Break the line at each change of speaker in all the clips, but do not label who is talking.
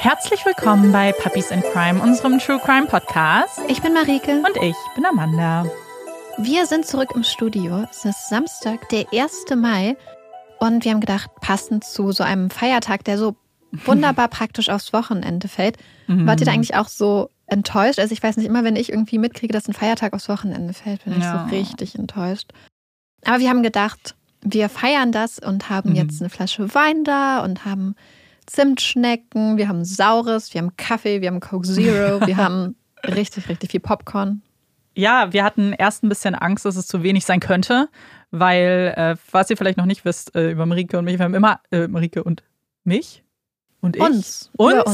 Herzlich willkommen bei Puppies in Crime, unserem True Crime Podcast.
Ich bin Marike.
Und ich bin Amanda.
Wir sind zurück im Studio. Es ist Samstag, der 1. Mai. Und wir haben gedacht, passend zu so einem Feiertag, der so wunderbar praktisch aufs Wochenende fällt. Wart ihr da eigentlich auch so enttäuscht? Also ich weiß nicht, immer wenn ich irgendwie mitkriege, dass ein Feiertag aufs Wochenende fällt, bin ich so richtig enttäuscht. Aber wir haben gedacht, wir feiern das und haben jetzt eine Flasche Wein da und haben Zimtschnecken, wir haben Saures, wir haben Kaffee, wir haben Coke Zero, wir haben richtig viel Popcorn.
Ja, wir hatten erst ein bisschen Angst, dass es zu wenig sein könnte, weil, was ihr vielleicht noch nicht wisst über Marike und mich, wir haben immer, Marike und mich und ich.
Uns.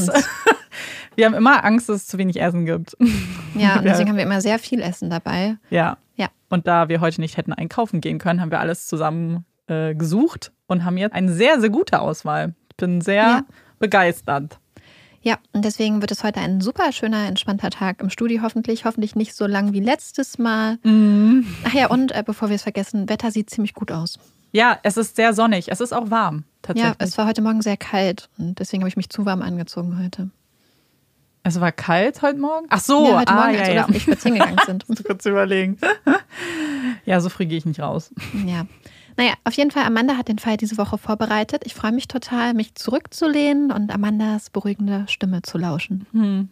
Wir haben immer Angst, dass es zu wenig Essen gibt.
Ja, und deswegen haben wir immer sehr viel Essen dabei.
Ja. Und da wir heute nicht hätten einkaufen gehen können, haben wir alles zusammen gesucht und haben jetzt eine sehr, sehr gute Auswahl. Ich bin sehr begeistert.
Ja, und deswegen wird es heute ein super schöner, entspannter Tag im Studio hoffentlich. Hoffentlich nicht so lang wie letztes Mal. Ach ja, und bevor wir es vergessen, Wetter sieht ziemlich gut aus.
Ja, es ist sehr sonnig. Es ist auch warm, tatsächlich.
Ja, es war heute Morgen sehr kalt und deswegen habe ich mich zu warm angezogen heute.
Es war kalt heute Morgen? Ach so,
ja, heute Morgen, als Olaf und ich spazieren gegangen sind.
Musst du kurz überlegen. Ja, so früh gehe ich nicht raus.
Ja. Naja, auf jeden Fall, Amanda hat den Fall diese Woche vorbereitet. Ich freue mich total, mich zurückzulehnen und Amandas beruhigende Stimme zu lauschen.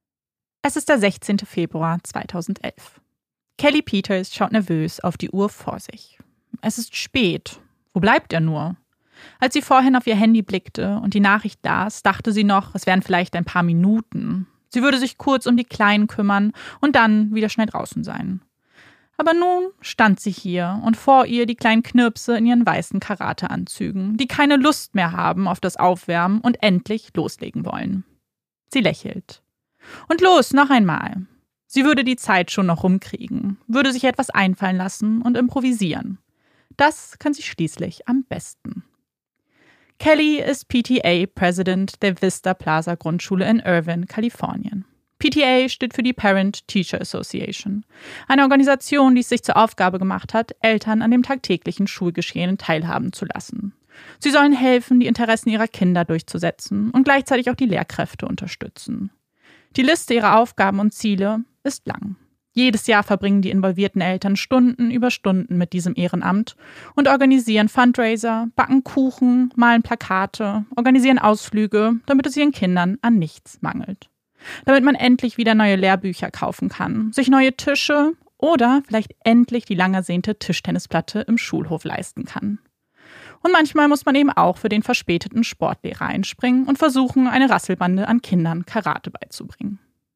Es ist der 16. Februar 2011. Kelly Peters schaut nervös auf die Uhr vor sich. Es ist spät. Wo bleibt er nur? Als sie vorhin auf ihr Handy blickte und die Nachricht las, dachte sie noch, es wären vielleicht ein paar Minuten. Sie würde sich kurz um die Kleinen kümmern und dann wieder schnell draußen sein. Aber nun stand sie hier und vor ihr die kleinen Knirpse in ihren weißen Karateanzügen, die keine Lust mehr haben auf das Aufwärmen und endlich loslegen wollen. Sie lächelt. Und los, noch einmal. Sie würde die Zeit schon noch rumkriegen, würde sich etwas einfallen lassen und improvisieren. Das kann sie schließlich am besten. Kelly ist PTA-President der Vista Plaza Grundschule in Irvine, Kalifornien. PTA steht für die Parent-Teacher Association, eine Organisation, die es sich zur Aufgabe gemacht hat, Eltern an dem tagtäglichen Schulgeschehen teilhaben zu lassen. Sie sollen helfen, die Interessen ihrer Kinder durchzusetzen und gleichzeitig auch die Lehrkräfte unterstützen. Die Liste ihrer Aufgaben und Ziele ist lang. Jedes Jahr verbringen die involvierten Eltern Stunden über Stunden mit diesem Ehrenamt und organisieren Fundraiser, backen Kuchen, malen Plakate, organisieren Ausflüge, damit es ihren Kindern an nichts mangelt. Damit man endlich wieder neue Lehrbücher kaufen kann, sich neue Tische oder vielleicht endlich die lang ersehnte Tischtennisplatte im Schulhof leisten kann. Und manchmal muss man eben auch für den verspäteten Sportlehrer einspringen und versuchen, eine Rasselbande an Kindern Karate beizubringen.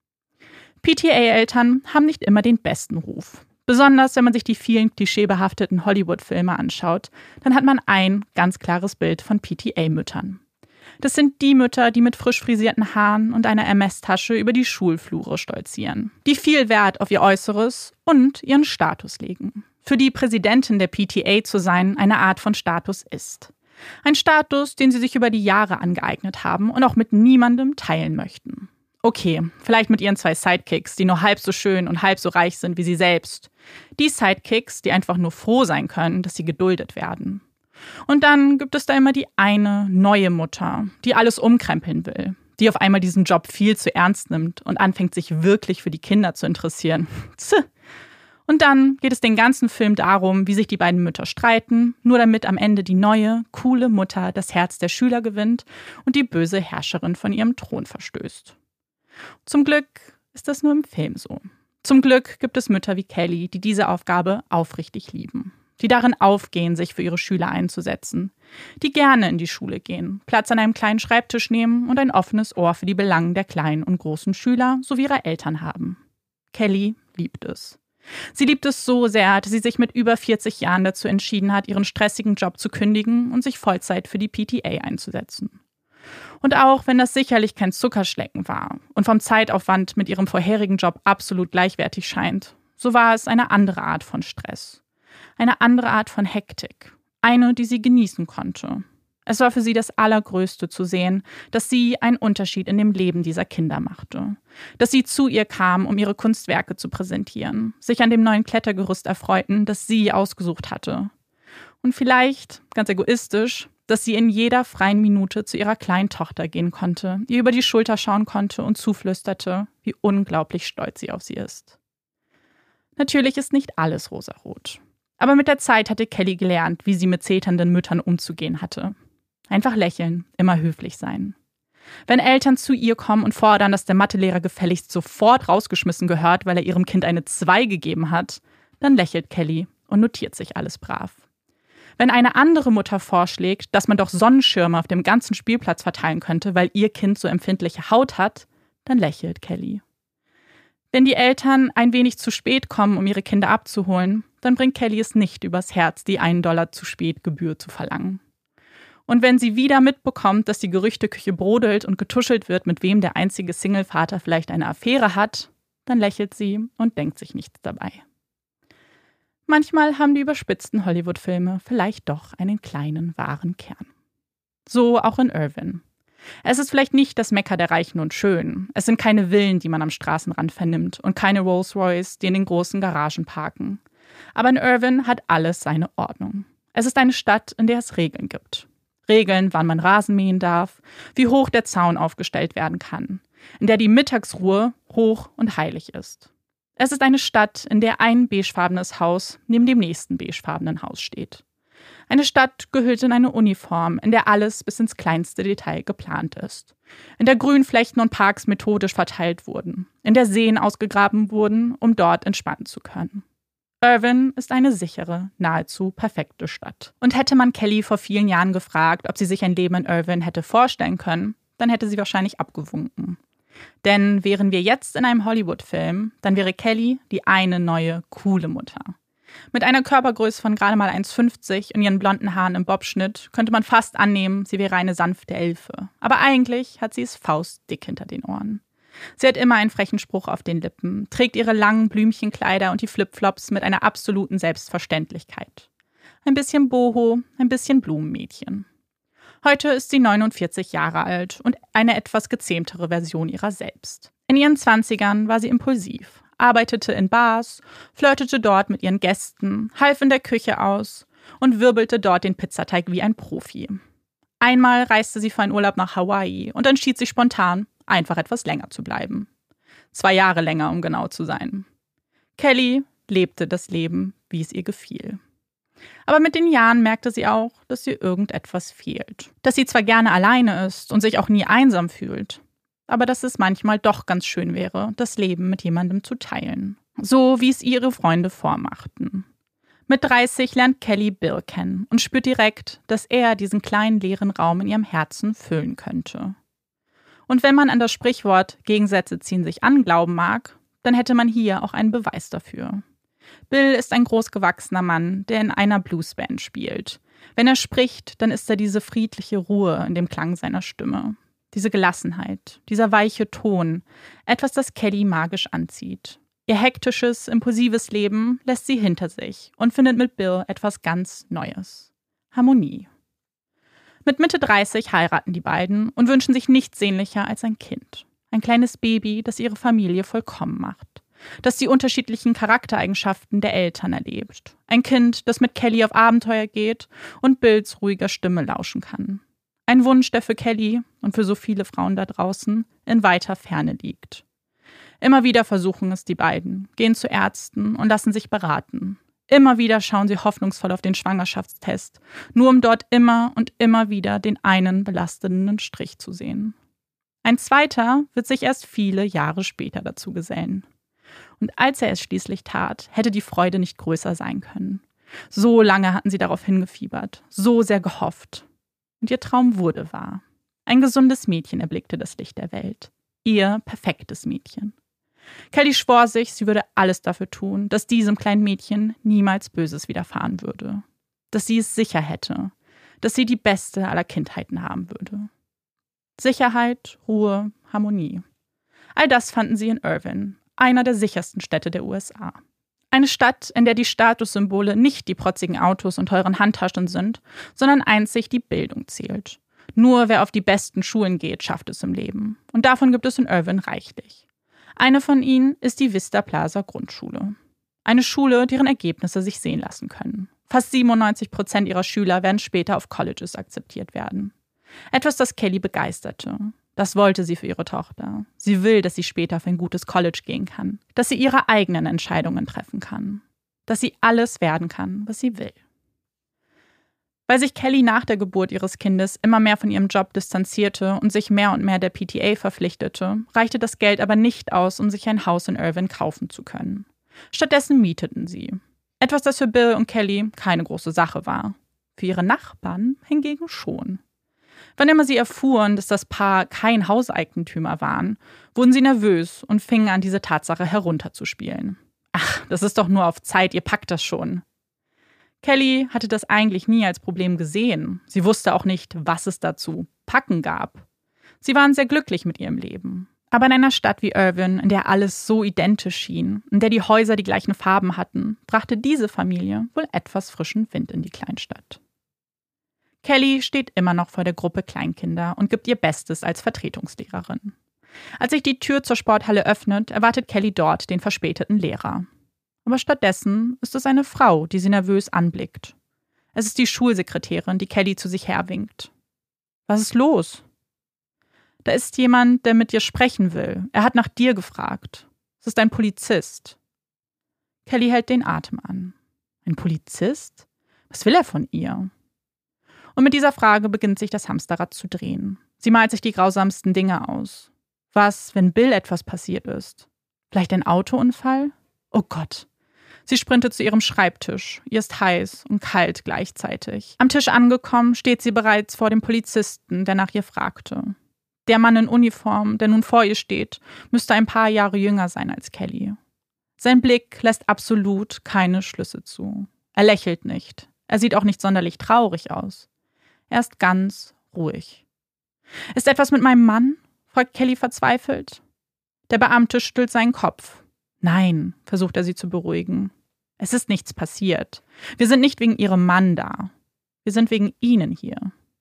PTA-Eltern haben nicht immer den besten Ruf. Besonders wenn man sich die vielen klischeebehafteten Hollywood-Filme anschaut, dann hat man ein ganz klares Bild von PTA-Müttern. Das sind die Mütter, die mit frisch frisierten Haaren und einer MS-Tasche über die Schulflure stolzieren, die viel Wert auf ihr Äußeres und ihren Status legen. Für die Präsidentin der PTA zu sein, eine Art von Status ist. Ein Status, den sie sich über die Jahre angeeignet haben und auch mit niemandem teilen möchten. Okay, vielleicht mit ihren 2 Sidekicks, die nur halb so schön und halb so reich sind wie sie selbst. Die Sidekicks, die einfach nur froh sein können, dass sie geduldet werden. Und dann gibt es da immer die eine neue Mutter, die alles umkrempeln will, die auf einmal diesen Job viel zu ernst nimmt und anfängt, sich wirklich für die Kinder zu interessieren. Und dann geht es den ganzen Film darum, wie sich die beiden Mütter streiten, nur damit am Ende die neue, coole Mutter das Herz der Schüler gewinnt und die böse Herrscherin von ihrem Thron verstößt. Zum Glück ist das nur im Film so. Zum Glück gibt es Mütter wie Kelly, die diese Aufgabe aufrichtig lieben. Die darin aufgehen, sich für ihre Schüler einzusetzen. Die gerne in die Schule gehen, Platz an einem kleinen Schreibtisch nehmen und ein offenes Ohr für die Belangen der kleinen und großen Schüler sowie ihrer Eltern haben. Kelly liebt es. Sie liebt es so sehr, dass sie sich mit über 40 Jahren dazu entschieden hat, ihren stressigen Job zu kündigen und sich Vollzeit für die PTA einzusetzen. Und auch wenn das sicherlich kein Zuckerschlecken war und vom Zeitaufwand mit ihrem vorherigen Job absolut gleichwertig scheint, so war es eine andere Art von Stress. Eine andere Art von Hektik. Eine, die sie genießen konnte. Es war für sie das Allergrößte zu sehen, dass sie einen Unterschied in dem Leben dieser Kinder machte. Dass sie zu ihr kamen, um ihre Kunstwerke zu präsentieren, sich an dem neuen Klettergerüst erfreuten, das sie ausgesucht hatte. Und vielleicht, ganz egoistisch, dass sie in jeder freien Minute zu ihrer kleinen Tochter gehen konnte, ihr über die Schulter schauen konnte und zuflüsterte, wie unglaublich stolz sie auf sie ist. Natürlich ist nicht alles rosarot. Aber mit der Zeit hatte Kelly gelernt, wie sie mit zeternden Müttern umzugehen hatte. Einfach lächeln, immer höflich sein. Wenn Eltern zu ihr kommen und fordern, dass der Mathelehrer gefälligst sofort rausgeschmissen gehört, weil er ihrem Kind eine 2 gegeben hat, dann lächelt Kelly und notiert sich alles brav. Wenn eine andere Mutter vorschlägt, dass man doch Sonnenschirme auf dem ganzen Spielplatz verteilen könnte, weil ihr Kind so empfindliche Haut hat, dann lächelt Kelly. Wenn die Eltern ein wenig zu spät kommen, um ihre Kinder abzuholen, dann bringt Kelly es nicht übers Herz, die $1 zu spät Gebühr zu verlangen. Und wenn sie wieder mitbekommt, dass die Gerüchteküche brodelt und getuschelt wird, mit wem der einzige Single-Vater vielleicht eine Affäre hat, dann lächelt sie und denkt sich nichts dabei. Manchmal haben die überspitzten Hollywood-Filme vielleicht doch einen kleinen, wahren Kern. So auch in Irvine. Es ist vielleicht nicht das Mekka der Reichen und Schönen. Es sind keine Villen, die man am Straßenrand vernimmt und keine Rolls-Royce, die in den großen Garagen parken. Aber in Irvine hat alles seine Ordnung. Es ist eine Stadt, in der es Regeln gibt. Regeln, wann man Rasen mähen darf, wie hoch der Zaun aufgestellt werden kann, in der die Mittagsruhe hoch und heilig ist. Es ist eine Stadt, in der ein beigefarbenes Haus neben dem nächsten beigefarbenen Haus steht. Eine Stadt gehüllt in eine Uniform, in der alles bis ins kleinste Detail geplant ist. In der Grünflächen und Parks methodisch verteilt wurden, in der Seen ausgegraben wurden, um dort entspannen zu können. Irvine ist eine sichere, nahezu perfekte Stadt. Und hätte man Kelly vor vielen Jahren gefragt, ob sie sich ein Leben in Irvine hätte vorstellen können, dann hätte sie wahrscheinlich abgewunken. Denn wären wir jetzt in einem Hollywood-Film, dann wäre Kelly die eine neue, coole Mutter. Mit einer Körpergröße von gerade mal 1,50 und ihren blonden Haaren im Bobschnitt könnte man fast annehmen, sie wäre eine sanfte Elfe. Aber eigentlich hat sie es faustdick hinter den Ohren. Sie hat immer einen frechen Spruch auf den Lippen, trägt ihre langen Blümchenkleider und die Flipflops mit einer absoluten Selbstverständlichkeit. Ein bisschen Boho, ein bisschen Blumenmädchen. Heute ist sie 49 Jahre alt und eine etwas gezähmtere Version ihrer selbst. In ihren 20ern war sie impulsiv, arbeitete in Bars, flirtete dort mit ihren Gästen, half in der Küche aus und wirbelte dort den Pizzateig wie ein Profi. Einmal reiste sie für einen Urlaub nach Hawaii und entschied sich spontan, einfach etwas länger zu bleiben. 2 Jahre länger, um genau zu sein. Kelly lebte das Leben, wie es ihr gefiel. Aber mit den Jahren merkte sie auch, dass ihr irgendetwas fehlt. Dass sie zwar gerne alleine ist und sich auch nie einsam fühlt, aber dass es manchmal doch ganz schön wäre, das Leben mit jemandem zu teilen. So wie es ihre Freunde vormachten. Mit 30 lernt Kelly Bill kennen und spürt direkt, dass er diesen kleinen leeren Raum in ihrem Herzen füllen könnte. Und wenn man an das Sprichwort Gegensätze ziehen sich an glauben mag, dann hätte man hier auch einen Beweis dafür. Bill ist ein großgewachsener Mann, der in einer Bluesband spielt. Wenn er spricht, dann ist da diese friedliche Ruhe in dem Klang seiner Stimme. Diese Gelassenheit, dieser weiche Ton, etwas, das Kelly magisch anzieht. Ihr hektisches, impulsives Leben lässt sie hinter sich und findet mit Bill etwas ganz Neues. Harmonie. Mit Mitte 30 heiraten die beiden und wünschen sich nichts sehnlicher als ein Kind. Ein kleines Baby, das ihre Familie vollkommen macht. Das die unterschiedlichen Charaktereigenschaften der Eltern erlebt. Ein Kind, das mit Kelly auf Abenteuer geht und Bills ruhiger Stimme lauschen kann. Ein Wunsch, der für Kelly und für so viele Frauen da draußen in weiter Ferne liegt. Immer wieder versuchen es die beiden, gehen zu Ärzten und lassen sich beraten. Immer wieder schauen sie hoffnungsvoll auf den Schwangerschaftstest, nur um dort immer und immer wieder den einen belastenden Strich zu sehen. Ein zweiter wird sich erst viele Jahre später dazu gesellen. Und als er es schließlich tat, hätte die Freude nicht größer sein können. So lange hatten sie darauf hingefiebert, so sehr gehofft. Und ihr Traum wurde wahr. Ein gesundes Mädchen erblickte das Licht der Welt. Ihr perfektes Mädchen. Kelly schwor sich, sie würde alles dafür tun, dass diesem kleinen Mädchen niemals Böses widerfahren würde. Dass sie es sicher hätte. Dass sie die beste aller Kindheiten haben würde. Sicherheit, Ruhe, Harmonie. All das fanden sie in Irvine, einer der sichersten Städte der USA. Eine Stadt, in der die Statussymbole nicht die protzigen Autos und teuren Handtaschen sind, sondern einzig die Bildung zählt. Nur wer auf die besten Schulen geht, schafft es im Leben. Und davon gibt es in Irvine reichlich. Eine von ihnen ist die Vista Plaza Grundschule. Eine Schule, deren Ergebnisse sich sehen lassen können. Fast 97% ihrer Schüler werden später auf Colleges akzeptiert werden. Etwas, das Kelly begeisterte. Das wollte sie für ihre Tochter. Sie will, dass sie später auf ein gutes College gehen kann. Dass sie ihre eigenen Entscheidungen treffen kann. Dass sie alles werden kann, was sie will. Weil sich Kelly nach der Geburt ihres Kindes immer mehr von ihrem Job distanzierte und sich mehr und mehr der PTA verpflichtete, reichte das Geld aber nicht aus, um sich ein Haus in Irvine kaufen zu können. Stattdessen mieteten sie. Etwas, das für Bill und Kelly keine große Sache war. Für ihre Nachbarn hingegen schon. Wann immer sie erfuhren, dass das Paar kein Hauseigentümer waren, wurden sie nervös und fingen an, diese Tatsache herunterzuspielen. Ach, das ist doch nur auf Zeit, ihr packt das schon. Kelly hatte das eigentlich nie als Problem gesehen. Sie wusste auch nicht, was es dazu packen gab. Sie waren sehr glücklich mit ihrem Leben. Aber in einer Stadt wie Irvine, in der alles so identisch schien, in der die Häuser die gleichen Farben hatten, brachte diese Familie wohl etwas frischen Wind in die Kleinstadt. Kelly steht immer noch vor der Gruppe Kleinkinder und gibt ihr Bestes als Vertretungslehrerin. Als sich die Tür zur Sporthalle öffnet, erwartet Kelly dort den verspäteten Lehrer. Aber stattdessen ist es eine Frau, die sie nervös anblickt. Es ist die Schulsekretärin, die Kelly zu sich herwinkt. Was ist los? Da ist jemand, der mit dir sprechen will. Er hat nach dir gefragt. Es ist ein Polizist. Kelly hält den Atem an. Ein Polizist? Was will er von ihr? Und mit dieser Frage beginnt sich das Hamsterrad zu drehen. Sie malt sich die grausamsten Dinge aus. Was, wenn Bill etwas passiert ist? Vielleicht ein Autounfall? Oh Gott. Sie sprintet zu ihrem Schreibtisch. Ihr ist heiß und kalt gleichzeitig. Am Tisch angekommen, steht sie bereits vor dem Polizisten, der nach ihr fragte. Der Mann in Uniform, der nun vor ihr steht, müsste ein paar Jahre jünger sein als Kelly. Sein Blick lässt absolut keine Schlüsse zu. Er lächelt nicht. Er sieht auch nicht sonderlich traurig aus. Er ist ganz ruhig. »Ist etwas mit meinem Mann?« fragt Kelly verzweifelt. Der Beamte schüttelt seinen Kopf. »Nein«, versucht er sie zu beruhigen. »Es ist nichts passiert. Wir sind nicht wegen Ihrem Mann da. Wir sind wegen Ihnen hier.«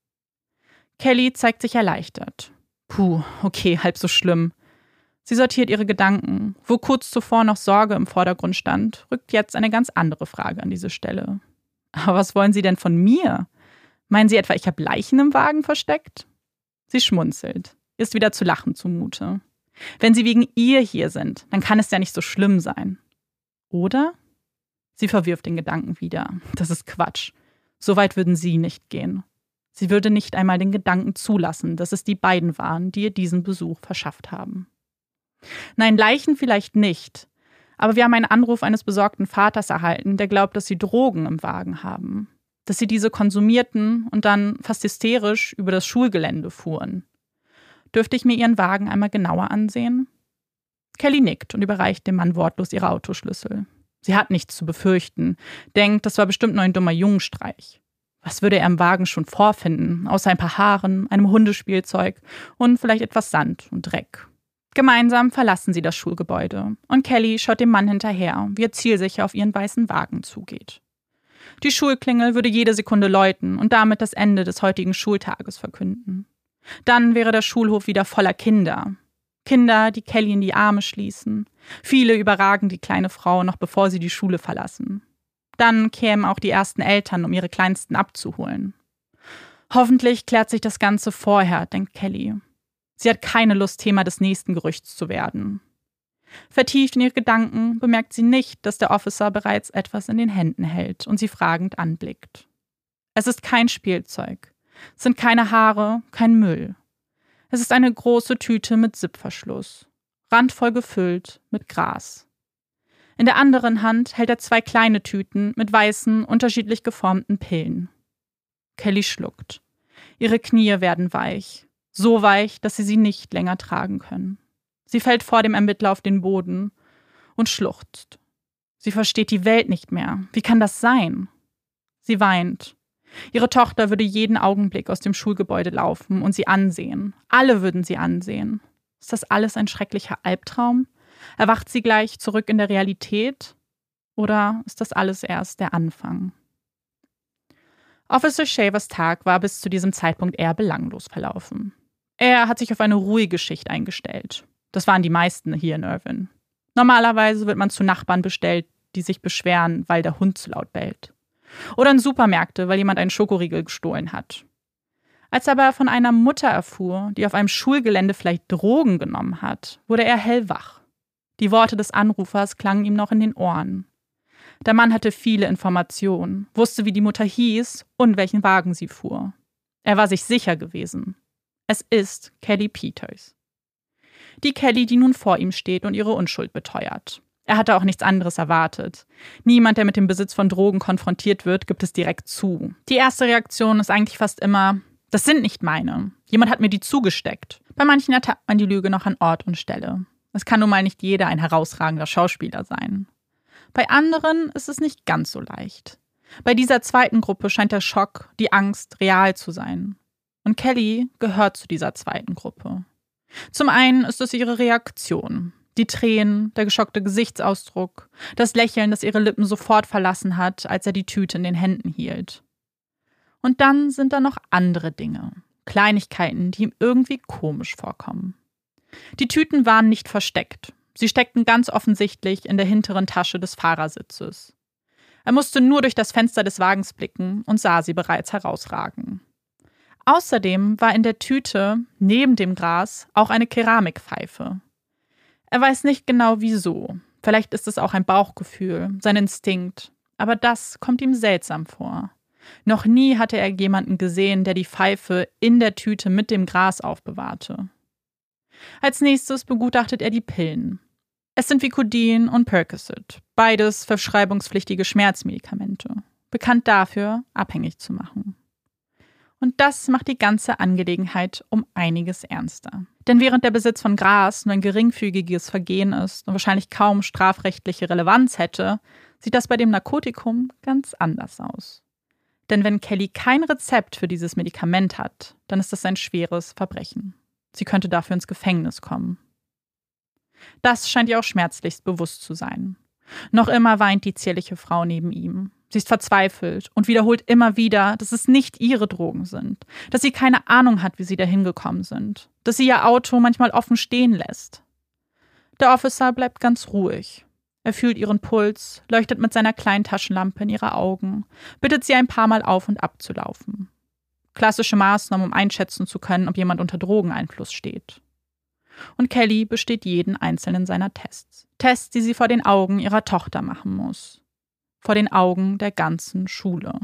Kelly zeigt sich erleichtert. Puh, okay, halb so schlimm. Sie sortiert ihre Gedanken. Wo kurz zuvor noch Sorge im Vordergrund stand, rückt jetzt eine ganz andere Frage an diese Stelle. »Aber was wollen Sie denn von mir? Meinen Sie etwa, ich habe Leichen im Wagen versteckt?« Sie schmunzelt. Ihr ist wieder zu lachen zumute. »Wenn Sie wegen ihr hier sind, dann kann es ja nicht so schlimm sein.« Oder? Sie verwirft den Gedanken wieder. Das ist Quatsch. So weit würden Sie nicht gehen. Sie würde nicht einmal den Gedanken zulassen, dass es die beiden waren, die ihr diesen Besuch verschafft haben. Nein, Leichen vielleicht nicht. Aber wir haben einen Anruf eines besorgten Vaters erhalten, der glaubt, dass sie Drogen im Wagen haben. Dass sie diese konsumierten und dann fast hysterisch über das Schulgelände fuhren. Dürfte ich mir ihren Wagen einmal genauer ansehen? Kelly nickt und überreicht dem Mann wortlos ihre Autoschlüssel. Sie hat nichts zu befürchten, denkt, das war bestimmt nur ein dummer Jungenstreich. Was würde er im Wagen schon vorfinden, außer ein paar Haaren, einem Hundespielzeug und vielleicht etwas Sand und Dreck? Gemeinsam verlassen sie das Schulgebäude und Kelly schaut dem Mann hinterher, wie er zielsicher auf ihren weißen Wagen zugeht. Die Schulklingel würde jede Sekunde läuten und damit das Ende des heutigen Schultages verkünden. Dann wäre der Schulhof wieder voller Kinder. Kinder, die Kelly in die Arme schließen. Viele überragen die kleine Frau noch bevor sie die Schule verlassen. Dann kämen auch die ersten Eltern, um ihre Kleinsten abzuholen. Hoffentlich klärt sich das Ganze vorher, denkt Kelly. Sie hat keine Lust, Thema des nächsten Gerüchts zu werden. Vertieft in ihre Gedanken bemerkt sie nicht, dass der Officer bereits etwas in den Händen hält und sie fragend anblickt. Es ist kein Spielzeug. Es sind keine Haare, kein Müll. Es ist eine große Tüte mit Zipverschluss, randvoll gefüllt mit Gras. In der anderen Hand hält er 2 kleine Tüten mit weißen, unterschiedlich geformten Pillen. Kelly schluckt. Ihre Knie werden weich. So weich, dass sie nicht länger tragen können. Sie fällt vor dem Ermittler auf den Boden und schluchzt. Sie versteht die Welt nicht mehr. Wie kann das sein? Sie weint. Ihre Tochter würde jeden Augenblick aus dem Schulgebäude laufen und sie ansehen. Alle würden sie ansehen. Ist das alles ein schrecklicher Albtraum? Erwacht sie gleich zurück in der Realität? Oder ist das alles erst der Anfang? Officer Shavers Tag war bis zu diesem Zeitpunkt eher belanglos verlaufen. Er hat sich auf eine ruhige Schicht eingestellt. Das waren die meisten hier in Irvine. Normalerweise wird man zu Nachbarn bestellt, die sich beschweren, weil der Hund zu laut bellt. Oder in Supermärkte, weil jemand einen Schokoriegel gestohlen hat. Als er aber von einer Mutter erfuhr, die auf einem Schulgelände vielleicht Drogen genommen hat, wurde er hellwach. Die Worte des Anrufers klangen ihm noch in den Ohren. Der Mann hatte viele Informationen, wusste, wie die Mutter hieß und welchen Wagen sie fuhr. Er war sich sicher gewesen. Es ist Kelly Peters. Die Kelly, die nun vor ihm steht und ihre Unschuld beteuert. Er hatte auch nichts anderes erwartet. Niemand, der mit dem Besitz von Drogen konfrontiert wird, gibt es direkt zu. Die erste Reaktion ist eigentlich fast immer: Das sind nicht meine. Jemand hat mir die zugesteckt. Bei manchen ertappt man die Lüge noch an Ort und Stelle. Es kann nun mal nicht jeder ein herausragender Schauspieler sein. Bei anderen ist es nicht ganz so leicht. Bei dieser zweiten Gruppe scheint der Schock, die Angst, real zu sein. Und Kelly gehört zu dieser zweiten Gruppe. Zum einen ist es ihre Reaktion. Die Tränen, der geschockte Gesichtsausdruck, das Lächeln, das ihre Lippen sofort verlassen hat, als er die Tüte in den Händen hielt. Und dann sind da noch andere Dinge, Kleinigkeiten, die ihm irgendwie komisch vorkommen. Die Tüten waren nicht versteckt. Sie steckten ganz offensichtlich in der hinteren Tasche des Fahrersitzes. Er musste nur durch das Fenster des Wagens blicken und sah sie bereits herausragen. Außerdem war in der Tüte, neben dem Gras, auch eine Keramikpfeife. Er weiß nicht genau wieso. Vielleicht ist es auch ein Bauchgefühl, sein Instinkt. Aber das kommt ihm seltsam vor. Noch nie hatte er jemanden gesehen, der die Pfeife in der Tüte mit dem Gras aufbewahrte. Als nächstes begutachtet er die Pillen. Es sind Vicodin und Percocet, beides verschreibungspflichtige Schmerzmedikamente, bekannt dafür, abhängig zu machen. Und das macht die ganze Angelegenheit um einiges ernster. Denn während der Besitz von Gras nur ein geringfügiges Vergehen ist und wahrscheinlich kaum strafrechtliche Relevanz hätte, sieht das bei dem Narkotikum ganz anders aus. Denn wenn Kelly kein Rezept für dieses Medikament hat, dann ist das ein schweres Verbrechen. Sie könnte dafür ins Gefängnis kommen. Das scheint ihr auch schmerzlichst bewusst zu sein. Noch immer weint die zierliche Frau neben ihm. Sie ist verzweifelt und wiederholt immer wieder, dass es nicht ihre Drogen sind, dass sie keine Ahnung hat, wie sie dahin gekommen sind, dass sie ihr Auto manchmal offen stehen lässt. Der Officer bleibt ganz ruhig. Er fühlt ihren Puls, leuchtet mit seiner kleinen Taschenlampe in ihre Augen, bittet sie ein paar Mal auf und ab zu laufen. Klassische Maßnahmen, um einschätzen zu können, ob jemand unter Drogeneinfluss steht. Und Kelly besteht jeden einzelnen seiner Tests. Tests, die sie vor den Augen ihrer Tochter machen muss. Vor den Augen der ganzen Schule.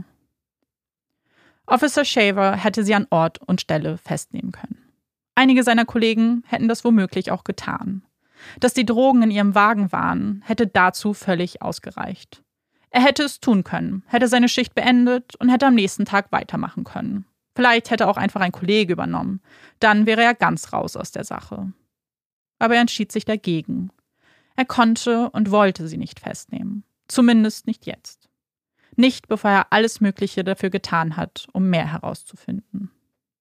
Officer Shaver hätte sie an Ort und Stelle festnehmen können. Einige seiner Kollegen hätten das womöglich auch getan. Dass die Drogen in ihrem Wagen waren, hätte dazu völlig ausgereicht. Er hätte es tun können, hätte seine Schicht beendet und hätte am nächsten Tag weitermachen können. Vielleicht hätte auch einfach ein Kollege übernommen. Dann wäre er ganz raus aus der Sache. Aber er entschied sich dagegen. Er konnte und wollte sie nicht festnehmen. Zumindest nicht jetzt. Nicht, bevor er alles Mögliche dafür getan hat, um mehr herauszufinden.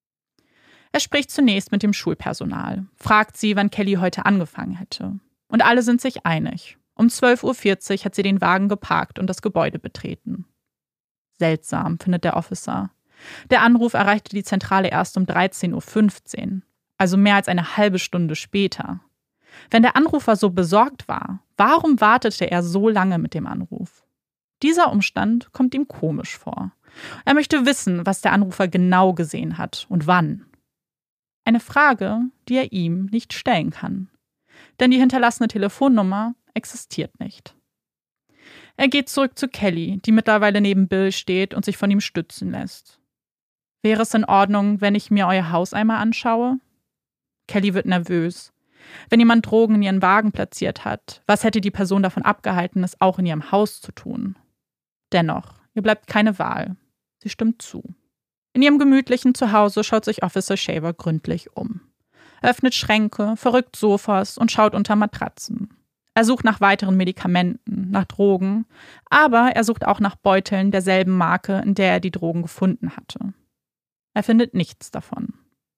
Er spricht zunächst mit dem Schulpersonal, fragt sie, wann Kelly heute angefangen hätte. Und alle sind sich einig. Um 12:40 Uhr hat sie den Wagen geparkt und das Gebäude betreten. Seltsam, findet der Officer. Der Anruf erreichte die Zentrale erst um 13:15 Uhr, also mehr als eine halbe Stunde später. Wenn der Anrufer so besorgt war, warum wartete er so lange mit dem Anruf? Dieser Umstand kommt ihm komisch vor. Er möchte wissen, was der Anrufer genau gesehen hat und wann. Eine Frage, die er ihm nicht stellen kann. Denn die hinterlassene Telefonnummer existiert nicht. Er geht zurück zu Kelly, die mittlerweile neben Bill steht und sich von ihm stützen lässt. Wäre es in Ordnung, wenn ich mir euer Haus einmal anschaue? Kelly wird nervös. Wenn jemand Drogen in ihren Wagen platziert hat, was hätte die Person davon abgehalten, es auch in ihrem Haus zu tun? Dennoch, ihr bleibt keine Wahl. Sie stimmt zu. In ihrem gemütlichen Zuhause schaut sich Officer Shaver gründlich um. Er öffnet Schränke, verrückt Sofas und schaut unter Matratzen. Er sucht nach weiteren Medikamenten, nach Drogen, aber er sucht auch nach Beuteln derselben Marke, in der er die Drogen gefunden hatte. Er findet nichts davon.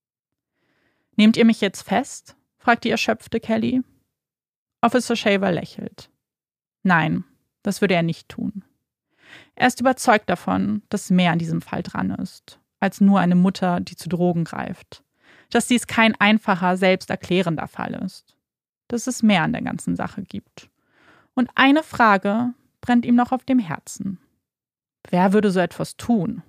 »Nehmt ihr mich jetzt fest?« fragt die erschöpfte Kelly. Officer Shaver lächelt. Nein, das würde er nicht tun. Er ist überzeugt davon, dass mehr an diesem Fall dran ist, als nur eine Mutter, die zu Drogen greift. Dass dies kein einfacher, selbsterklärender Fall ist. Dass es mehr an der ganzen Sache gibt. Und eine Frage brennt ihm noch auf dem Herzen. Wer würde so etwas tun?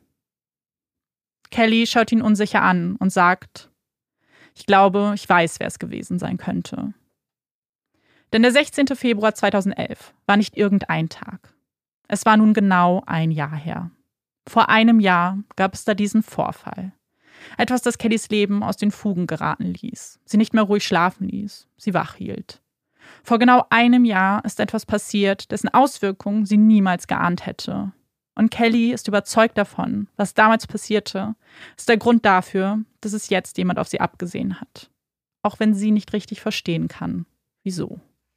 Kelly schaut ihn unsicher an und sagt, ich glaube, ich weiß, wer es gewesen sein könnte. Denn der 16. Februar 2011 war nicht irgendein Tag. Es war nun genau ein Jahr her. Vor einem Jahr gab es da diesen Vorfall. Etwas, das Kellys Leben aus den Fugen geraten ließ, sie nicht mehr ruhig schlafen ließ, sie wach hielt. Vor genau einem Jahr ist etwas passiert, dessen Auswirkungen sie niemals geahnt hätte. Und Kelly ist überzeugt davon, was damals passierte, ist der Grund dafür, dass es jetzt jemand auf sie abgesehen hat. Auch wenn sie nicht richtig verstehen kann, wieso.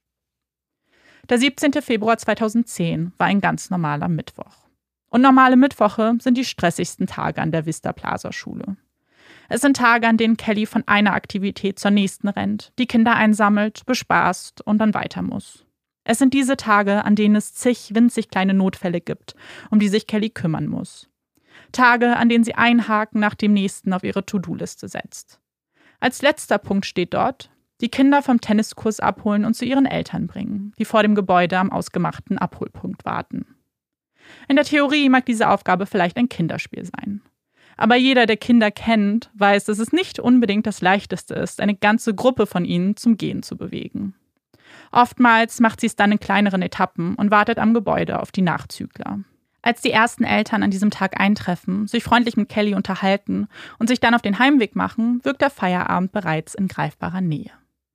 Der 17. Februar 2010 war ein ganz normaler Mittwoch. Und normale Mittwoche sind die stressigsten Tage an der Vista Plaza Schule. Es sind Tage, an denen Kelly von einer Aktivität zur nächsten rennt, die Kinder einsammelt, bespaßt und dann weiter muss. Es sind diese Tage, an denen es zig winzig kleine Notfälle gibt, um die sich Kelly kümmern muss. Tage, an denen sie einen Haken nach dem nächsten auf ihre To-Do-Liste setzt. Als letzter Punkt steht dort, die Kinder vom Tenniskurs abholen und zu ihren Eltern bringen, die vor dem Gebäude am ausgemachten Abholpunkt warten. In der Theorie mag diese Aufgabe vielleicht ein Kinderspiel sein. Aber jeder, der Kinder kennt, weiß, dass es nicht unbedingt das Leichteste ist, eine ganze Gruppe von ihnen zum Gehen zu bewegen. Oftmals macht sie es dann in kleineren Etappen und wartet am Gebäude auf die Nachzügler. Als die ersten Eltern an diesem Tag eintreffen, sich freundlich mit Kelly unterhalten und sich dann auf den Heimweg machen, wirkt der Feierabend bereits in greifbarer Nähe.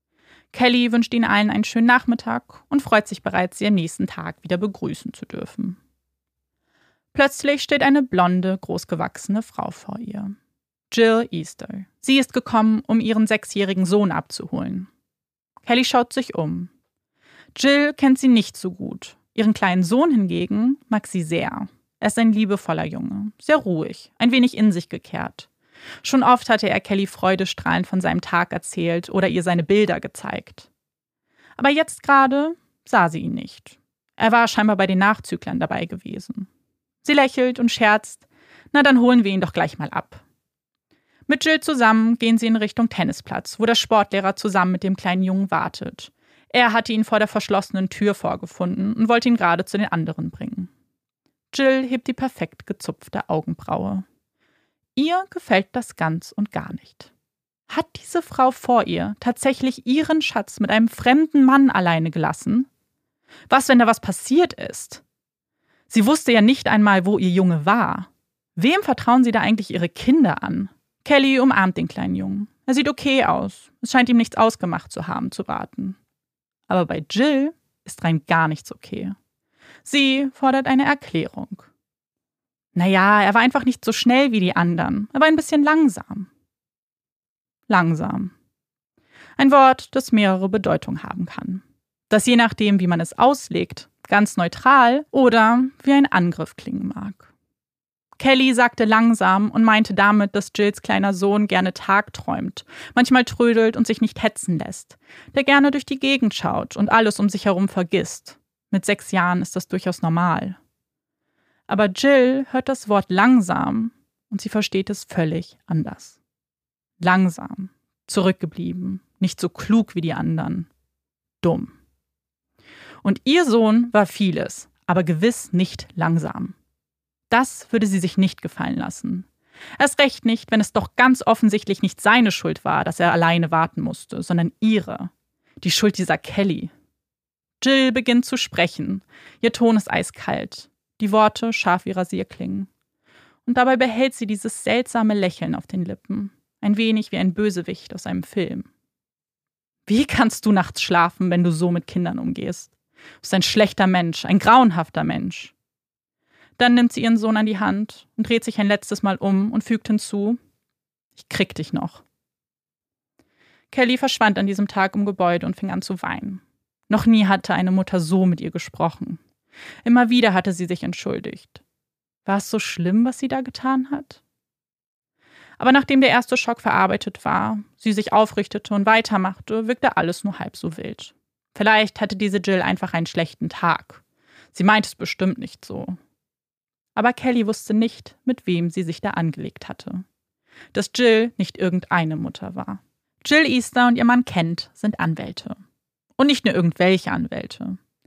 Kelly wünscht ihnen allen einen schönen Nachmittag und freut sich bereits, sie am nächsten Tag wieder begrüßen zu dürfen. Plötzlich steht eine blonde, großgewachsene Frau vor ihr. Jill Easter. Sie ist gekommen, um ihren 6-jährigen Sohn abzuholen. Kelly schaut sich um. Jill kennt sie nicht so gut. Ihren kleinen Sohn hingegen mag sie sehr. Er ist ein liebevoller Junge, sehr ruhig, ein wenig in sich gekehrt. Schon oft hatte er Kelly freudestrahlend von seinem Tag erzählt oder ihr seine Bilder gezeigt. Aber jetzt gerade sah sie ihn nicht. Er war scheinbar bei den Nachzüglern dabei gewesen. Sie lächelt und scherzt, na dann holen wir ihn doch gleich mal ab. Mit Jill zusammen gehen sie in Richtung Tennisplatz, wo der Sportlehrer zusammen mit dem kleinen Jungen wartet. Er hatte ihn vor der verschlossenen Tür vorgefunden und wollte ihn gerade zu den anderen bringen. Jill hebt die perfekt gezupfte Augenbraue. Ihr gefällt das ganz und gar nicht. Hat diese Frau vor ihr tatsächlich ihren Schatz mit einem fremden Mann alleine gelassen? Was, wenn da was passiert ist? Sie wusste ja nicht einmal, wo ihr Junge war. Wem vertrauen sie da eigentlich ihre Kinder an? Kelly umarmt den kleinen Jungen. Er sieht okay aus. Es scheint ihm nichts ausgemacht zu haben, zu warten. Aber bei Jill ist rein gar nichts okay. Sie fordert eine Erklärung. Naja, er war einfach nicht so schnell wie die anderen, aber ein bisschen langsam. Langsam. Ein Wort, das mehrere Bedeutungen haben kann. Das je nachdem, wie man es auslegt, ganz neutral oder wie ein Angriff klingen mag. Kelly sagte langsam und meinte damit, dass Jills kleiner Sohn gerne tagträumt, manchmal trödelt und sich nicht hetzen lässt, der gerne durch die Gegend schaut und alles um sich herum vergisst. Mit 6 Jahren ist das durchaus normal. Aber Jill hört das Wort langsam und sie versteht es völlig anders. Langsam, zurückgeblieben, nicht so klug wie die anderen, dumm. Und ihr Sohn war vieles, aber gewiss nicht langsam. Das würde sie sich nicht gefallen lassen. Erst recht nicht, wenn es doch ganz offensichtlich nicht seine Schuld war, dass er alleine warten musste, sondern ihre. Die Schuld dieser Kelly. Jill beginnt zu sprechen. Ihr Ton ist eiskalt. Die Worte scharf wie Rasierklingen. Und dabei behält sie dieses seltsame Lächeln auf den Lippen. Ein wenig wie ein Bösewicht aus einem Film. Wie kannst du nachts schlafen, wenn du so mit Kindern umgehst? Du bist ein schlechter Mensch, ein grauenhafter Mensch. Dann nimmt sie ihren Sohn an die Hand und dreht sich ein letztes Mal um und fügt hinzu: Ich krieg dich noch. Kelly verschwand an diesem Tag im Gebäude und fing an zu weinen. Noch nie hatte eine Mutter so mit ihr gesprochen. Immer wieder hatte sie sich entschuldigt. War es so schlimm, was sie da getan hat? Aber nachdem der erste Schock verarbeitet war, sie sich aufrichtete und weitermachte, wirkte alles nur halb so wild. Vielleicht hatte diese Jill einfach einen schlechten Tag. Sie meinte es bestimmt nicht so. Aber Kelly wusste nicht, mit wem sie sich da angelegt hatte. Dass Jill nicht irgendeine Mutter war. Jill Easter und ihr Mann Kent sind Anwälte. Und nicht nur irgendwelche Anwälte.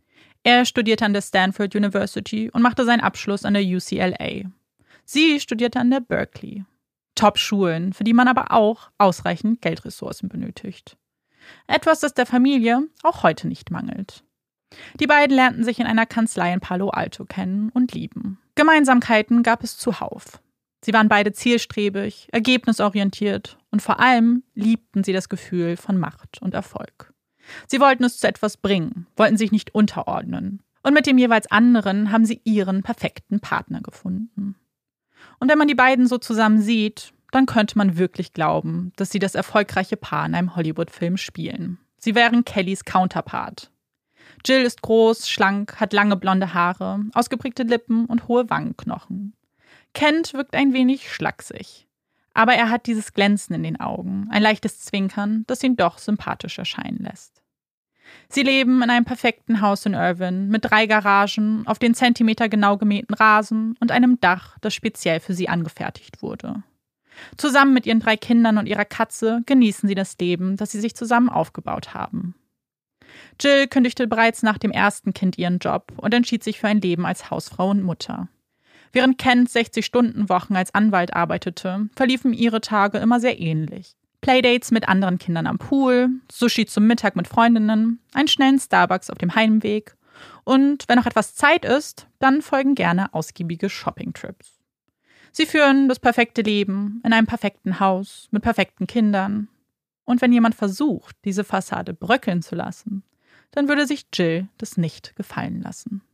Er studierte an der Stanford University und machte seinen Abschluss an der UCLA. Sie studierte an der Berkeley. Top-Schulen, für die man aber auch ausreichend Geldressourcen benötigt. Etwas, das der Familie auch heute nicht mangelt. Die beiden lernten sich in einer Kanzlei in Palo Alto kennen und lieben. Gemeinsamkeiten gab es zuhauf. Sie waren beide zielstrebig, ergebnisorientiert und vor allem liebten sie das Gefühl von Macht und Erfolg. Sie wollten es zu etwas bringen, wollten sich nicht unterordnen. Und mit dem jeweils anderen haben sie ihren perfekten Partner gefunden. Und wenn man die beiden so zusammen sieht, dann könnte man wirklich glauben, dass sie das erfolgreiche Paar in einem Hollywood-Film spielen. Sie wären Kellys Counterpart. Jill ist groß, schlank, hat lange blonde Haare, ausgeprägte Lippen und hohe Wangenknochen. Kent wirkt ein wenig schlaksig. Aber er hat dieses Glänzen in den Augen, ein leichtes Zwinkern, das ihn doch sympathisch erscheinen lässt. Sie leben in einem perfekten Haus in Irvine mit 3 Garagen, auf den Zentimeter genau gemähten Rasen und einem Dach, das speziell für sie angefertigt wurde. Zusammen mit ihren 3 Kindern und ihrer Katze genießen sie das Leben, das sie sich zusammen aufgebaut haben. Jill kündigte bereits nach dem ersten Kind ihren Job und entschied sich für ein Leben als Hausfrau und Mutter. Während Kent 60-Stunden-Wochen als Anwalt arbeitete, verliefen ihre Tage immer sehr ähnlich. Playdates mit anderen Kindern am Pool, Sushi zum Mittag mit Freundinnen, einen schnellen Starbucks auf dem Heimweg und, wenn noch etwas Zeit ist, dann folgen gerne ausgiebige Shoppingtrips. Sie führen das perfekte Leben in einem perfekten Haus mit perfekten Kindern. Und wenn jemand versucht, diese Fassade bröckeln zu lassen, dann würde sich Jill das nicht gefallen lassen.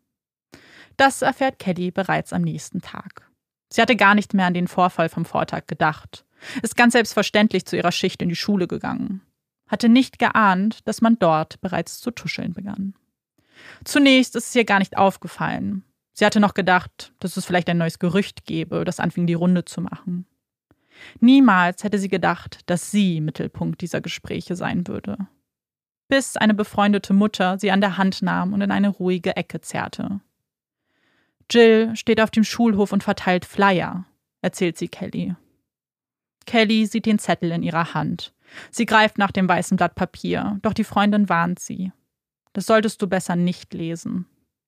Das erfährt Kelly bereits am nächsten Tag. Sie hatte gar nicht mehr an den Vorfall vom Vortag gedacht, ist ganz selbstverständlich zu ihrer Schicht in die Schule gegangen, hatte nicht geahnt, dass man dort bereits zu tuscheln begann. Zunächst ist es ihr gar nicht aufgefallen. Sie hatte noch gedacht, dass es vielleicht ein neues Gerücht gäbe, das anfing, die Runde zu machen. Niemals hätte sie gedacht, dass sie Mittelpunkt dieser Gespräche sein würde. Bis eine befreundete Mutter sie an der Hand nahm und in eine ruhige Ecke zerrte. Jill steht auf dem Schulhof und verteilt Flyer, erzählt sie Kelly. Kelly sieht den Zettel in ihrer Hand. Sie greift nach dem weißen Blatt Papier, doch die Freundin warnt sie. Das solltest du besser nicht lesen.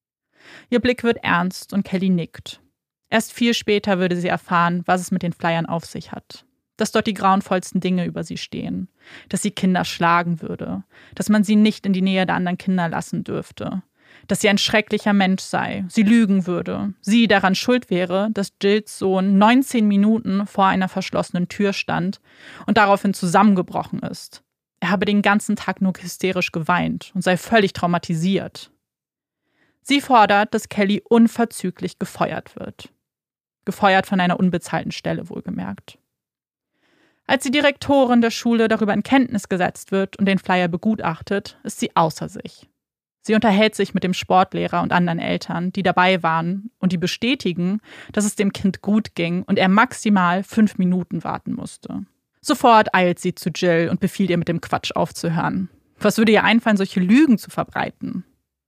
Ihr Blick wird ernst und Kelly nickt. Erst viel später würde sie erfahren, was es mit den Flyern auf sich hat. Dass dort die grauenvollsten Dinge über sie stehen. Dass sie Kinder schlagen würde. Dass man sie nicht in die Nähe der anderen Kinder lassen dürfte. Dass sie ein schrecklicher Mensch sei, sie lügen würde, sie daran schuld wäre, dass Jills Sohn 19 Minuten vor einer verschlossenen Tür stand und daraufhin zusammengebrochen ist. Er habe den ganzen Tag nur hysterisch geweint und sei völlig traumatisiert. Sie fordert, dass Kelly unverzüglich gefeuert wird. Gefeuert von einer unbezahlten Stelle, wohlgemerkt. Als die Direktorin der Schule darüber in Kenntnis gesetzt wird und den Flyer begutachtet, ist sie außer sich. Sie unterhält sich mit dem Sportlehrer und anderen Eltern, die dabei waren und die bestätigen, dass es dem Kind gut ging und er maximal 5 Minuten warten musste. Sofort eilt sie zu Jill und befiehlt ihr, mit dem Quatsch aufzuhören. Was würde ihr einfallen, solche Lügen zu verbreiten?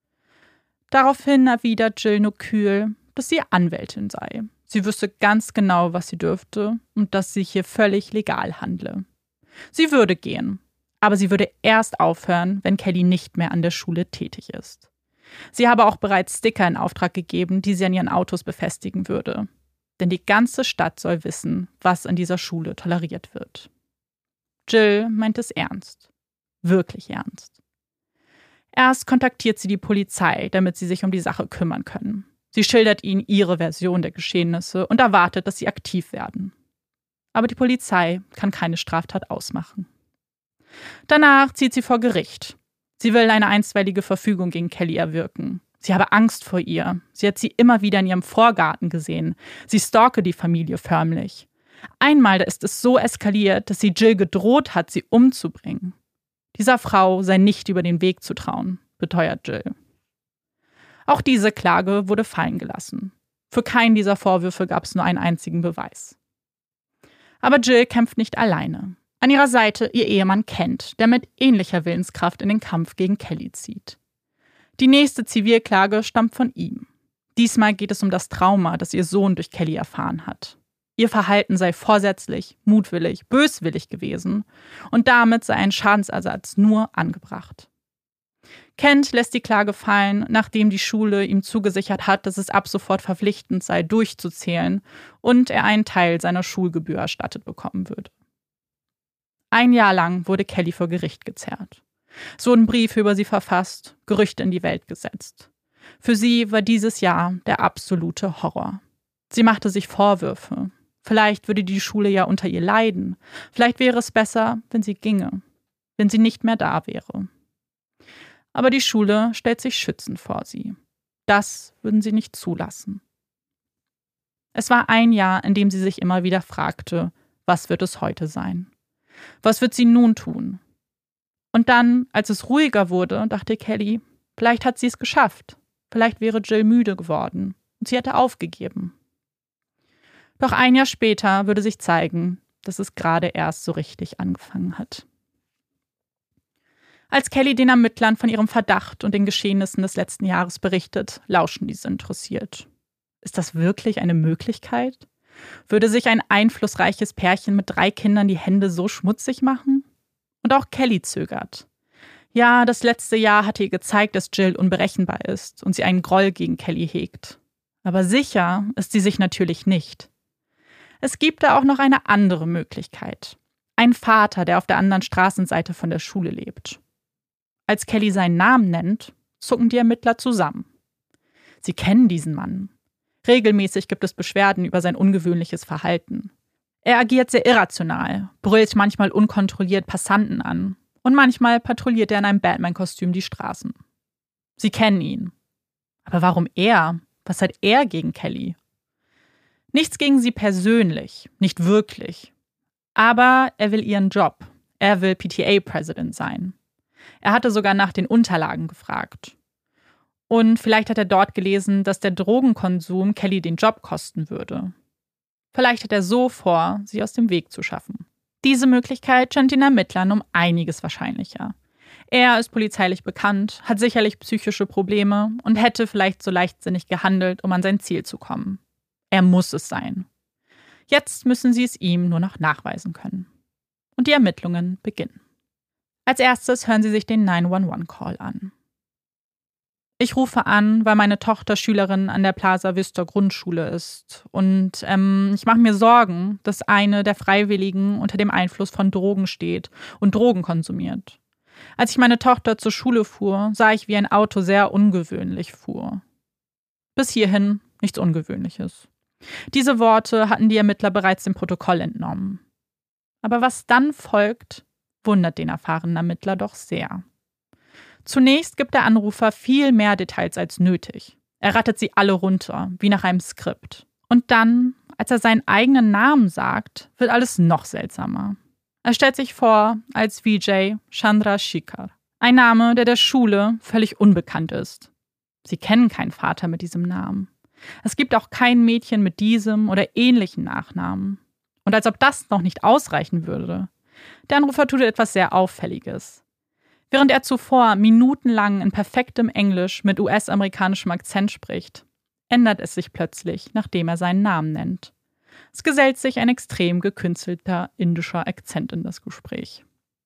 Daraufhin erwidert Jill nur kühl, dass sie Anwältin sei. Sie wüsste ganz genau, was sie dürfte und dass sie hier völlig legal handle. Sie würde gehen. Aber sie würde erst aufhören, wenn Kelly nicht mehr an der Schule tätig ist. Sie habe auch bereits Sticker in Auftrag gegeben, die sie an ihren Autos befestigen würde. Denn die ganze Stadt soll wissen, was an dieser Schule toleriert wird. Jill meint es ernst. Wirklich ernst. Erst kontaktiert sie die Polizei, damit sie sich um die Sache kümmern können. Sie schildert ihnen ihre Version der Geschehnisse und erwartet, dass sie aktiv werden. Aber die Polizei kann keine Straftat ausmachen. Danach zieht sie vor Gericht. Sie will eine einstweilige Verfügung gegen Kelly erwirken. Sie habe Angst vor ihr. Sie hat sie immer wieder in ihrem Vorgarten gesehen. Sie stalke die Familie förmlich. Einmal ist es so eskaliert, dass sie Jill gedroht hat, sie umzubringen. Dieser Frau sei nicht über den Weg zu trauen, beteuert Jill. Auch diese Klage wurde fallen gelassen. Für keinen dieser Vorwürfe gab es nur einen einzigen Beweis. Aber Jill kämpft nicht alleine. An ihrer Seite ihr Ehemann Kent, der mit ähnlicher Willenskraft in den Kampf gegen Kelly zieht. Die nächste Zivilklage stammt von ihm. Diesmal geht es um das Trauma, das ihr Sohn durch Kelly erfahren hat. Ihr Verhalten sei vorsätzlich, mutwillig, böswillig gewesen und damit sei ein Schadensersatz nur angebracht. Kent lässt die Klage fallen, nachdem die Schule ihm zugesichert hat, dass es ab sofort verpflichtend sei, durchzuzählen und er einen Teil seiner Schulgebühr erstattet bekommen würde. 1 Jahr lang wurde Kelly vor Gericht gezerrt. Es wurden Briefe über sie verfasst, Gerüchte in die Welt gesetzt. Für sie war dieses Jahr der absolute Horror. Sie machte sich Vorwürfe. Vielleicht würde die Schule ja unter ihr leiden. Vielleicht wäre es besser, wenn sie ginge, wenn sie nicht mehr da wäre. Aber die Schule stellt sich schützend vor sie. Das würden sie nicht zulassen. Es war 1 Jahr, in dem sie sich immer wieder fragte, was wird es heute sein? Was wird sie nun tun? Und dann, als es ruhiger wurde, dachte Kelly, vielleicht hat sie es geschafft. Vielleicht wäre Jill müde geworden und sie hätte aufgegeben. Doch 1 Jahr später würde sich zeigen, dass es gerade erst so richtig angefangen hat. Als Kelly den Ermittlern von ihrem Verdacht und den Geschehnissen des letzten Jahres berichtet, lauschen diese interessiert. Ist das wirklich eine Möglichkeit? Würde sich ein einflussreiches Pärchen mit 3 Kindern die Hände so schmutzig machen? Und auch Kelly zögert. Ja, das letzte Jahr hatte ihr gezeigt, dass Jill unberechenbar ist und sie einen Groll gegen Kelly hegt. Aber sicher ist sie sich natürlich nicht. Es gibt da auch noch eine andere Möglichkeit. Ein Vater, der auf der anderen Straßenseite von der Schule lebt. Als Kelly seinen Namen nennt, zucken die Ermittler zusammen. Sie kennen diesen Mann. Regelmäßig gibt es Beschwerden über sein ungewöhnliches Verhalten. Er agiert sehr irrational, brüllt manchmal unkontrolliert Passanten an und manchmal patrouilliert er in einem Batman-Kostüm die Straßen. Sie kennen ihn. Aber warum er? Was hat er gegen Kelly? Nichts gegen sie persönlich, nicht wirklich. Aber er will ihren Job. Er will PTA-President sein. Er hatte sogar nach den Unterlagen gefragt. Und vielleicht hat er dort gelesen, dass der Drogenkonsum Kelly den Job kosten würde. Vielleicht hat er so vor, sie aus dem Weg zu schaffen. Diese Möglichkeit scheint den Ermittlern um einiges wahrscheinlicher. Er ist polizeilich bekannt, hat sicherlich psychische Probleme und hätte vielleicht so leichtsinnig gehandelt, um an sein Ziel zu kommen. Er muss es sein. Jetzt müssen sie es ihm nur noch nachweisen können. Und die Ermittlungen beginnen. Als erstes hören sie sich den 911-Call an. Ich rufe an, weil meine Tochter Schülerin an der Plaza Vista Grundschule ist. Und ich mache mir Sorgen, dass eine der Freiwilligen unter dem Einfluss von Drogen steht und Drogen konsumiert. Als ich meine Tochter zur Schule fuhr, sah ich, wie ein Auto sehr ungewöhnlich fuhr. Bis hierhin nichts Ungewöhnliches. Diese Worte hatten die Ermittler bereits dem Protokoll entnommen. Aber was dann folgt, wundert den erfahrenen Ermittler doch sehr. Zunächst gibt der Anrufer viel mehr Details als nötig. Er rattet sie alle runter, wie nach einem Skript. Und dann, als er seinen eigenen Namen sagt, wird alles noch seltsamer. Er stellt sich vor als Vijay Chandrasekhar. Ein Name, der Schule völlig unbekannt ist. Sie kennen keinen Vater mit diesem Namen. Es gibt auch kein Mädchen mit diesem oder ähnlichen Nachnamen. Und als ob das noch nicht ausreichen würde. Der Anrufer tut etwas sehr Auffälliges. Während er zuvor minutenlang in perfektem Englisch mit US-amerikanischem Akzent spricht, ändert es sich plötzlich, nachdem er seinen Namen nennt. Es gesellt sich ein extrem gekünstelter indischer Akzent in das Gespräch.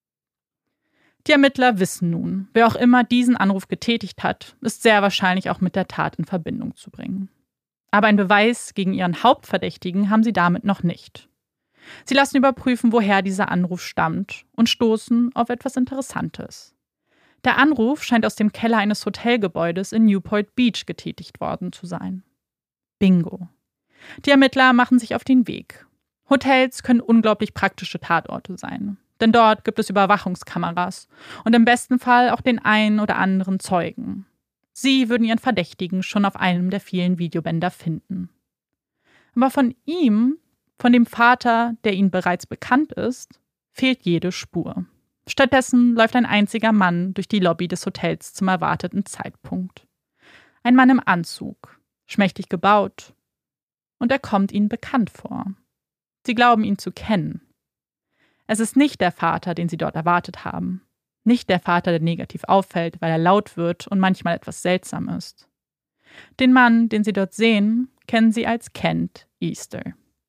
Die Ermittler wissen nun, wer auch immer diesen Anruf getätigt hat, ist sehr wahrscheinlich auch mit der Tat in Verbindung zu bringen. Aber einen Beweis gegen ihren Hauptverdächtigen haben sie damit noch nicht. Sie lassen überprüfen, woher dieser Anruf stammt und stoßen auf etwas Interessantes. Der Anruf scheint aus dem Keller eines Hotelgebäudes in Newport Beach getätigt worden zu sein. Bingo. Die Ermittler machen sich auf den Weg. Hotels können unglaublich praktische Tatorte sein, denn dort gibt es Überwachungskameras und im besten Fall auch den einen oder anderen Zeugen. Sie würden ihren Verdächtigen schon auf einem der vielen Videobänder finden. Aber von ihm, von dem Vater, der ihnen bereits bekannt ist, fehlt jede Spur. Stattdessen läuft ein einziger Mann durch die Lobby des Hotels zum erwarteten Zeitpunkt. Ein Mann im Anzug, schmächtig gebaut. Und er kommt ihnen bekannt vor. Sie glauben, ihn zu kennen. Es ist nicht der Vater, den sie dort erwartet haben. Nicht der Vater, der negativ auffällt, weil er laut wird und manchmal etwas seltsam ist. Den Mann, den sie dort sehen, kennen sie als Kent Easter.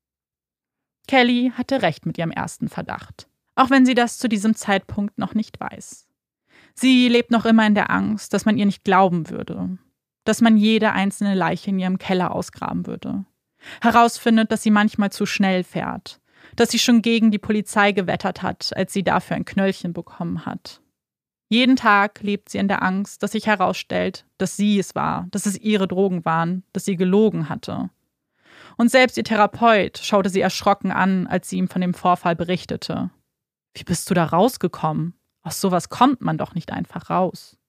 Kelly hatte recht mit ihrem ersten Verdacht, auch wenn sie das zu diesem Zeitpunkt noch nicht weiß. Sie lebt noch immer in der Angst, dass man ihr nicht glauben würde, dass man jede einzelne Leiche in ihrem Keller ausgraben würde, herausfindet, dass sie manchmal zu schnell fährt, dass sie schon gegen die Polizei gewettert hat, als sie dafür ein Knöllchen bekommen hat. Jeden Tag lebt sie in der Angst, dass sich herausstellt, dass sie es war, dass es ihre Drogen waren, dass sie gelogen hatte. Und selbst ihr Therapeut schaute sie erschrocken an, als sie ihm von dem Vorfall berichtete. Wie bist du da rausgekommen? Aus sowas kommt man doch nicht einfach raus.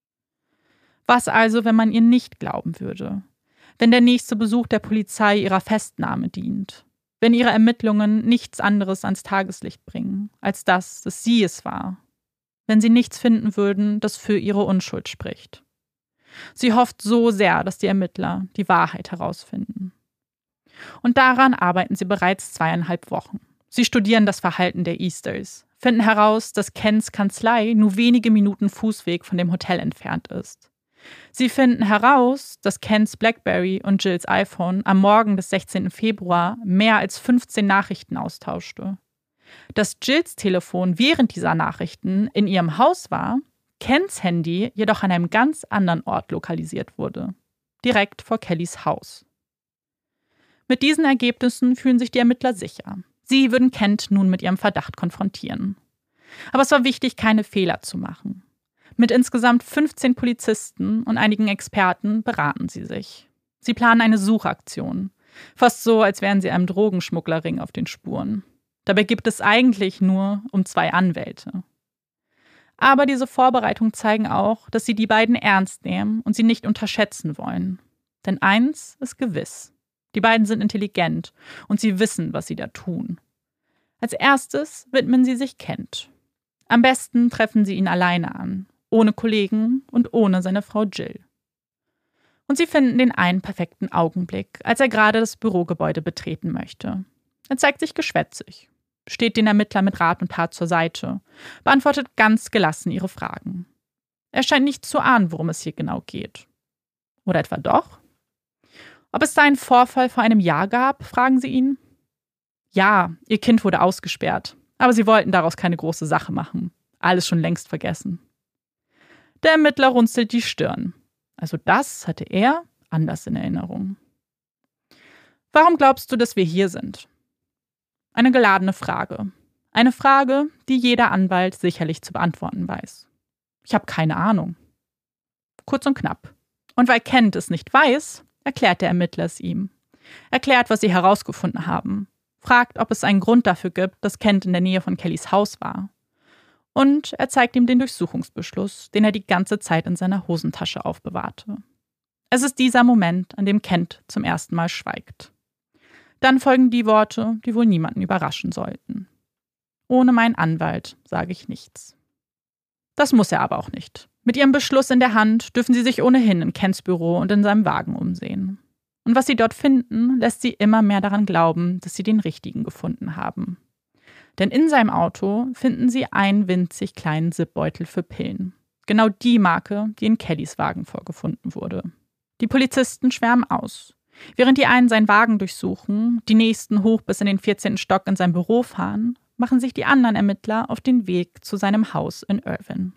Was also, wenn man ihr nicht glauben würde? Wenn der nächste Besuch der Polizei ihrer Festnahme dient? Wenn ihre Ermittlungen nichts anderes ans Tageslicht bringen, als dass sie es war? Wenn sie nichts finden würden, das für ihre Unschuld spricht? Sie hofft so sehr, dass die Ermittler die Wahrheit herausfinden. Und daran arbeiten sie bereits 2,5 Wochen. Sie studieren das Verhalten der Easters, finden heraus, dass Kens Kanzlei nur wenige Minuten Fußweg von dem Hotel entfernt ist. Sie finden heraus, dass Kens Blackberry und Jills iPhone am Morgen des 16. Februar mehr als 15 Nachrichten austauschte. Dass Jills Telefon während dieser Nachrichten in ihrem Haus war, Kens Handy jedoch an einem ganz anderen Ort lokalisiert wurde. Direkt vor Kellys Haus. Mit diesen Ergebnissen fühlen sich die Ermittler sicher. Sie würden Kent nun mit ihrem Verdacht konfrontieren. Aber es war wichtig, keine Fehler zu machen. Mit insgesamt 15 Polizisten und einigen Experten beraten sie sich. Sie planen eine Suchaktion. Fast so, als wären sie einem Drogenschmugglerring auf den Spuren. Dabei gibt es eigentlich nur 2 Anwälte. Aber diese Vorbereitungen zeigen auch, dass sie die beiden ernst nehmen und sie nicht unterschätzen wollen. Denn eins ist gewiss. Die beiden sind intelligent und sie wissen, was sie da tun. Als erstes widmen sie sich Kent. Am besten treffen sie ihn alleine an, ohne Kollegen und ohne seine Frau Jill. Und sie finden den einen perfekten Augenblick, als er gerade das Bürogebäude betreten möchte. Er zeigt sich geschwätzig, steht den Ermittlern mit Rat und Tat zur Seite, beantwortet ganz gelassen ihre Fragen. Er scheint nicht zu ahnen, worum es hier genau geht. Oder etwa doch? Ob es da einen Vorfall vor einem Jahr gab, fragen sie ihn. Ja, ihr Kind wurde ausgesperrt, aber sie wollten daraus keine große Sache machen. Alles schon längst vergessen. Der Ermittler runzelt die Stirn. Also das hatte er anders in Erinnerung. Warum glaubst du, dass wir hier sind? Eine geladene Frage. Eine Frage, die jeder Anwalt sicherlich zu beantworten weiß. Ich habe keine Ahnung. Kurz und knapp. Und weil Kent es nicht weiß, erklärt der Ermittler es ihm. Erklärt, was sie herausgefunden haben. Fragt, ob es einen Grund dafür gibt, dass Kent in der Nähe von Kellys Haus war. Und er zeigt ihm den Durchsuchungsbeschluss, den er die ganze Zeit in seiner Hosentasche aufbewahrte. Es ist dieser Moment, an dem Kent zum ersten Mal schweigt. Dann folgen die Worte, die wohl niemanden überraschen sollten. Ohne meinen Anwalt sage ich nichts. Das muss er aber auch nicht. Mit ihrem Beschluss in der Hand dürfen sie sich ohnehin in Kents Büro und in seinem Wagen umsehen. Und was sie dort finden, lässt sie immer mehr daran glauben, dass sie den Richtigen gefunden haben. Denn in seinem Auto finden sie einen winzig kleinen Zipbeutel für Pillen. Genau die Marke, die in Kellys Wagen vorgefunden wurde. Die Polizisten schwärmen aus. Während die einen seinen Wagen durchsuchen, die nächsten hoch bis in den 14. Stock in sein Büro fahren, machen sich die anderen Ermittler auf den Weg zu seinem Haus in Irvine.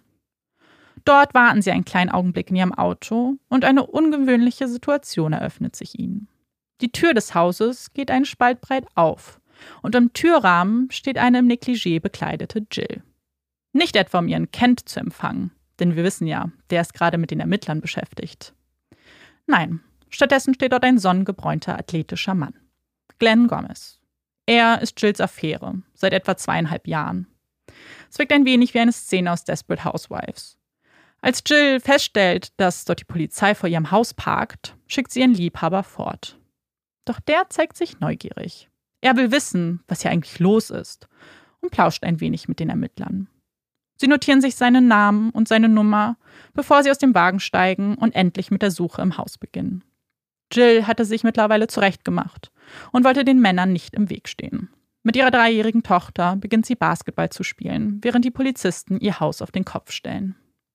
Dort warten sie einen kleinen Augenblick in ihrem Auto und eine ungewöhnliche Situation eröffnet sich ihnen. Die Tür des Hauses geht einen Spalt breit auf und im Türrahmen steht eine im Negligé bekleidete Jill. Nicht etwa, um ihren Kent zu empfangen, denn wir wissen ja, der ist gerade mit den Ermittlern beschäftigt. Nein, stattdessen steht dort ein sonnengebräunter, athletischer Mann. Glenn Gomez. Er ist Jills Affäre, seit etwa 2,5 Jahren. Es wirkt ein wenig wie eine Szene aus Desperate Housewives. Als Jill feststellt, dass dort die Polizei vor ihrem Haus parkt, schickt sie ihren Liebhaber fort. Doch der zeigt sich neugierig. Er will wissen, was hier eigentlich los ist und plauscht ein wenig mit den Ermittlern. Sie notieren sich seinen Namen und seine Nummer, bevor sie aus dem Wagen steigen und endlich mit der Suche im Haus beginnen. Jill hatte sich mittlerweile zurechtgemacht und wollte den Männern nicht im Weg stehen. Mit ihrer 3-jährigen Tochter beginnt sie Basketball zu spielen, während die Polizisten ihr Haus auf den Kopf stellen.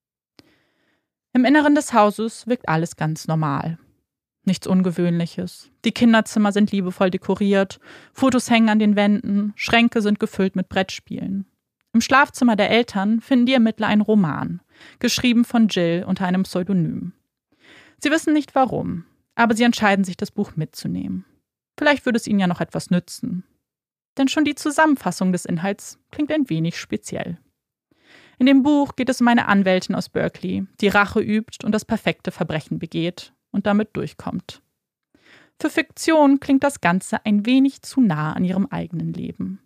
Im Inneren des Hauses wirkt alles ganz normal. Nichts Ungewöhnliches. Die Kinderzimmer sind liebevoll dekoriert, Fotos hängen an den Wänden, Schränke sind gefüllt mit Brettspielen. Im Schlafzimmer der Eltern finden die Ermittler einen Roman, geschrieben von Jill unter einem Pseudonym. Sie wissen nicht warum, aber sie entscheiden sich, das Buch mitzunehmen. Vielleicht würde es ihnen ja noch etwas nützen. Denn schon die Zusammenfassung des Inhalts klingt ein wenig speziell. In dem Buch geht es um eine Anwältin aus Berkeley, die Rache übt und das perfekte Verbrechen begeht und damit durchkommt. Für Fiktion klingt das Ganze ein wenig zu nah an ihrem eigenen Leben.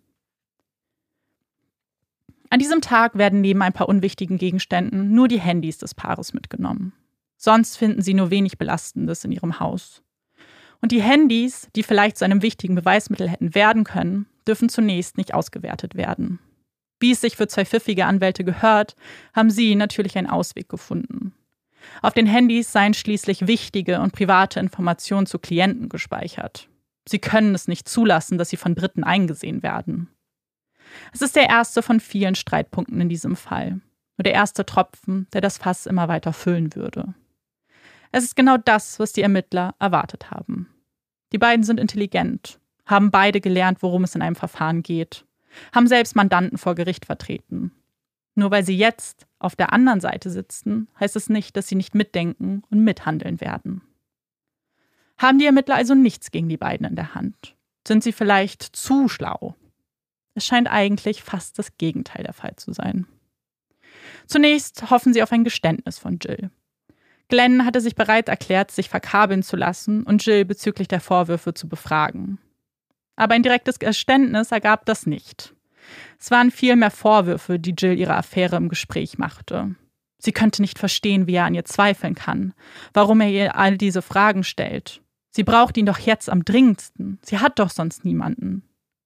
An diesem Tag werden neben ein paar unwichtigen Gegenständen nur die Handys des Paares mitgenommen. Sonst finden sie nur wenig Belastendes in ihrem Haus. Und die Handys, die vielleicht zu einem wichtigen Beweismittel hätten werden können, dürfen zunächst nicht ausgewertet werden. Wie es sich für zwei pfiffige Anwälte gehört, haben sie natürlich einen Ausweg gefunden. Auf den Handys seien schließlich wichtige und private Informationen zu Klienten gespeichert. Sie können es nicht zulassen, dass sie von Dritten eingesehen werden. Es ist der erste von vielen Streitpunkten in diesem Fall. Nur der erste Tropfen, der das Fass immer weiter füllen würde. Es ist genau das, was die Ermittler erwartet haben. Die beiden sind intelligent, haben beide gelernt, worum es in einem Verfahren geht, haben selbst Mandanten vor Gericht vertreten. Nur weil sie jetzt auf der anderen Seite sitzen, heißt es nicht, dass sie nicht mitdenken und mithandeln werden. Haben die Ermittler also nichts gegen die beiden in der Hand? Sind sie vielleicht zu schlau? Es scheint eigentlich fast das Gegenteil der Fall zu sein. Zunächst hoffen sie auf ein Geständnis von Jill. Glenn hatte sich bereit erklärt, sich verkabeln zu lassen und Jill bezüglich der Vorwürfe zu befragen. Aber ein direktes Geständnis ergab das nicht. Es waren vielmehr Vorwürfe, die Jill ihrer Affäre im Gespräch machte. Sie könnte nicht verstehen, wie er an ihr zweifeln kann, warum er ihr all diese Fragen stellt. Sie braucht ihn doch jetzt am dringendsten. Sie hat doch sonst niemanden.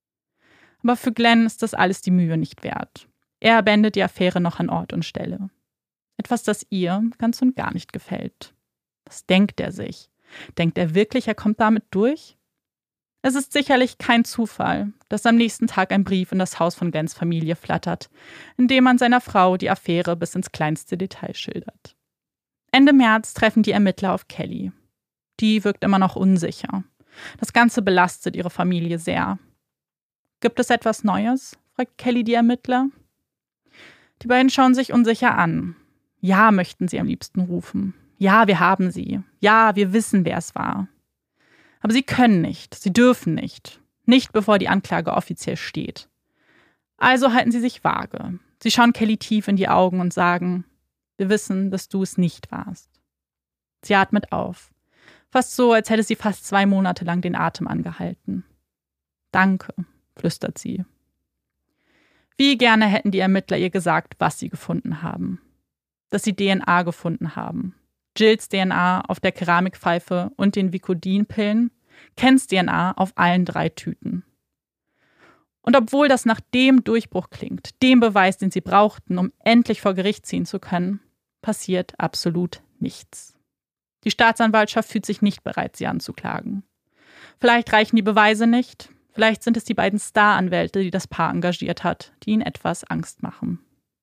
Aber für Glenn ist das alles die Mühe nicht wert. Er beendet die Affäre noch an Ort und Stelle. Etwas, das ihr ganz und gar nicht gefällt. Was denkt er sich? Denkt er wirklich, er kommt damit durch? Es ist sicherlich kein Zufall, dass am nächsten Tag ein Brief in das Haus von Glenns Familie flattert, in dem man seiner Frau die Affäre bis ins kleinste Detail schildert. Ende März treffen die Ermittler auf Kelly. Die wirkt immer noch unsicher. Das Ganze belastet ihre Familie sehr. Gibt es etwas Neues? Fragt Kelly die Ermittler. Die beiden schauen sich unsicher an. Ja, möchten sie am liebsten rufen. Ja, wir haben sie. Ja, wir wissen, wer es war. Aber sie können nicht, sie dürfen nicht. Nicht, bevor die Anklage offiziell steht. Also halten sie sich vage. Sie schauen Kelly tief in die Augen und sagen, wir wissen, dass du es nicht warst. Sie atmet auf. Fast so, als hätte sie fast 2 Monate lang den Atem angehalten. Danke, flüstert sie. Wie gerne hätten die Ermittler ihr gesagt, was sie gefunden haben. Dass sie DNA gefunden haben. Jills DNA auf der Keramikpfeife und den Vicodin-Pillen, Kens DNA auf allen 3 Tüten. Und obwohl das nach dem Durchbruch klingt, dem Beweis, den sie brauchten, um endlich vor Gericht ziehen zu können, passiert absolut nichts. Die Staatsanwaltschaft fühlt sich nicht bereit, sie anzuklagen. Vielleicht reichen die Beweise nicht, vielleicht sind es die beiden Star-Anwälte, die das Paar engagiert hat, die ihnen etwas Angst machen.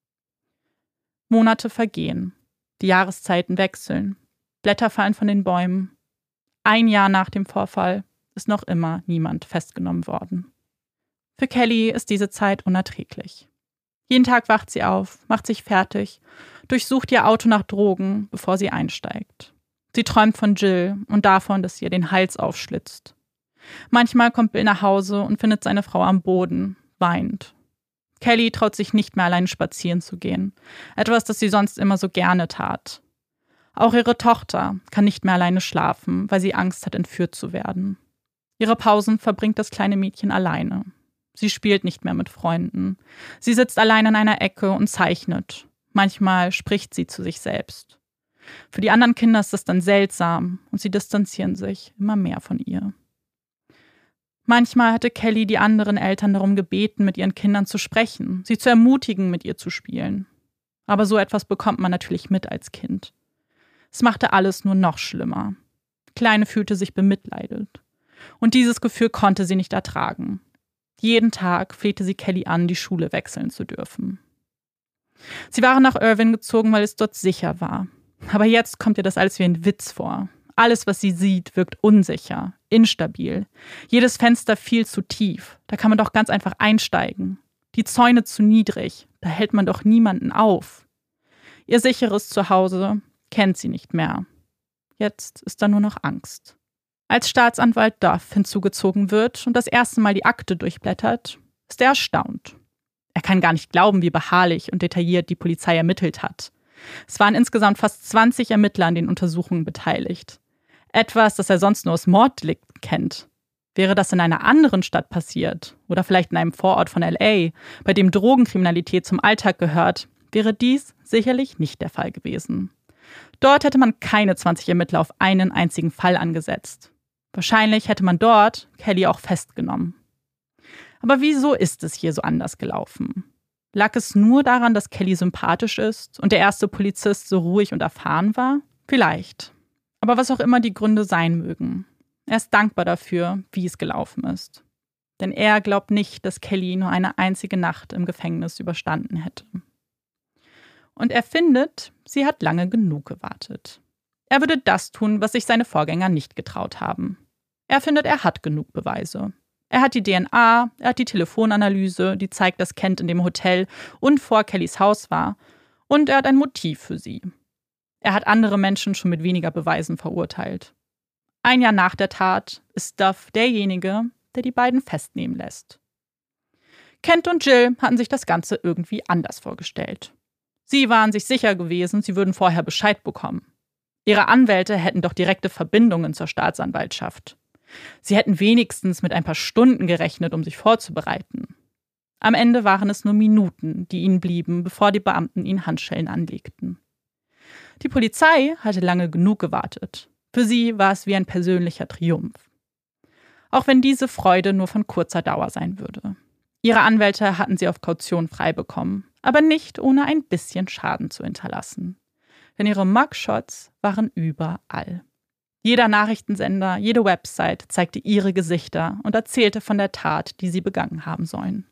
Monate vergehen. Die Jahreszeiten wechseln. Blätter fallen von den Bäumen. 1 Jahr nach dem Vorfall ist noch immer niemand festgenommen worden. Für Kelly ist diese Zeit unerträglich. Jeden Tag wacht sie auf, macht sich fertig, durchsucht ihr Auto nach Drogen, bevor sie einsteigt. Sie träumt von Jill und davon, dass sie ihr den Hals aufschlitzt. Manchmal kommt Bill nach Hause und findet seine Frau am Boden, weint. Kelly traut sich nicht mehr, alleine spazieren zu gehen. Etwas, das sie sonst immer so gerne tat. Auch ihre Tochter kann nicht mehr alleine schlafen, weil sie Angst hat, entführt zu werden. Ihre Pausen verbringt das kleine Mädchen alleine. Sie spielt nicht mehr mit Freunden. Sie sitzt allein in einer Ecke und zeichnet. Manchmal spricht sie zu sich selbst. Für die anderen Kinder ist das dann seltsam und sie distanzieren sich immer mehr von ihr. Manchmal hatte Kelly die anderen Eltern darum gebeten, mit ihren Kindern zu sprechen, sie zu ermutigen, mit ihr zu spielen. Aber so etwas bekommt man natürlich mit als Kind. Es machte alles nur noch schlimmer. Kleine fühlte sich bemitleidet. Und dieses Gefühl konnte sie nicht ertragen. Jeden Tag flehte sie Kelly an, die Schule wechseln zu dürfen. Sie waren nach Irvine gezogen, weil es dort sicher war. Aber jetzt kommt ihr das alles wie ein Witz vor. Alles, was sie sieht, wirkt unsicher, instabil. Jedes Fenster viel zu tief. Da kann man doch ganz einfach einsteigen. Die Zäune zu niedrig, Da hält man doch niemanden auf. Ihr sicheres Zuhause kennt sie nicht mehr. Jetzt ist da nur noch Angst. Als Staatsanwalt Duff hinzugezogen wird und das erste Mal die Akte durchblättert, ist er erstaunt. Er kann gar nicht glauben, wie beharrlich und detailliert die Polizei ermittelt hat. Es waren insgesamt fast 20 Ermittler an den Untersuchungen beteiligt. Etwas, das er sonst nur aus Morddelikten kennt. Wäre das in einer anderen Stadt passiert oder vielleicht in einem Vorort von LA, bei dem Drogenkriminalität zum Alltag gehört, wäre dies sicherlich nicht der Fall gewesen. Dort hätte man keine 20 Ermittler auf einen einzigen Fall angesetzt. Wahrscheinlich hätte man dort Kelly auch festgenommen. Aber wieso ist es hier so anders gelaufen? Lag es nur daran, dass Kelly sympathisch ist und der erste Polizist so ruhig und erfahren war? Vielleicht. Aber was auch immer die Gründe sein mögen. Er ist dankbar dafür, wie es gelaufen ist. Denn er glaubt nicht, dass Kelly nur eine einzige Nacht im Gefängnis überstanden hätte. Und er findet, sie hat lange genug gewartet. Er würde das tun, was sich seine Vorgänger nicht getraut haben. Er findet, er hat genug Beweise. Er hat die DNA, er hat die Telefonanalyse, die zeigt, dass Kent in dem Hotel und vor Kellys Haus war. Und er hat ein Motiv für sie. Er hat andere Menschen schon mit weniger Beweisen verurteilt. Ein Jahr nach der Tat ist Duff derjenige, der die beiden festnehmen lässt. Kent und Jill hatten sich das Ganze irgendwie anders vorgestellt. Sie waren sich sicher gewesen, sie würden vorher Bescheid bekommen. Ihre Anwälte hätten doch direkte Verbindungen zur Staatsanwaltschaft. Sie hätten wenigstens mit ein paar Stunden gerechnet, um sich vorzubereiten. Am Ende waren es nur Minuten, die ihnen blieben, bevor die Beamten ihnen Handschellen anlegten. Die Polizei hatte lange genug gewartet. Für sie war es wie ein persönlicher Triumph. Auch wenn diese Freude nur von kurzer Dauer sein würde. Ihre Anwälte hatten sie auf Kaution frei bekommen, aber nicht ohne ein bisschen Schaden zu hinterlassen. Denn ihre Mugshots waren überall. Jeder Nachrichtensender, jede Website zeigte ihre Gesichter und erzählte von der Tat, die sie begangen haben sollen.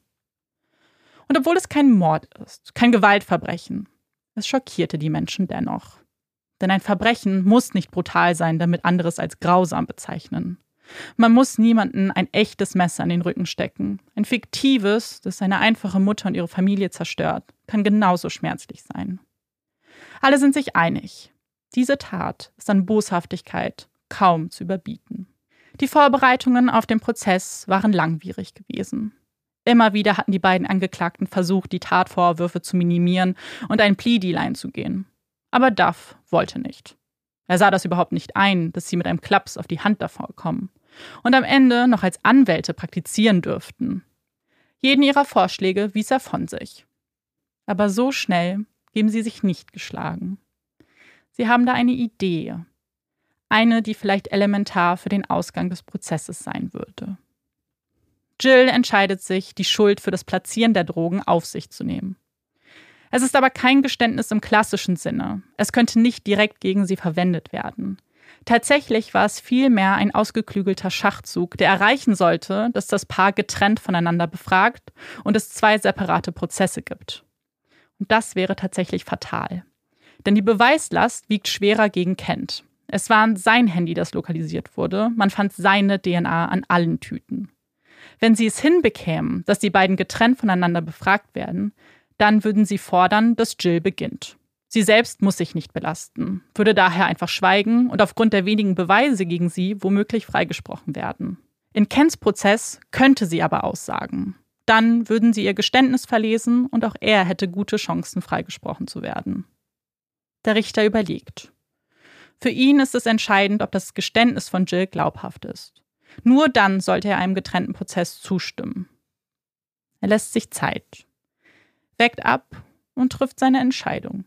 Und obwohl es kein Mord ist, kein Gewaltverbrechen, es schockierte die Menschen dennoch. Denn ein Verbrechen muss nicht brutal sein, damit andere es als grausam bezeichnen. Man muss niemandem ein echtes Messer in den Rücken stecken. Ein fiktives, das eine einfache Mutter und ihre Familie zerstört, kann genauso schmerzlich sein. Alle sind sich einig. Diese Tat ist an Boshaftigkeit kaum zu überbieten. Die Vorbereitungen auf den Prozess waren langwierig gewesen. Immer wieder hatten die beiden Angeklagten versucht, die Tatvorwürfe zu minimieren und einen Plea-Deal einzugehen. Aber Duff wollte nicht. Er sah das überhaupt nicht ein, dass sie mit einem Klaps auf die Hand davonkommen und am Ende noch als Anwälte praktizieren dürften. Jeden ihrer Vorschläge wies er von sich. Aber so schnell geben sie sich nicht geschlagen. Sie haben da eine Idee. Eine, die vielleicht elementar für den Ausgang des Prozesses sein würde. Jill entscheidet sich, die Schuld für das Platzieren der Drogen auf sich zu nehmen. Es ist aber kein Geständnis im klassischen Sinne. Es könnte nicht direkt gegen sie verwendet werden. Tatsächlich war es vielmehr ein ausgeklügelter Schachzug, der erreichen sollte, dass das Paar getrennt voneinander befragt und es 2 separate Prozesse gibt. Und das wäre tatsächlich fatal. Denn die Beweislast wiegt schwerer gegen Kent. Es war sein Handy, das lokalisiert wurde. Man fand seine DNA an allen Tüten. Wenn sie es hinbekämen, dass die beiden getrennt voneinander befragt werden, dann würden sie fordern, dass Jill beginnt. Sie selbst muss sich nicht belasten, würde daher einfach schweigen und aufgrund der wenigen Beweise gegen sie womöglich freigesprochen werden. In Kents Prozess könnte sie aber aussagen. Dann würden sie ihr Geständnis verlesen und auch er hätte gute Chancen, freigesprochen zu werden. Der Richter überlegt. Für ihn ist es entscheidend, ob das Geständnis von Jill glaubhaft ist. Nur dann sollte er einem getrennten Prozess zustimmen. Er lässt sich Zeit, wägt ab und trifft seine Entscheidung.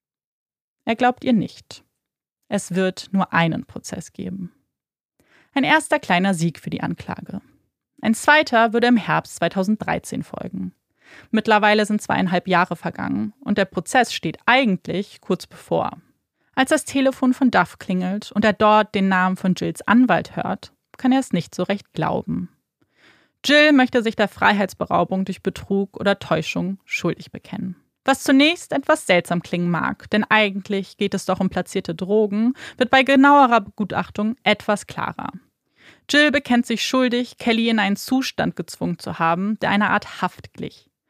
Er glaubt ihr nicht. Es wird nur einen Prozess geben. Ein erster kleiner Sieg für die Anklage. Ein zweiter würde im Herbst 2013 folgen. Mittlerweile sind 2,5 Jahre vergangen und der Prozess steht eigentlich kurz bevor. Als das Telefon von Duff klingelt und er dort den Namen von Jills Anwalt hört, kann er es nicht so recht glauben. Jill möchte sich der Freiheitsberaubung durch Betrug oder Täuschung schuldig bekennen. Was zunächst etwas seltsam klingen mag, denn eigentlich geht es doch um platzierte Drogen, wird bei genauerer Begutachtung etwas klarer. Jill bekennt sich schuldig, Kelly in einen Zustand gezwungen zu haben, der einer Art Haft glich.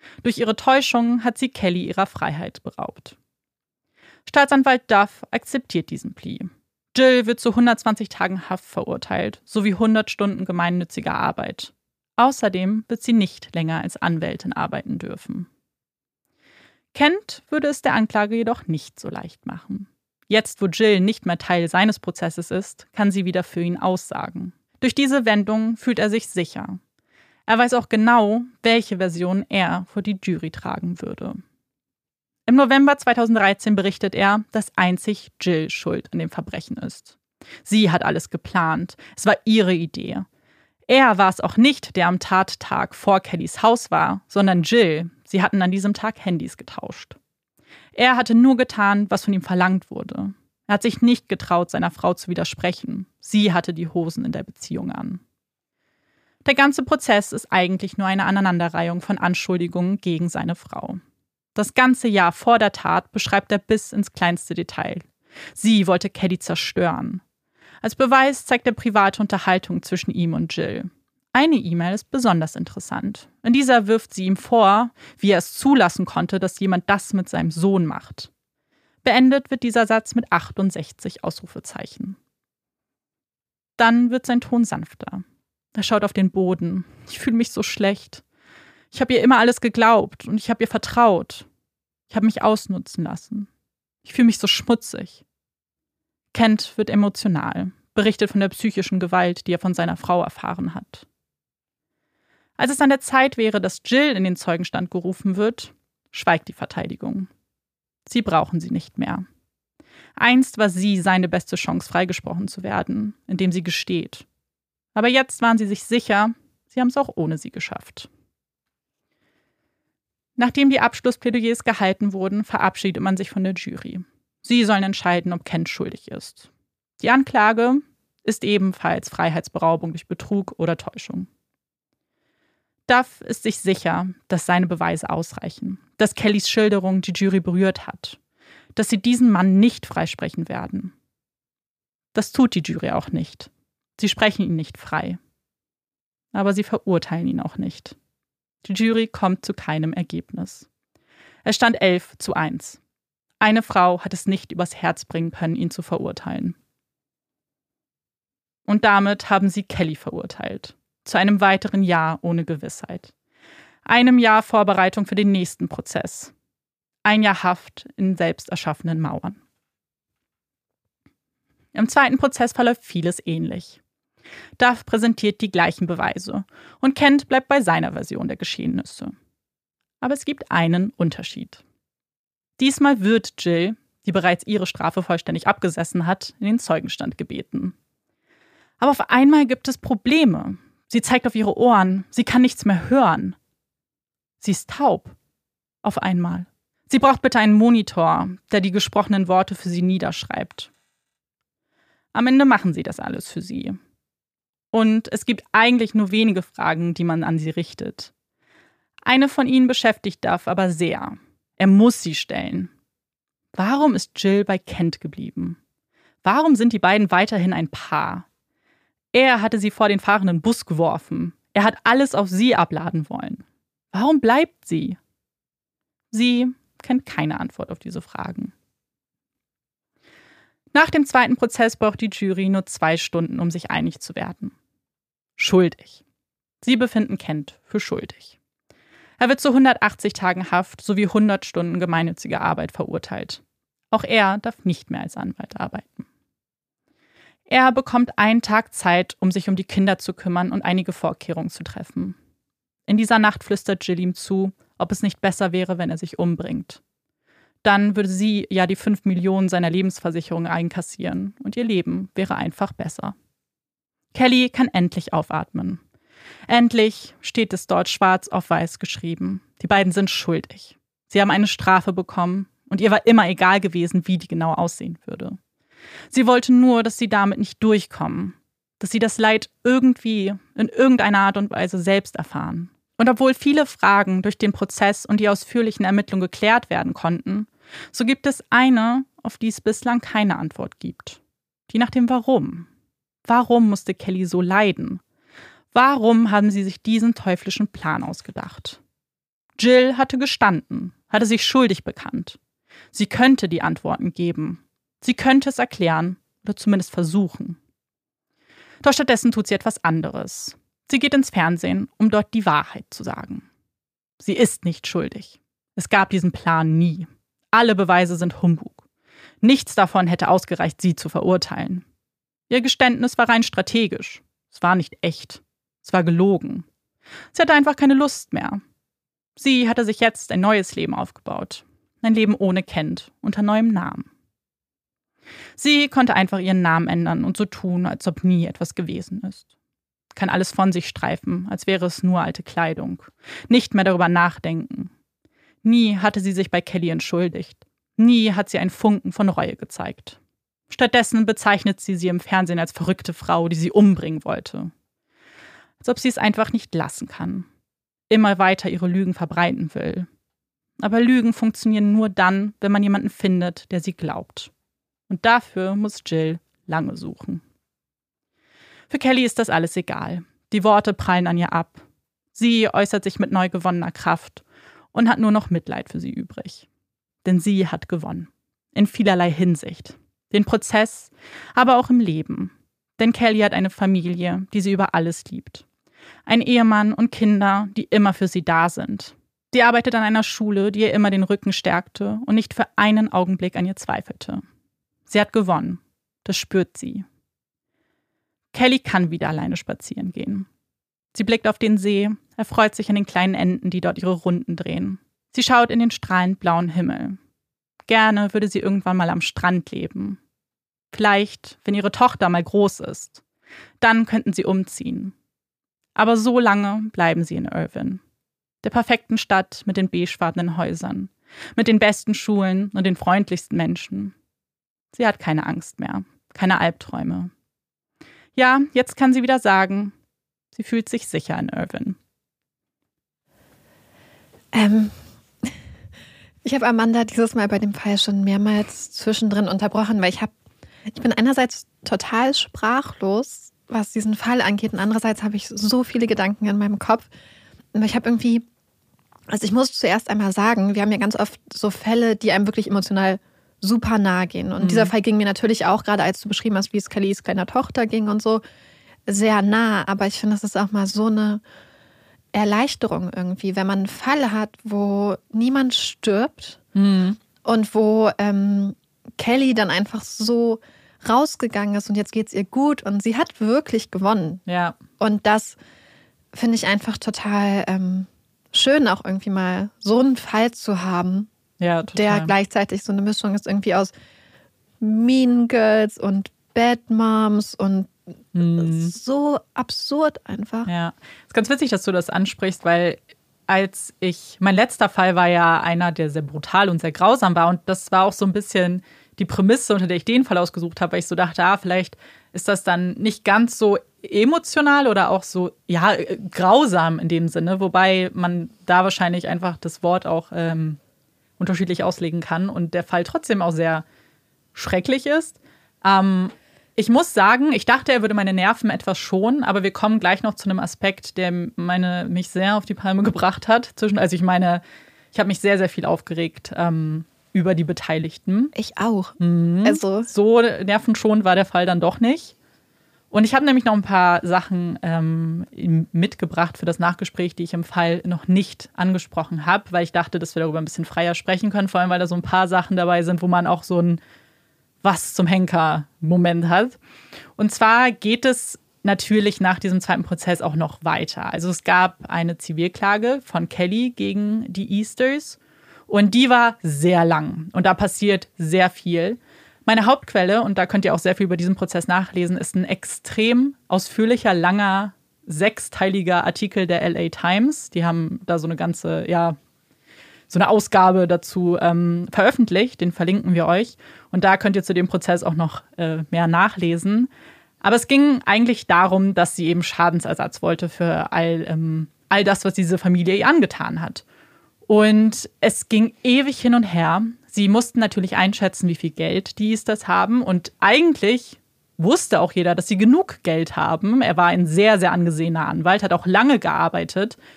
Durch ihre Täuschung hat sie Kelly ihrer Freiheit beraubt. Staatsanwalt Duff akzeptiert diesen Plea. Jill wird zu 120 Tagen Haft verurteilt, sowie 100 Stunden gemeinnütziger Arbeit. Außerdem wird sie nicht länger als Anwältin arbeiten dürfen. Kent würde es der Anklage jedoch nicht so leicht machen. Jetzt, wo Jill nicht mehr Teil seines Prozesses ist, kann sie wieder für ihn aussagen. Durch diese Wendung fühlt er sich sicher. Er weiß auch genau, welche Version er vor die Jury tragen würde. Im November 2013 berichtet er, dass einzig Jill schuld an dem Verbrechen ist. Sie hat alles geplant. Es war ihre Idee. Er war es auch nicht, der am Tattag vor Kellys Haus war, sondern Jill. Sie hatten an diesem Tag Handys getauscht. Er hatte nur getan, was von ihm verlangt wurde. Er hat sich nicht getraut, seiner Frau zu widersprechen. Sie hatte die Hosen in der Beziehung an. Der ganze Prozess ist eigentlich nur eine Aneinanderreihung von Anschuldigungen gegen seine Frau. Das ganze Jahr vor der Tat beschreibt er bis ins kleinste Detail. Sie wollte Kelly zerstören. Als Beweis zeigt er private Unterhaltung zwischen ihm und Jill. Eine E-Mail ist besonders interessant. In dieser wirft sie ihm vor, wie er es zulassen konnte, dass jemand das mit seinem Sohn macht. Beendet wird dieser Satz mit 68 Ausrufezeichen. Dann wird sein Ton sanfter. Er schaut auf den Boden. Ich fühle mich so schlecht. Ich habe ihr immer alles geglaubt und ich habe ihr vertraut. Ich habe mich ausnutzen lassen. Ich fühle mich so schmutzig. Kent wird emotional, berichtet von der psychischen Gewalt, die er von seiner Frau erfahren hat. Als es an der Zeit wäre, dass Jill in den Zeugenstand gerufen wird, schweigt die Verteidigung. Sie brauchen sie nicht mehr. Einst war sie seine beste Chance, freigesprochen zu werden, indem sie gesteht. Aber jetzt waren sie sich sicher, sie haben es auch ohne sie geschafft. Nachdem die Abschlussplädoyers gehalten wurden, verabschiedet man sich von der Jury. Sie sollen entscheiden, ob Kent schuldig ist. Die Anklage ist ebenfalls Freiheitsberaubung durch Betrug oder Täuschung. Duff ist sich sicher, dass seine Beweise ausreichen, dass Kellys Schilderung die Jury berührt hat, dass sie diesen Mann nicht freisprechen werden. Das tut die Jury auch nicht. Sie sprechen ihn nicht frei. Aber sie verurteilen ihn auch nicht. Die Jury kommt zu keinem Ergebnis. Es stand 11:1. Eine Frau hat es nicht übers Herz bringen können, ihn zu verurteilen. Und damit haben sie Kelly verurteilt. Zu einem weiteren Jahr ohne Gewissheit. Einem Jahr Vorbereitung für den nächsten Prozess. Ein Jahr Haft in selbst erschaffenen Mauern. Im zweiten Prozess verläuft vieles ähnlich. Duff präsentiert die gleichen Beweise und Kent bleibt bei seiner Version der Geschehnisse. Aber es gibt einen Unterschied. Diesmal wird Jill, die bereits ihre Strafe vollständig abgesessen hat, in den Zeugenstand gebeten. Aber auf einmal gibt es Probleme. Sie zeigt auf ihre Ohren. Sie kann nichts mehr hören. Sie ist taub. Auf einmal. Sie braucht bitte einen Monitor, der die gesprochenen Worte für sie niederschreibt. Am Ende machen sie das alles für sie. Und es gibt eigentlich nur wenige Fragen, die man an sie richtet. Eine von ihnen beschäftigt Duff aber sehr. Er muss sie stellen. Warum ist Jill bei Kent geblieben? Warum sind die beiden weiterhin ein Paar? Er hatte sie vor den fahrenden Bus geworfen. Er hat alles auf sie abladen wollen. Warum bleibt sie? Sie kennt keine Antwort auf diese Fragen. Nach dem zweiten Prozess braucht die Jury nur 2 Stunden, um sich einig zu werden. Schuldig. Sie befinden Kent für schuldig. Er wird zu 180 Tagen Haft sowie 100 Stunden gemeinnützige Arbeit verurteilt. Auch er darf nicht mehr als Anwalt arbeiten. Er bekommt einen Tag Zeit, um sich um die Kinder zu kümmern und einige Vorkehrungen zu treffen. In dieser Nacht flüstert Jill ihm zu, ob es nicht besser wäre, wenn er sich umbringt. Dann würde sie ja die 5 Millionen seiner Lebensversicherung einkassieren und ihr Leben wäre einfach besser. Kelly kann endlich aufatmen. Endlich steht es dort schwarz auf weiß geschrieben. Die beiden sind schuldig. Sie haben eine Strafe bekommen und ihr war immer egal gewesen, wie die genau aussehen würde. Sie wollte nur, dass sie damit nicht durchkommen, dass sie das Leid irgendwie in irgendeiner Art und Weise selbst erfahren. Und obwohl viele Fragen durch den Prozess und die ausführlichen Ermittlungen geklärt werden konnten, so gibt es eine, auf die es bislang keine Antwort gibt. Die nach dem Warum. Warum musste Kelly so leiden? Warum haben sie sich diesen teuflischen Plan ausgedacht? Jill hatte gestanden, hatte sich schuldig bekannt. Sie könnte die Antworten geben. Sie könnte es erklären oder zumindest versuchen. Doch stattdessen tut sie etwas anderes. Sie geht ins Fernsehen, um dort die Wahrheit zu sagen. Sie ist nicht schuldig. Es gab diesen Plan nie. Alle Beweise sind Humbug. Nichts davon hätte ausgereicht, sie zu verurteilen. Ihr Geständnis war rein strategisch. Es war nicht echt. Es war gelogen. Sie hatte einfach keine Lust mehr. Sie hatte sich jetzt ein neues Leben aufgebaut. Ein Leben ohne Kent, unter neuem Namen. Sie konnte einfach ihren Namen ändern und so tun, als ob nie etwas gewesen ist. Kann alles von sich streifen, als wäre es nur alte Kleidung. Nicht mehr darüber nachdenken. Nie hatte sie sich bei Kelly entschuldigt. Nie hat sie einen Funken von Reue gezeigt. Stattdessen bezeichnet sie im Fernsehen als verrückte Frau, die sie umbringen wollte. Als ob sie es einfach nicht lassen kann. Immer weiter ihre Lügen verbreiten will. Aber Lügen funktionieren nur dann, wenn man jemanden findet, der sie glaubt. Und dafür muss Jill lange suchen. Für Kelly ist das alles egal. Die Worte prallen an ihr ab. Sie äußert sich mit neu gewonnener Kraft und hat nur noch Mitleid für sie übrig. Denn sie hat gewonnen. In vielerlei Hinsicht. Den Prozess, aber auch im Leben. Denn Kelly hat eine Familie, die sie über alles liebt. Ein Ehemann und Kinder, die immer für sie da sind. Sie arbeitet an einer Schule, die ihr immer den Rücken stärkte und nicht für einen Augenblick an ihr zweifelte. Sie hat gewonnen. Das spürt sie. Kelly kann wieder alleine spazieren gehen. Sie blickt auf den See, erfreut sich an den kleinen Enten, die dort ihre Runden drehen. Sie schaut in den strahlend blauen Himmel. Gerne würde sie irgendwann mal am Strand leben. Vielleicht, wenn ihre Tochter mal groß ist. Dann könnten sie umziehen. Aber so lange bleiben sie in Irvine. Der perfekten Stadt mit den beigefarbenen Häusern, mit den besten Schulen und den freundlichsten Menschen. Sie hat keine Angst mehr, keine Albträume. Ja, jetzt kann sie wieder sagen, sie fühlt sich sicher in Irvine.
Ich habe Amanda dieses Mal bei dem Fall schon mehrmals zwischendrin unterbrochen, weil ich bin einerseits total sprachlos, was diesen Fall angeht, und andererseits habe ich so viele Gedanken in meinem Kopf. Aber ich habe irgendwie, also ich muss zuerst einmal sagen, wir haben ja ganz oft so Fälle, die einem wirklich emotional super nahe gehen. Und dieser Fall ging mir natürlich auch, gerade als du beschrieben hast, wie es Kellys kleiner Tochter ging und so, sehr nah. Aber ich finde, das ist auch mal so eine Erleichterung irgendwie, wenn man einen Fall hat, wo niemand stirbt und wo Kelly dann einfach so rausgegangen ist und jetzt geht's ihr gut und sie hat wirklich gewonnen.
Ja.
Und das finde ich einfach total schön, auch irgendwie mal so einen Fall zu haben,
ja, total.
Der gleichzeitig so eine Mischung ist irgendwie aus Mean Girls und Bad Moms und so absurd einfach.
Ja, es ist ganz witzig, dass du das ansprichst, weil mein letzter Fall war ja einer, der sehr brutal und sehr grausam war und das war auch so ein bisschen die Prämisse, unter der ich den Fall ausgesucht habe, weil ich so dachte, vielleicht ist das dann nicht ganz so emotional oder auch so, ja, grausam in dem Sinne, wobei man da wahrscheinlich einfach das Wort auch unterschiedlich auslegen kann und der Fall trotzdem auch sehr schrecklich ist. Ich muss sagen, ich dachte, er würde meine Nerven etwas schonen, aber wir kommen gleich noch zu einem Aspekt, der mich sehr auf die Palme gebracht hat. Ich habe mich sehr, sehr viel aufgeregt über die Beteiligten.
Ich auch.
Also so nervenschonend war der Fall dann doch nicht. Und ich habe nämlich noch ein paar Sachen mitgebracht für das Nachgespräch, die ich im Fall noch nicht angesprochen habe, weil ich dachte, dass wir darüber ein bisschen freier sprechen können, vor allem, weil da so ein paar Sachen dabei sind, wo man auch so ein Was zum Henker-Moment hat. Und zwar geht es natürlich nach diesem zweiten Prozess auch noch weiter. Also es gab eine Zivilklage von Kelly gegen die Easters und die war sehr lang und da passiert sehr viel. Meine Hauptquelle, und da könnt ihr auch sehr viel über diesen Prozess nachlesen, ist ein extrem ausführlicher, langer, 6-teiliger Artikel der LA Times. Die haben da so eine ganze, so eine Ausgabe dazu veröffentlicht. Den verlinken wir euch. Und da könnt ihr zu dem Prozess auch noch mehr nachlesen. Aber es ging eigentlich darum, dass sie eben Schadensersatz wollte für all das, was diese Familie ihr angetan hat. Und es ging ewig hin und her. Sie mussten natürlich einschätzen, wie viel Geld die Easters haben. Und eigentlich wusste auch jeder, dass sie genug Geld haben. Er war ein sehr, sehr angesehener Anwalt, hat auch lange gearbeitet.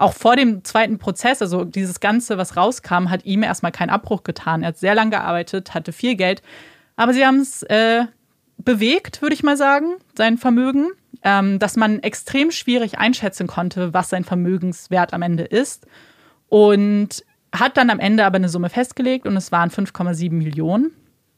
auch vor dem zweiten Prozess, also dieses Ganze, was rauskam, hat ihm erstmal keinen Abbruch getan. Er hat sehr lange gearbeitet, hatte viel Geld. Aber sie haben es bewegt, würde ich mal sagen, sein Vermögen, dass man extrem schwierig einschätzen konnte, was sein Vermögenswert am Ende ist. Und hat dann am Ende aber eine Summe festgelegt und es waren 5,7 Millionen.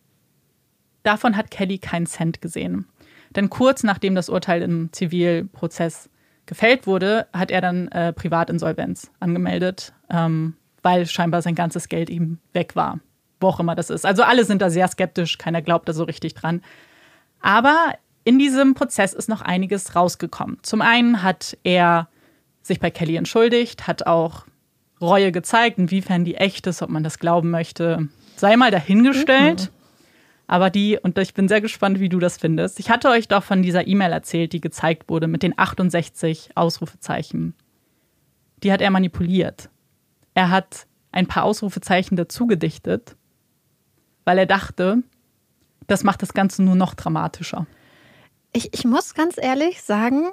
Davon hat Kelly keinen Cent gesehen. Denn kurz nachdem das Urteil im Zivilprozess gefällt wurde, hat er dann Privatinsolvenz angemeldet, weil scheinbar sein ganzes Geld ihm weg war. Wo auch immer das ist. Also alle sind da sehr skeptisch, keiner glaubt da so richtig dran. Aber in diesem Prozess ist noch einiges rausgekommen. Zum einen hat er sich bei Kelly entschuldigt, hat auch Reue gezeigt, inwiefern die echt ist, ob man das glauben möchte, sei mal dahingestellt. Aber und ich bin sehr gespannt, wie du das findest. Ich hatte euch doch von dieser E-Mail erzählt, die gezeigt wurde mit den 68 Ausrufezeichen. Die hat er manipuliert. Er hat ein paar Ausrufezeichen dazu gedichtet, weil er dachte, das macht das Ganze nur noch dramatischer.
Ich muss ganz ehrlich sagen,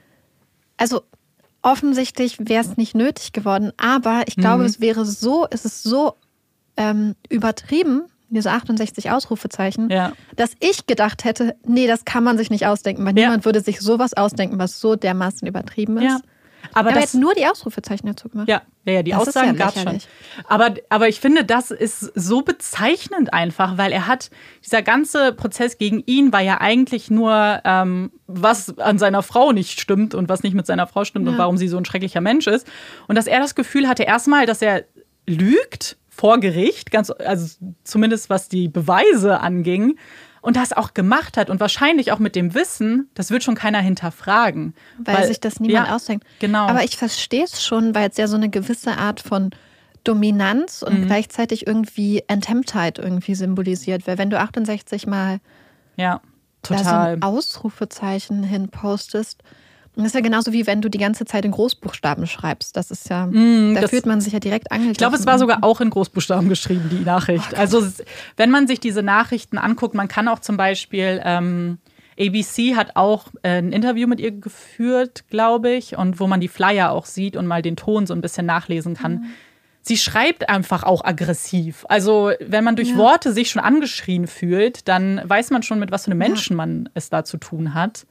also offensichtlich wäre es nicht nötig geworden, aber ich glaube, es ist so übertrieben, diese 68 Ausrufezeichen, dass ich gedacht hätte, nee, das kann man sich nicht ausdenken, weil niemand würde sich sowas ausdenken, was so dermaßen übertrieben ist.
Ja. Aber
er hat nur die Ausrufezeichen dazu gemacht.
Ja, die das Aussagen gab es schon. Aber ich finde, das ist so bezeichnend einfach, weil dieser ganze Prozess gegen ihn war ja eigentlich nur, was an seiner Frau nicht stimmt und was nicht mit seiner Frau stimmt und warum sie so ein schrecklicher Mensch ist. Und dass er das Gefühl hatte, erstmal, dass er lügt vor Gericht, also zumindest was die Beweise anging. Und das auch gemacht hat und wahrscheinlich auch mit dem Wissen, das wird schon keiner hinterfragen.
Weil sich das niemand ausdenkt.
Genau.
Aber ich verstehe es schon, weil es ja so eine gewisse Art von Dominanz und gleichzeitig irgendwie Enthemmtheit irgendwie symbolisiert. Weil wenn du 68 Mal
total.
Da so ein Ausrufezeichen hinpostest, das ist ja genauso wie wenn du die ganze Zeit in Großbuchstaben schreibst. Das ist ja, da fühlt man sich ja direkt angegriffen.
Ich glaube, es war sogar auch in Großbuchstaben geschrieben, die Nachricht. Also wenn man sich diese Nachrichten anguckt, man kann auch zum Beispiel, ABC hat auch ein Interview mit ihr geführt, glaube ich, und wo man die Flyer auch sieht und mal den Ton so ein bisschen nachlesen kann. Sie schreibt einfach auch aggressiv. Also wenn man durch Worte sich schon angeschrien fühlt, dann weiß man schon, mit was für einem Menschen man es da zu tun hat.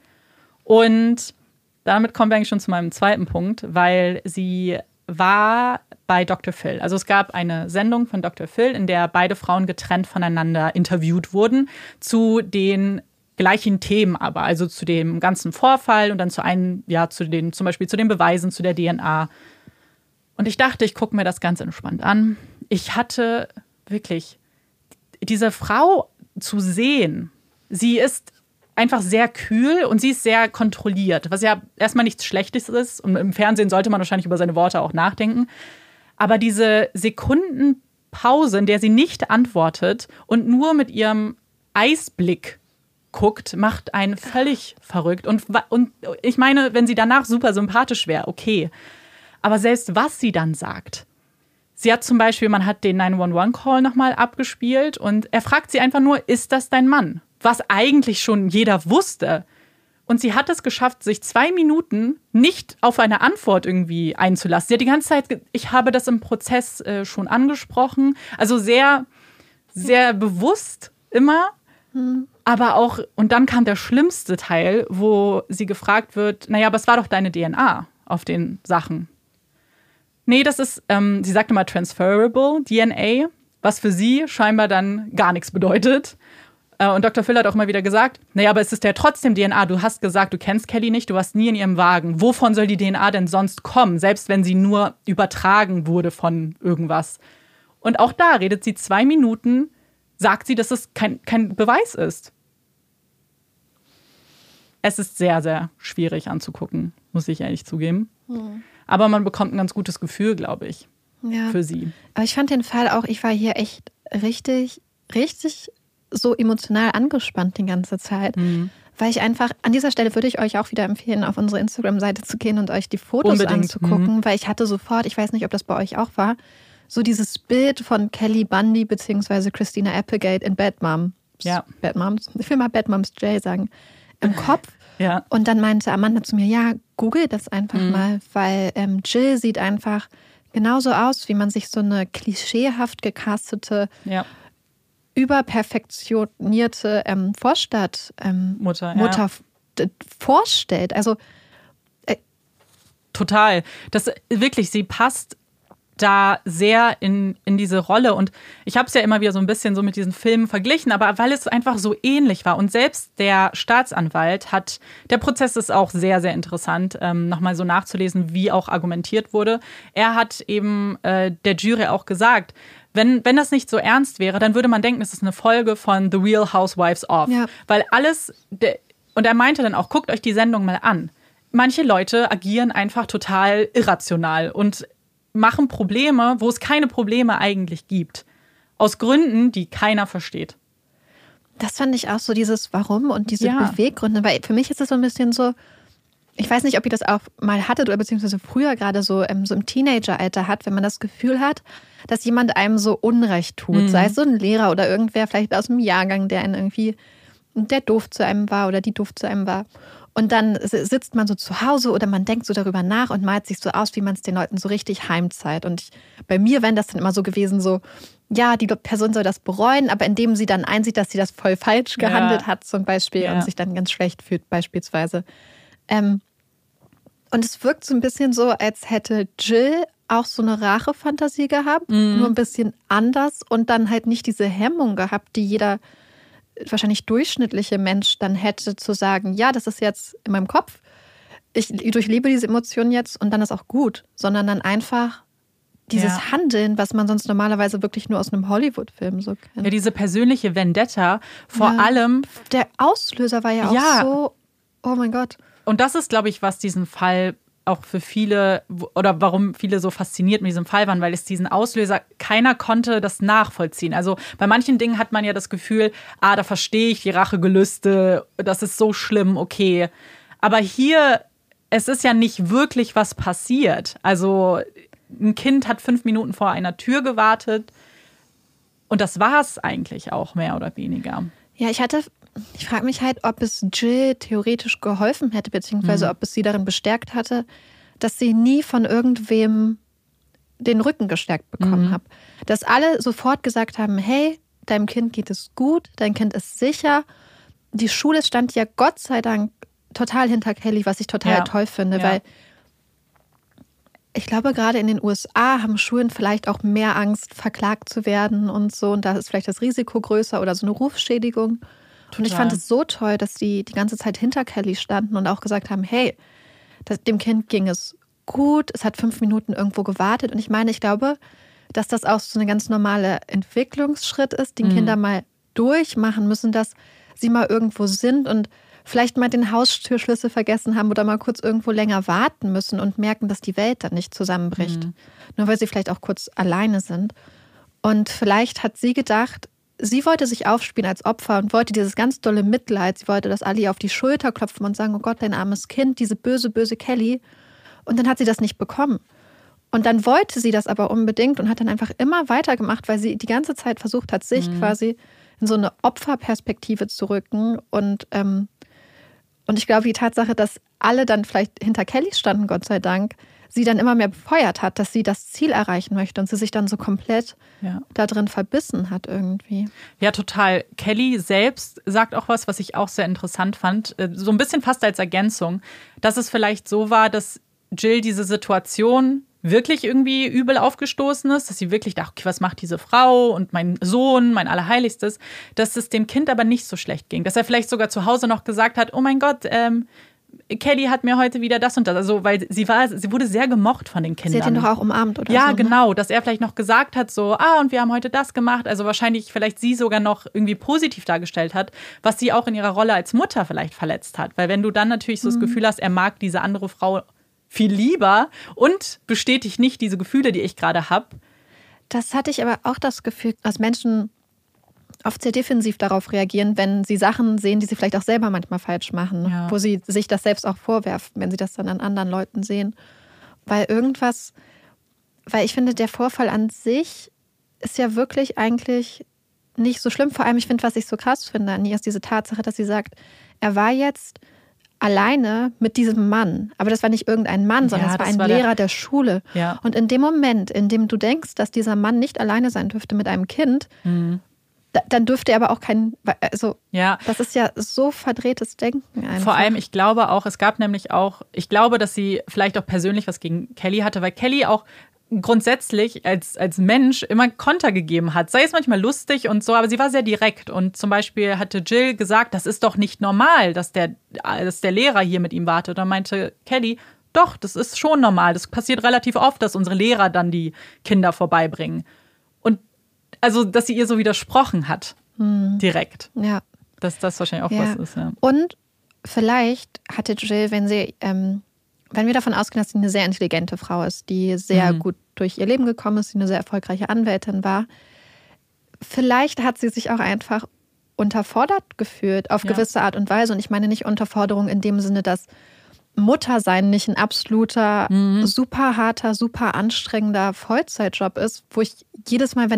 Und damit kommen wir eigentlich schon zu meinem zweiten Punkt, weil sie war bei Dr. Phil. Also es gab eine Sendung von Dr. Phil, in der beide Frauen getrennt voneinander interviewt wurden zu den gleichen Themen aber, also zu dem ganzen Vorfall und dann zum Beispiel zu den Beweisen, zu der DNA. Und ich dachte, ich gucke mir das ganz entspannt an. Ich hatte wirklich diese Frau zu sehen. Sie ist einfach sehr kühl und sie ist sehr kontrolliert, was ja erstmal nichts Schlechtes ist. Und im Fernsehen sollte man wahrscheinlich über seine Worte auch nachdenken. Aber diese Sekundenpause, in der sie nicht antwortet und nur mit ihrem Eisblick guckt, macht einen völlig verrückt. Und ich meine, wenn sie danach super sympathisch wäre, okay. Aber selbst was sie dann sagt. Sie hat zum Beispiel, man hat den 911-Call nochmal abgespielt und er fragt sie einfach nur, ist das dein Mann? Was eigentlich schon jeder wusste. Und sie hat es geschafft, sich 2 Minuten nicht auf eine Antwort irgendwie einzulassen. Sie hat die ganze Zeit, ich habe das im Prozess schon angesprochen. Also sehr, sehr bewusst immer. Aber auch, und dann kam der schlimmste Teil, wo sie gefragt wird, naja, aber es war doch deine DNA auf den Sachen. Nee, das ist, sie sagt immer transferable DNA, was für sie scheinbar dann gar nichts bedeutet. Und Dr. Phil hat auch immer wieder gesagt, naja, aber es ist ja trotzdem DNA. Du hast gesagt, du kennst Kelly nicht, du warst nie in ihrem Wagen. Wovon soll die DNA denn sonst kommen, selbst wenn sie nur übertragen wurde von irgendwas? Und auch da redet sie 2 Minuten, sagt sie, dass es kein Beweis ist. Es ist sehr, sehr schwierig anzugucken, muss ich ehrlich zugeben. Aber man bekommt ein ganz gutes Gefühl, glaube ich, für sie.
Aber ich fand den Fall auch, ich war hier echt richtig, richtig so emotional angespannt die ganze Zeit. Weil ich einfach, an dieser Stelle würde ich euch auch wieder empfehlen, auf unsere Instagram-Seite zu gehen und euch die Fotos anzugucken. Weil ich hatte sofort, ich weiß nicht, ob das bei euch auch war, so dieses Bild von Kelly Bundy bzw. Christina Applegate in Bad Moms. Ja. Bad Moms. Ich will mal Bad Moms J sagen. Im Kopf.
Ja.
Und dann meinte Amanda zu mir, ja, google das einfach mal, weil Jill sieht einfach genauso aus, wie man sich so eine klischeehaft gecastete, überperfektionierte Vorstadtmutter vorstellt. Also
total. Das wirklich, sie passt da sehr in diese Rolle. Und ich habe es ja immer wieder so ein bisschen so mit diesen Filmen verglichen, aber weil es einfach so ähnlich war. Und selbst der Staatsanwalt der Prozess ist auch sehr, sehr interessant, nochmal so nachzulesen, wie auch argumentiert wurde. Er hat eben der Jury auch gesagt, wenn das nicht so ernst wäre, dann würde man denken, es ist eine Folge von The Real Housewives of. Ja. Weil und er meinte dann auch, guckt euch die Sendung mal an. Manche Leute agieren einfach total irrational und machen Probleme, wo es keine Probleme eigentlich gibt. Aus Gründen, die keiner versteht.
Das fand ich auch so, dieses Warum und diese Beweggründe. Weil für mich ist es so ein bisschen so, ich weiß nicht, ob ihr das auch mal hattet oder beziehungsweise früher gerade so im Teenageralter hat, wenn man das Gefühl hat, dass jemand einem so Unrecht tut. Sei es so ein Lehrer oder irgendwer vielleicht aus dem Jahrgang, der doof zu einem war oder die doof zu einem war. Und dann sitzt man so zu Hause oder man denkt so darüber nach und malt sich so aus, wie man es den Leuten so richtig heimzahlt. Und bei mir wäre das dann immer so gewesen, so, ja, die Person soll das bereuen, aber indem sie dann einsieht, dass sie das voll falsch gehandelt hat zum Beispiel und sich dann ganz schlecht fühlt beispielsweise. Und es wirkt so ein bisschen so, als hätte Jill auch so eine Rachefantasie gehabt, nur ein bisschen anders und dann halt nicht diese Hemmung gehabt, die jeder wahrscheinlich durchschnittliche Mensch dann hätte, zu sagen, ja, das ist jetzt in meinem Kopf, ich durchlebe diese Emotionen jetzt und dann ist auch gut, sondern dann einfach dieses Handeln, was man sonst normalerweise wirklich nur aus einem Hollywood-Film so kennt.
Ja, diese persönliche Vendetta, vor allem.
Der Auslöser war ja auch so, oh mein Gott.
Und das ist, glaube ich, was diesen Fall auch für viele, oder warum viele so fasziniert mit diesem Fall waren, weil es diesen Auslöser, keiner konnte das nachvollziehen. Also bei manchen Dingen hat man ja das Gefühl, da verstehe ich die Rachegelüste, das ist so schlimm, okay. Aber hier, es ist ja nicht wirklich was passiert. Also ein Kind hat 5 Minuten vor einer Tür gewartet und das war es eigentlich auch mehr oder weniger.
Ja, ich frage mich halt, ob es Jill theoretisch geholfen hätte, beziehungsweise ob es sie darin bestärkt hatte, dass sie nie von irgendwem den Rücken gestärkt bekommen hat. Dass alle sofort gesagt haben, hey, deinem Kind geht es gut, dein Kind ist sicher. Die Schule stand ja Gott sei Dank total hinter Kelly, was ich total toll finde, weil ich glaube, gerade in den USA haben Schulen vielleicht auch mehr Angst, verklagt zu werden und so. Und da ist vielleicht das Risiko größer oder so eine Rufschädigung. Total. Und ich fand es so toll, dass die ganze Zeit hinter Kelly standen und auch gesagt haben, hey, dem Kind ging es gut, es hat 5 Minuten irgendwo gewartet. Und ich meine, ich glaube, dass das auch so ein ganz normaler Entwicklungsschritt ist, den Kinder mal durchmachen müssen, dass sie mal irgendwo sind und vielleicht mal den Haustürschlüssel vergessen haben oder mal kurz irgendwo länger warten müssen und merken, dass die Welt dann nicht zusammenbricht. Nur weil sie vielleicht auch kurz alleine sind. Und vielleicht hat sie gedacht, sie wollte sich aufspielen als Opfer und wollte dieses ganz dolle Mitleid. Sie wollte, dass alle ihr auf die Schulter klopfen und sagen, oh Gott, dein armes Kind, diese böse, böse Kelly. Und dann hat sie das nicht bekommen. Und dann wollte sie das aber unbedingt und hat dann einfach immer weitergemacht, weil sie die ganze Zeit versucht hat, sich quasi in so eine Opferperspektive zu rücken. Und ich glaube, die Tatsache, dass alle dann vielleicht hinter Kelly standen, Gott sei Dank, sie dann immer mehr befeuert hat, dass sie das Ziel erreichen möchte und sie sich dann so komplett da drin verbissen hat irgendwie.
Ja, total. Kelly selbst sagt auch was ich auch sehr interessant fand, so ein bisschen fast als Ergänzung, dass es vielleicht so war, dass Jill diese Situation wirklich irgendwie übel aufgestoßen ist, dass sie wirklich dachte, okay, was macht diese Frau und mein Sohn, mein Allerheiligstes, dass es dem Kind aber nicht so schlecht ging. Dass er vielleicht sogar zu Hause noch gesagt hat, oh mein Gott, Kelly hat mir heute wieder das und das. Also, weil sie wurde sehr gemocht von den Kindern.
Sie hat ihn doch auch umarmt oder so.
Ja, genau, dass er vielleicht noch gesagt hat, so, und wir haben heute das gemacht. Also wahrscheinlich vielleicht sie sogar noch irgendwie positiv dargestellt hat, was sie auch in ihrer Rolle als Mutter vielleicht verletzt hat. Weil wenn du dann natürlich so das Gefühl hast, er mag diese andere Frau viel lieber und bestätigt nicht diese Gefühle, die ich gerade habe.
Das hatte ich aber auch das Gefühl, dass Menschen oft sehr defensiv darauf reagieren, wenn sie Sachen sehen, die sie vielleicht auch selber manchmal falsch machen, wo sie sich das selbst auch vorwerfen, wenn sie das dann an anderen Leuten sehen. Weil ich finde, der Vorfall an sich ist ja wirklich eigentlich nicht so schlimm. Vor allem, ich finde, was ich so krass finde an ihr, ist diese Tatsache, dass sie sagt, er war jetzt alleine mit diesem Mann. Aber das war nicht irgendein Mann, sondern es war ein Lehrer der Schule.
Ja.
Und in dem Moment, in dem du denkst, dass dieser Mann nicht alleine sein dürfte mit einem Kind, dann dürfte er aber auch das ist ja so verdrehtes Denken einfach.
Vor allem, ich glaube auch, es gab nämlich auch, ich glaube, dass sie vielleicht auch persönlich was gegen Kelly hatte, weil Kelly auch grundsätzlich als Mensch immer Konter gegeben hat. Sei es manchmal lustig und so, aber sie war sehr direkt. Und zum Beispiel hatte Jill gesagt, das ist doch nicht normal, dass der Lehrer hier mit ihm wartet. Und dann meinte Kelly, doch, das ist schon normal. Das passiert relativ oft, dass unsere Lehrer dann die Kinder vorbeibringen. Und also, dass sie ihr so widersprochen hat. Direkt.
Ja.
Dass das wahrscheinlich auch was ist, ja.
Und vielleicht hatte Jill, wenn wir davon ausgehen, dass sie eine sehr intelligente Frau ist, die sehr gut durch ihr Leben gekommen ist, die eine sehr erfolgreiche Anwältin war, vielleicht hat sie sich auch einfach unterfordert gefühlt auf gewisse Art und Weise. Und ich meine nicht Unterforderung in dem Sinne, dass Muttersein nicht ein absoluter, super harter, super anstrengender Vollzeitjob ist, wo ich jedes Mal,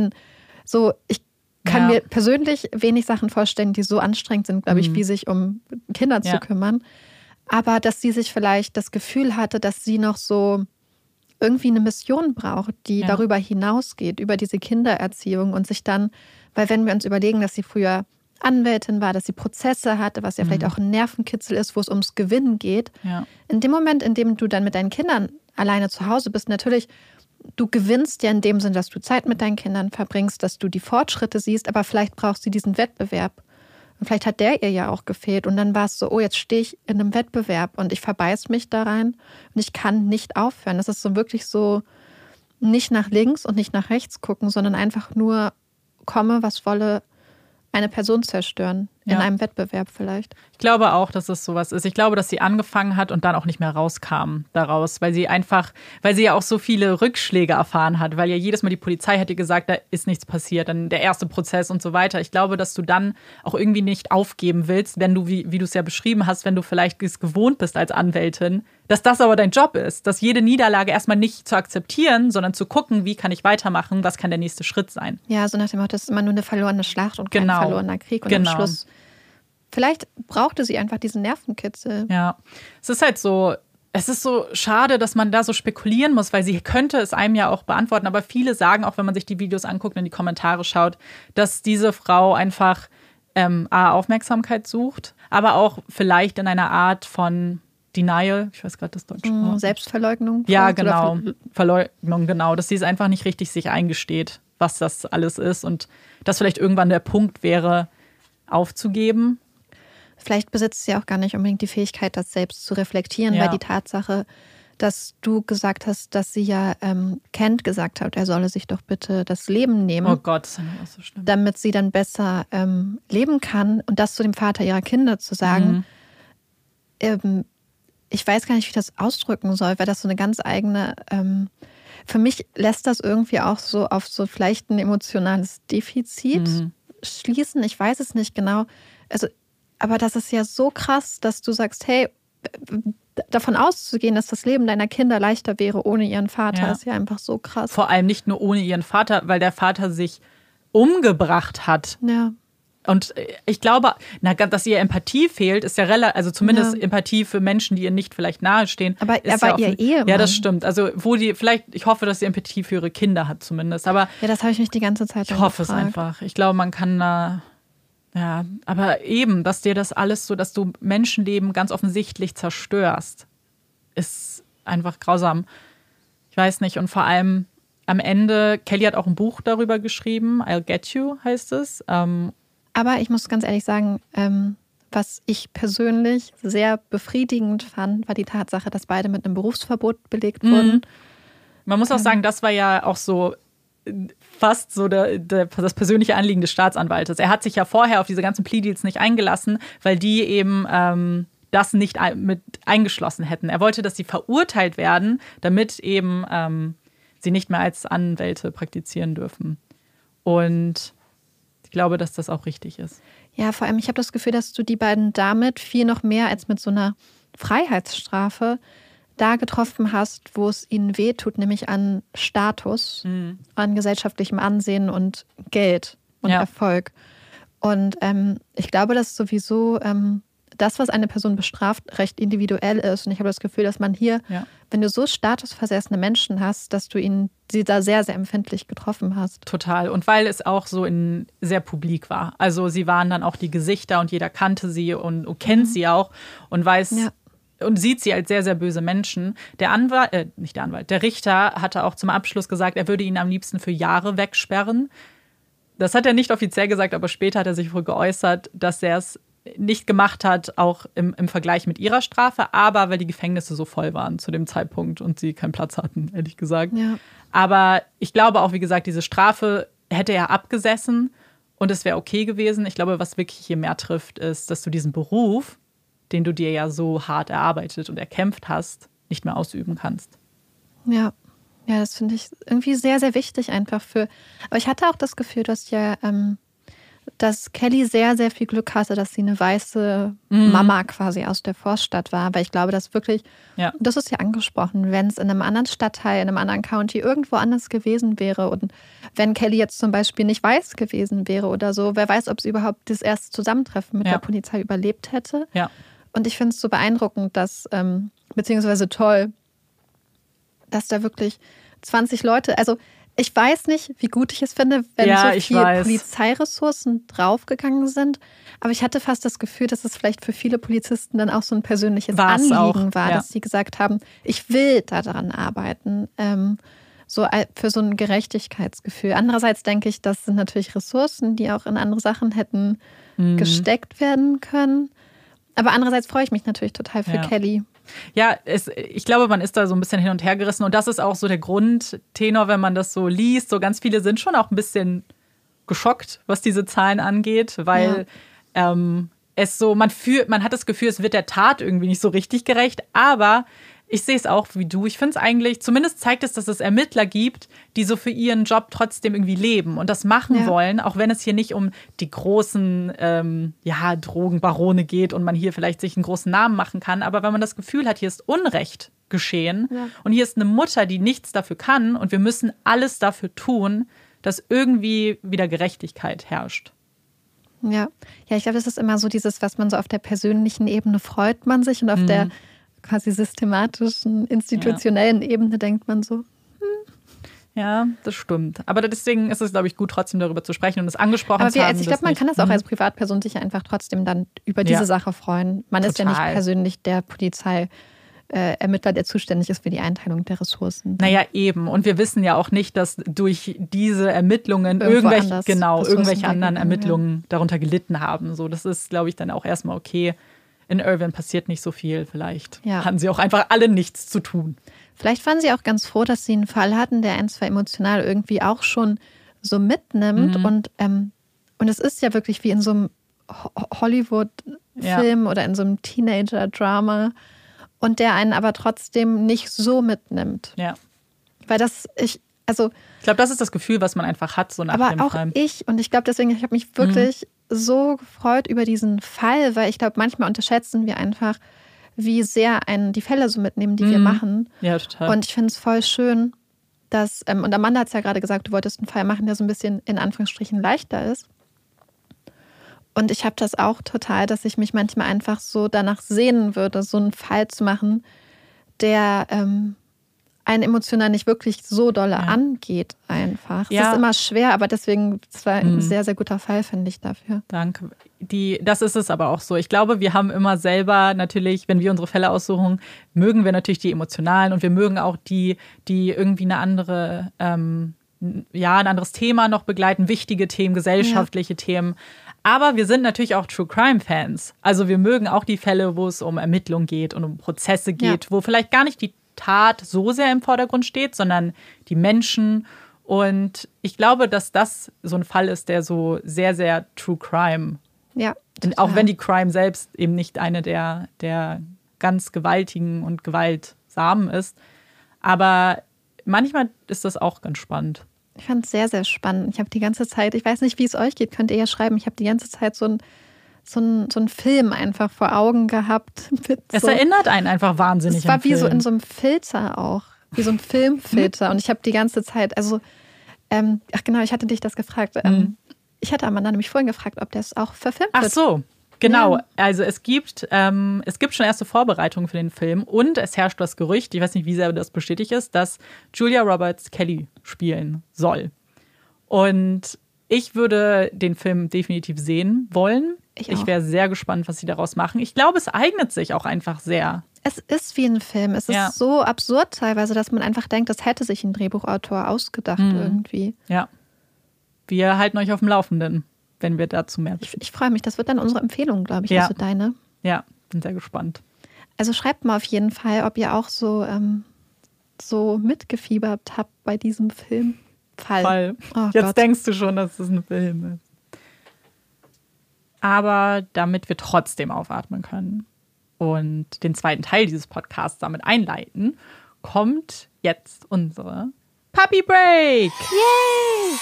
ich kann mir persönlich wenig Sachen vorstellen, die so anstrengend sind, glaube ich, wie sich um Kinder zu kümmern. Aber dass sie sich vielleicht das Gefühl hatte, dass sie noch so irgendwie eine Mission braucht, die darüber hinausgeht, über diese Kindererziehung und sich dann, weil wenn wir uns überlegen, dass sie früher Anwältin war, dass sie Prozesse hatte, was ja vielleicht auch ein Nervenkitzel ist, wo es ums Gewinnen geht. Ja. In dem Moment, in dem du dann mit deinen Kindern alleine zu Hause bist, natürlich, du gewinnst ja in dem Sinn, dass du Zeit mit deinen Kindern verbringst, dass du die Fortschritte siehst, aber vielleicht brauchst du diesen Wettbewerb. Und vielleicht hat der ihr ja auch gefehlt. Und dann war es so, oh, jetzt stehe ich in einem Wettbewerb und ich verbeiß mich da rein und ich kann nicht aufhören. Das ist so wirklich so, nicht nach links und nicht nach rechts gucken, sondern einfach nur komme, was wolle, eine Person zerstören. In einem Wettbewerb vielleicht.
Ich glaube auch, dass es sowas ist. Ich glaube, dass sie angefangen hat und dann auch nicht mehr rauskam daraus, weil sie ja auch so viele Rückschläge erfahren hat, weil ja jedes Mal die Polizei hat ihr gesagt, da ist nichts passiert, dann der erste Prozess und so weiter. Ich glaube, dass du dann auch irgendwie nicht aufgeben willst, wenn du, wie du es ja beschrieben hast, wenn du vielleicht es gewohnt bist als Anwältin, dass das aber dein Job ist, dass jede Niederlage erstmal nicht zu akzeptieren, sondern zu gucken, wie kann ich weitermachen, was kann der nächste Schritt sein.
Ja, so nach dem Motto, das ist immer nur eine verlorene Schlacht und kein verlorener Krieg. Und am Schluss vielleicht brauchte sie einfach diesen Nervenkitzel.
Ja, es ist so schade, dass man da so spekulieren muss, weil sie könnte es einem ja auch beantworten. Aber viele sagen, auch wenn man sich die Videos anguckt und in die Kommentare schaut, dass diese Frau einfach Aufmerksamkeit sucht, aber auch vielleicht in einer Art von Denial, ich weiß gerade das deutsche Wort.
Selbstverleugnung.
Ja, genau. Verleugnung, genau. Dass sie es einfach nicht richtig sich eingesteht, was das alles ist. Und dass vielleicht irgendwann der Punkt wäre, aufzugeben.
Vielleicht besitzt sie auch gar nicht unbedingt die Fähigkeit, das selbst zu reflektieren, weil die Tatsache, dass du gesagt hast, dass sie ja Kent gesagt hat, er solle sich doch bitte das Leben nehmen.
Oh Gott, das ist ja auch so schlimm.
Damit sie dann besser leben kann. Und das zu dem Vater ihrer Kinder zu sagen, ich weiß gar nicht, wie ich das ausdrücken soll, weil das so eine ganz eigene, für mich lässt das irgendwie auch so auf so vielleicht ein emotionales Defizit schließen. Ich weiß es nicht genau. Also, aber das ist ja so krass, dass du sagst, hey, davon auszugehen, dass das Leben deiner Kinder leichter wäre ohne ihren Vater, ist ja einfach so krass.
Vor allem nicht nur ohne ihren Vater, weil der Vater sich umgebracht hat.
Ja.
Und ich glaube, dass ihr Empathie fehlt, ist ja relativ, zumindest Empathie für Menschen, die ihr nicht vielleicht nahestehen.
Aber er war ihr Ehemann.
Ja, das stimmt. Also ich hoffe, dass sie Empathie für ihre Kinder hat zumindest. Aber
ja, das habe ich mich die ganze Zeit
Ich hoffe es einfach. Ich glaube, man kann aber eben, dass dir das alles so, dass du Menschenleben ganz offensichtlich zerstörst, ist einfach grausam. Ich weiß nicht. Und vor allem am Ende, Kelly hat auch ein Buch darüber geschrieben, I'll Get You heißt es.
Aber ich muss ganz ehrlich sagen, was ich persönlich sehr befriedigend fand, war die Tatsache, dass beide mit einem Berufsverbot belegt wurden.
Man muss auch sagen, das war ja auch so fast so das persönliche Anliegen des Staatsanwaltes. Er hat sich ja vorher auf diese ganzen Plea-Deals nicht eingelassen, weil die eben das nicht mit eingeschlossen hätten. Er wollte, dass sie verurteilt werden, damit eben sie nicht mehr als Anwälte praktizieren dürfen. Und ich glaube, dass das auch richtig ist.
Ja, vor allem, ich habe das Gefühl, dass du die beiden damit viel noch mehr als mit so einer Freiheitsstrafe da getroffen hast, wo es ihnen wehtut, nämlich an Status, an gesellschaftlichem Ansehen und Geld und Erfolg. Und ich glaube, dass sowieso das, was eine Person bestraft, recht individuell ist. Und ich habe das Gefühl, dass man hier, wenn du so statusversessene Menschen hast, dass du sie da sehr, sehr empfindlich getroffen hast.
Total. Und weil es auch so sehr publik war. Also sie waren dann auch die Gesichter und jeder kannte sie und kennt sie auch und weiß und sieht sie als sehr, sehr böse Menschen. Der Richter hatte auch zum Abschluss gesagt, er würde ihn am liebsten für Jahre wegsperren. Das hat er nicht offiziell gesagt, aber später hat er sich wohl geäußert, dass er es nicht gemacht hat, auch im Vergleich mit ihrer Strafe, aber weil die Gefängnisse so voll waren zu dem Zeitpunkt und sie keinen Platz hatten, ehrlich gesagt.
Ja.
Aber ich glaube auch, wie gesagt, diese Strafe hätte er abgesessen und es wäre okay gewesen. Ich glaube, was wirklich hier mehr trifft, ist, dass du diesen Beruf, den du dir ja so hart erarbeitet und erkämpft hast, nicht mehr ausüben kannst.
Ja, das finde ich irgendwie sehr, sehr wichtig einfach aber ich hatte auch das Gefühl, dass Kelly sehr, sehr viel Glück hatte, dass sie eine weiße Mama quasi aus der Vorstadt war. Weil ich glaube, dass wirklich, das ist ja angesprochen, wenn es in einem anderen Stadtteil, in einem anderen County irgendwo anders gewesen wäre und wenn Kelly jetzt zum Beispiel nicht weiß gewesen wäre oder so, wer weiß, ob sie überhaupt das erste Zusammentreffen mit der Polizei überlebt hätte.
Ja.
Und ich finde es so beeindruckend, beziehungsweise toll, dass da wirklich 20 Leute, also ich weiß nicht, wie gut ich es finde, wenn so viele Polizeiressourcen draufgegangen sind, aber ich hatte fast das Gefühl, dass es vielleicht für viele Polizisten dann auch so ein persönliches Anliegen war, dass sie gesagt haben, ich will daran arbeiten, für so ein Gerechtigkeitsgefühl. Andererseits denke ich, das sind natürlich Ressourcen, die auch in andere Sachen hätten gesteckt werden können. Aber andererseits freue ich mich natürlich total für Kelly.
Ja, ich glaube, man ist da so ein bisschen hin und her gerissen. Und das ist auch so der Grundtenor, wenn man das so liest. So ganz viele sind schon auch ein bisschen geschockt, was diese Zahlen angeht, weil man hat das Gefühl, es wird der Tat irgendwie nicht so richtig gerecht. Aber ich sehe es auch wie du. Ich finde es eigentlich, zumindest zeigt es, dass es Ermittler gibt, die so für ihren Job trotzdem irgendwie leben und das machen wollen, auch wenn es hier nicht um die großen Drogenbarone geht und man hier vielleicht sich einen großen Namen machen kann. Aber wenn man das Gefühl hat, hier ist Unrecht geschehen und hier ist eine Mutter, die nichts dafür kann und wir müssen alles dafür tun, dass irgendwie wieder Gerechtigkeit herrscht.
Ja, ich glaube, das ist immer so dieses, was man so auf der persönlichen Ebene freut man sich und auf der quasi systematischen, institutionellen Ebene denkt man so.
Ja, das stimmt. Aber deswegen ist es, glaube ich, gut, trotzdem darüber zu sprechen und es angesprochen zu haben.
Ich glaube, man kann das auch als Privatperson sich einfach trotzdem dann über diese Sache freuen. Man ist ja nicht persönlich der Polizeiermittler, der zuständig ist für die Einteilung der Ressourcen.
Naja, eben. Und wir wissen ja auch nicht, dass durch diese Ermittlungen irgendwelche anderen Ermittlungen darunter gelitten haben. So, das ist, glaube ich, dann auch erstmal okay. In Irvine passiert nicht so viel. Vielleicht hatten sie auch einfach alle nichts zu tun.
Vielleicht waren sie auch ganz froh, dass sie einen Fall hatten, der einen zwar emotional irgendwie auch schon so mitnimmt. Und es ist ja wirklich wie in so einem Hollywood-Film oder in so einem Teenager-Drama. Und der einen aber trotzdem nicht so mitnimmt.
Ja.
Weil ich
glaube, das ist das Gefühl, was man einfach hat, so nach dem Crime.
Aber auch ich glaube deswegen, ich habe mich wirklich so gefreut über diesen Fall, weil ich glaube, manchmal unterschätzen wir einfach, wie sehr einen die Fälle so mitnehmen, die wir machen.
Ja, total.
Und ich finde es voll schön, dass, und Amanda hat es ja gerade gesagt, du wolltest einen Fall machen, der so ein bisschen in Anführungsstrichen leichter ist. Und ich habe das auch total, dass ich mich manchmal einfach so danach sehnen würde, so einen Fall zu machen, der einen emotional nicht wirklich so dolle angeht einfach. Es ist immer schwer, aber deswegen, es war ein sehr, sehr guter Fall, finde ich, dafür.
Danke. Das ist es aber auch so. Ich glaube, wir haben immer selber natürlich, wenn wir unsere Fälle aussuchen, mögen wir natürlich die emotionalen und wir mögen auch die irgendwie ein anderes Thema noch begleiten, wichtige Themen, gesellschaftliche Themen. Aber wir sind natürlich auch True-Crime-Fans. Also wir mögen auch die Fälle, wo es um Ermittlungen geht und um Prozesse geht, wo vielleicht gar nicht die Tat so sehr im Vordergrund steht, sondern die Menschen. Und ich glaube, dass das so ein Fall ist, der so sehr, sehr True Crime.
Ja.
Auch wenn die Crime selbst eben nicht eine der ganz gewaltigen und gewaltsamen ist. Aber manchmal ist das auch ganz spannend.
Ich fand es sehr, sehr spannend. Ich habe die ganze Zeit, ich weiß nicht, wie es euch geht, könnt ihr ja schreiben, ich habe die ganze Zeit so einen Film einfach vor Augen gehabt.
Es erinnert einen einfach wahnsinnig.
Es war wie so in so einem Filter auch, wie so ein Filmfilter. Und ich habe die ganze Zeit, ich hatte dich das gefragt. Ich hatte Amanda nämlich vorhin gefragt, ob das auch verfilmt wird.
Ach so. Genau, also es gibt schon erste Vorbereitungen für den Film und es herrscht das Gerücht, ich weiß nicht, wie sehr das bestätigt ist, dass Julia Roberts Kelly spielen soll. Und ich würde den Film definitiv sehen wollen. Ich wäre sehr gespannt, was sie daraus machen. Ich glaube, es eignet sich auch einfach sehr.
Es ist wie ein Film. Es ist so absurd teilweise, dass man einfach denkt, das hätte sich ein Drehbuchautor ausgedacht irgendwie.
Ja. Wir halten euch auf dem Laufenden, wenn wir dazu mehr wissen.
Ich freue mich. Das wird dann unsere Empfehlung, glaube ich.
Ja.
Also deine.
Ja, bin sehr gespannt.
Also schreibt mal auf jeden Fall, ob ihr auch so mitgefiebert habt bei diesem Film. Fall.
Oh Jetzt Gott. Denkst du schon, dass es ein Film ist. Aber damit wir trotzdem aufatmen können und den zweiten Teil dieses Podcasts damit einleiten, kommt jetzt unsere Puppy Break.
Yay!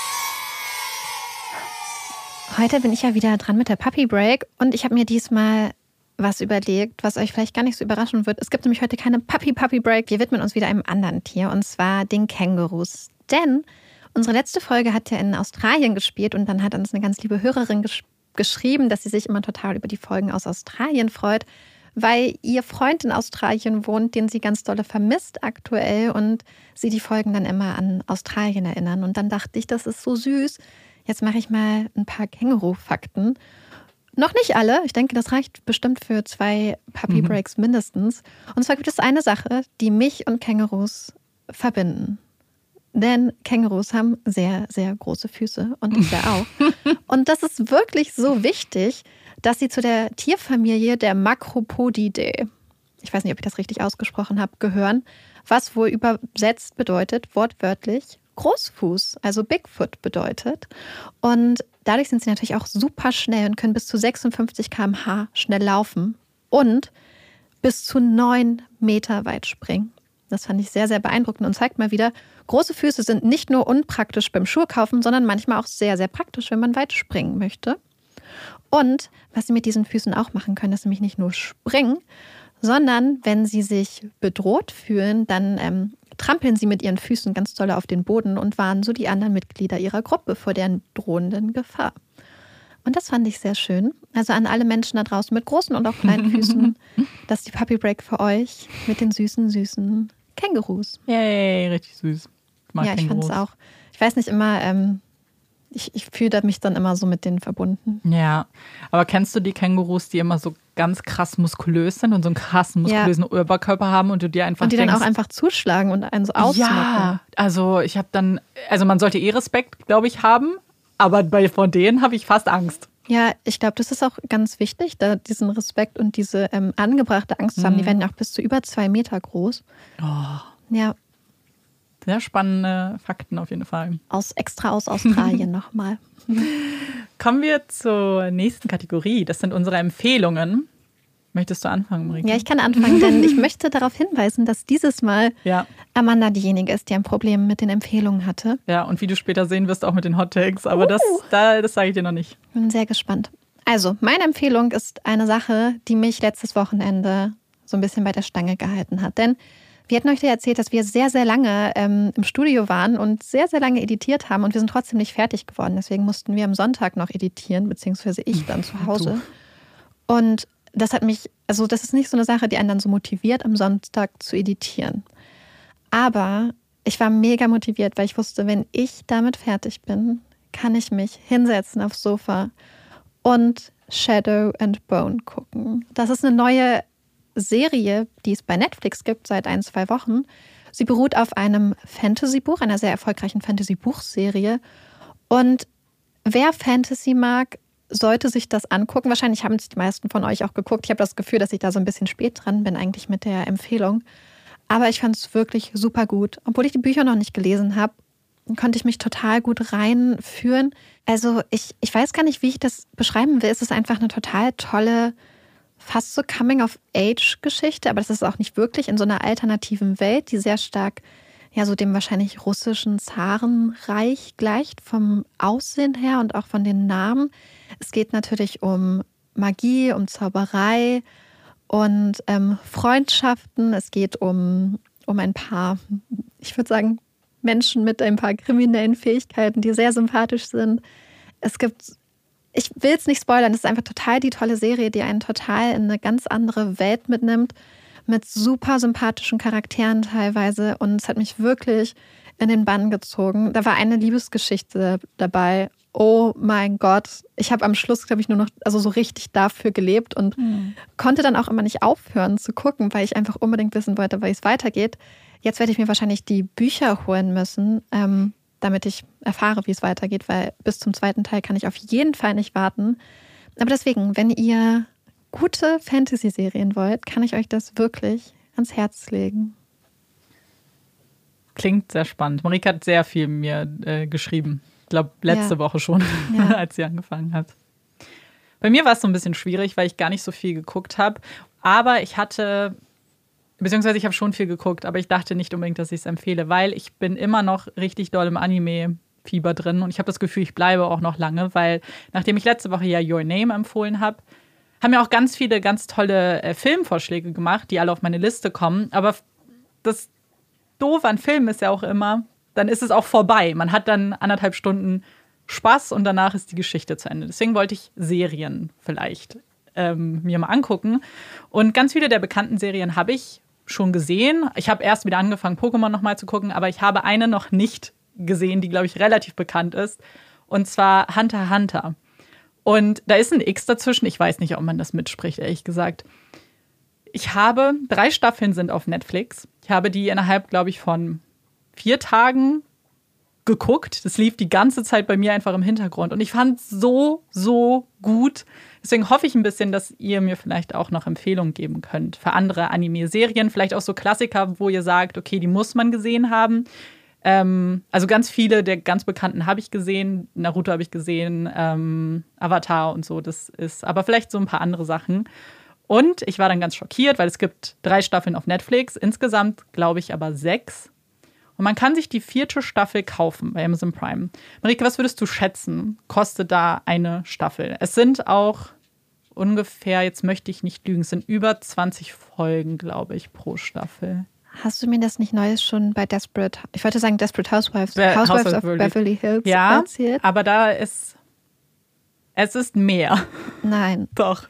Heute bin ich ja wieder dran mit der Puppy Break und ich habe mir diesmal was überlegt, was euch vielleicht gar nicht so überraschen wird. Es gibt nämlich heute keine Puppy Break. Wir widmen uns wieder einem anderen Tier und zwar den Kängurus. Denn unsere letzte Folge hat ja in Australien gespielt und dann hat uns eine ganz liebe Hörerin geschrieben, dass sie sich immer total über die Folgen aus Australien freut, weil ihr Freund in Australien wohnt, den sie ganz dolle vermisst aktuell und sie die Folgen dann immer an Australien erinnern. Und dann dachte ich, das ist so süß. Jetzt mache ich mal ein paar Känguru-Fakten. Noch nicht alle. Ich denke, das reicht bestimmt für 2 Puppy Breaks mindestens. Und zwar gibt es eine Sache, die mich und Kängurus verbinden. Denn Kängurus haben sehr, sehr große Füße und ich ja auch. Und das ist wirklich so wichtig, dass sie zu der Tierfamilie der Macropodidae, ich weiß nicht, ob ich das richtig ausgesprochen habe, gehören, was wohl übersetzt bedeutet, wortwörtlich, Großfuß, also Bigfoot bedeutet. Und dadurch sind sie natürlich auch super schnell und können bis zu 56 km/h schnell laufen und bis zu 9 Meter weit springen. Das fand ich sehr, sehr beeindruckend und zeigt mal wieder, große Füße sind nicht nur unpraktisch beim Schuhkaufen, sondern manchmal auch sehr, sehr praktisch, wenn man weit springen möchte. Und was sie mit diesen Füßen auch machen können, ist nämlich nicht nur springen, sondern wenn sie sich bedroht fühlen, dann trampeln sie mit ihren Füßen ganz doll auf den Boden und warnen so die anderen Mitglieder ihrer Gruppe vor deren drohenden Gefahr. Und das fand ich sehr schön. Also an alle Menschen da draußen mit großen und auch kleinen Füßen, das ist die Puppy Break für euch mit den süßen, süßen Kängurus.
Yay, richtig süß.
Ich fand es auch. Ich weiß nicht immer, ich fühle mich dann immer so mit denen verbunden.
Ja, aber kennst du die Kängurus, die immer so ganz krass muskulös sind und so einen krassen muskulösen Oberkörper haben und du dir einfach
und die denkst, dann auch einfach zuschlagen und einen so ausmachen?
Ja, also man sollte Respekt, glaube ich, haben, aber von denen habe ich fast Angst.
Ja, ich glaube, das ist auch ganz wichtig, da diesen Respekt und diese angebrachte Angst zu haben. Die werden ja auch bis zu über 2 Meter groß.
Oh.
Ja.
Sehr spannende Fakten auf jeden Fall.
Extra aus Australien nochmal.
Kommen wir zur nächsten Kategorie. Das sind unsere Empfehlungen. Möchtest du anfangen, Marika?
Ja, ich kann anfangen, denn ich möchte darauf hinweisen, dass dieses Mal Amanda diejenige ist, die ein Problem mit den Empfehlungen hatte.
Ja, und wie du später sehen wirst, auch mit den Hot Takes. Aber das sage ich dir noch nicht.
Ich bin sehr gespannt. Also, meine Empfehlung ist eine Sache, die mich letztes Wochenende so ein bisschen bei der Stange gehalten hat. Denn wir hatten euch ja erzählt, dass wir sehr, sehr lange im Studio waren und sehr, sehr lange editiert haben und wir sind trotzdem nicht fertig geworden. Deswegen mussten wir am Sonntag noch editieren, beziehungsweise ich dann zu Hause. Und das hat mich, also das ist nicht so eine Sache, die einen dann so motiviert, am Sonntag zu editieren. Aber ich war mega motiviert, weil ich wusste, wenn ich damit fertig bin, kann ich mich hinsetzen aufs Sofa und Shadow and Bone gucken. Das ist eine neue Serie, die es bei Netflix gibt seit 1-2 Wochen. Sie beruht auf einem Fantasy-Buch, einer sehr erfolgreichen Fantasy-Buchserie. Und wer Fantasy mag, sollte sich das angucken. Wahrscheinlich haben es die meisten von euch auch geguckt. Ich habe das Gefühl, dass ich da so ein bisschen spät dran bin eigentlich mit der Empfehlung. Aber ich fand es wirklich super gut. Obwohl ich die Bücher noch nicht gelesen habe, konnte ich mich total gut reinführen. Also ich weiß gar nicht, wie ich das beschreiben will. Es ist einfach eine total tolle, fast so Coming-of-Age-Geschichte, aber das ist auch nicht wirklich in so einer alternativen Welt, die sehr stark so dem wahrscheinlich russischen Zarenreich gleicht, vom Aussehen her und auch von den Namen. Es geht natürlich um Magie, um Zauberei und Freundschaften. Es geht um ein paar, ich würde sagen, Menschen mit ein paar kriminellen Fähigkeiten, die sehr sympathisch sind. Es gibt ich will es nicht spoilern, das ist einfach total die tolle Serie, die einen total in eine ganz andere Welt mitnimmt, mit super sympathischen Charakteren teilweise. Und es hat mich wirklich in den Bann gezogen. Da war eine Liebesgeschichte dabei. Oh mein Gott. Ich habe am Schluss, glaube ich, nur noch so richtig dafür gelebt und konnte dann auch immer nicht aufhören zu gucken, weil ich einfach unbedingt wissen wollte, wie es weitergeht. Jetzt werde ich mir wahrscheinlich die Bücher holen müssen, damit ich erfahre, wie es weitergeht, weil bis zum 2. Teil kann ich auf jeden Fall nicht warten. Aber deswegen, wenn ihr gute Fantasy-Serien wollt, kann ich euch das wirklich ans Herz legen.
Klingt sehr spannend. Marika hat sehr viel mir geschrieben. Ich glaube, letzte Woche schon, als sie angefangen hat. Bei mir war es so ein bisschen schwierig, weil ich gar nicht so viel geguckt habe. Aber ich habe schon viel geguckt, aber ich dachte nicht unbedingt, dass ich es empfehle, weil ich bin immer noch richtig doll im Anime-Fieber drin. Und ich habe das Gefühl, ich bleibe auch noch lange, weil nachdem ich letzte Woche ja Your Name empfohlen habe, haben mir auch ganz viele ganz tolle Filmvorschläge gemacht, die alle auf meine Liste kommen. Aber das Doofe an Filmen ist ja auch immer, dann ist es auch vorbei. Man hat dann 1,5 Stunden Spaß und danach ist die Geschichte zu Ende. Deswegen wollte ich Serien vielleicht mir mal angucken. Und ganz viele der bekannten Serien habe ich schon gesehen. Ich habe erst wieder angefangen, Pokémon nochmal zu gucken, aber ich habe eine noch nicht gesehen, die, glaube ich, relativ bekannt ist. Und zwar Hunter x Hunter. Und da ist ein X dazwischen. Ich weiß nicht, ob man das mitspricht, ehrlich gesagt. 3 Staffeln sind auf Netflix. Ich habe die innerhalb, glaube ich, von 4 Tagen geguckt. Das lief die ganze Zeit bei mir einfach im Hintergrund. Und ich fand es so, so gut. Deswegen hoffe ich ein bisschen, dass ihr mir vielleicht auch noch Empfehlungen geben könnt für andere Anime-Serien. Vielleicht auch so Klassiker, wo ihr sagt, okay, die muss man gesehen haben. Also ganz viele der ganz Bekannten habe ich gesehen. Naruto habe ich gesehen, Avatar und so. Das ist aber vielleicht so ein paar andere Sachen. Und ich war dann ganz schockiert, weil es gibt 3 Staffeln auf Netflix. Insgesamt, glaube ich, aber 6. Und man kann sich die 4. Staffel kaufen bei Amazon Prime. Marika, was würdest du schätzen, kostet da eine Staffel? Es sind auch ungefähr, jetzt möchte ich nicht lügen, es sind über 20 Folgen, glaube ich, pro Staffel.
Hast du mir das nicht Neues schon bei Desperate Housewives of Beverly Hills erzählt?
Ja, aber es ist mehr.
Nein.
Doch.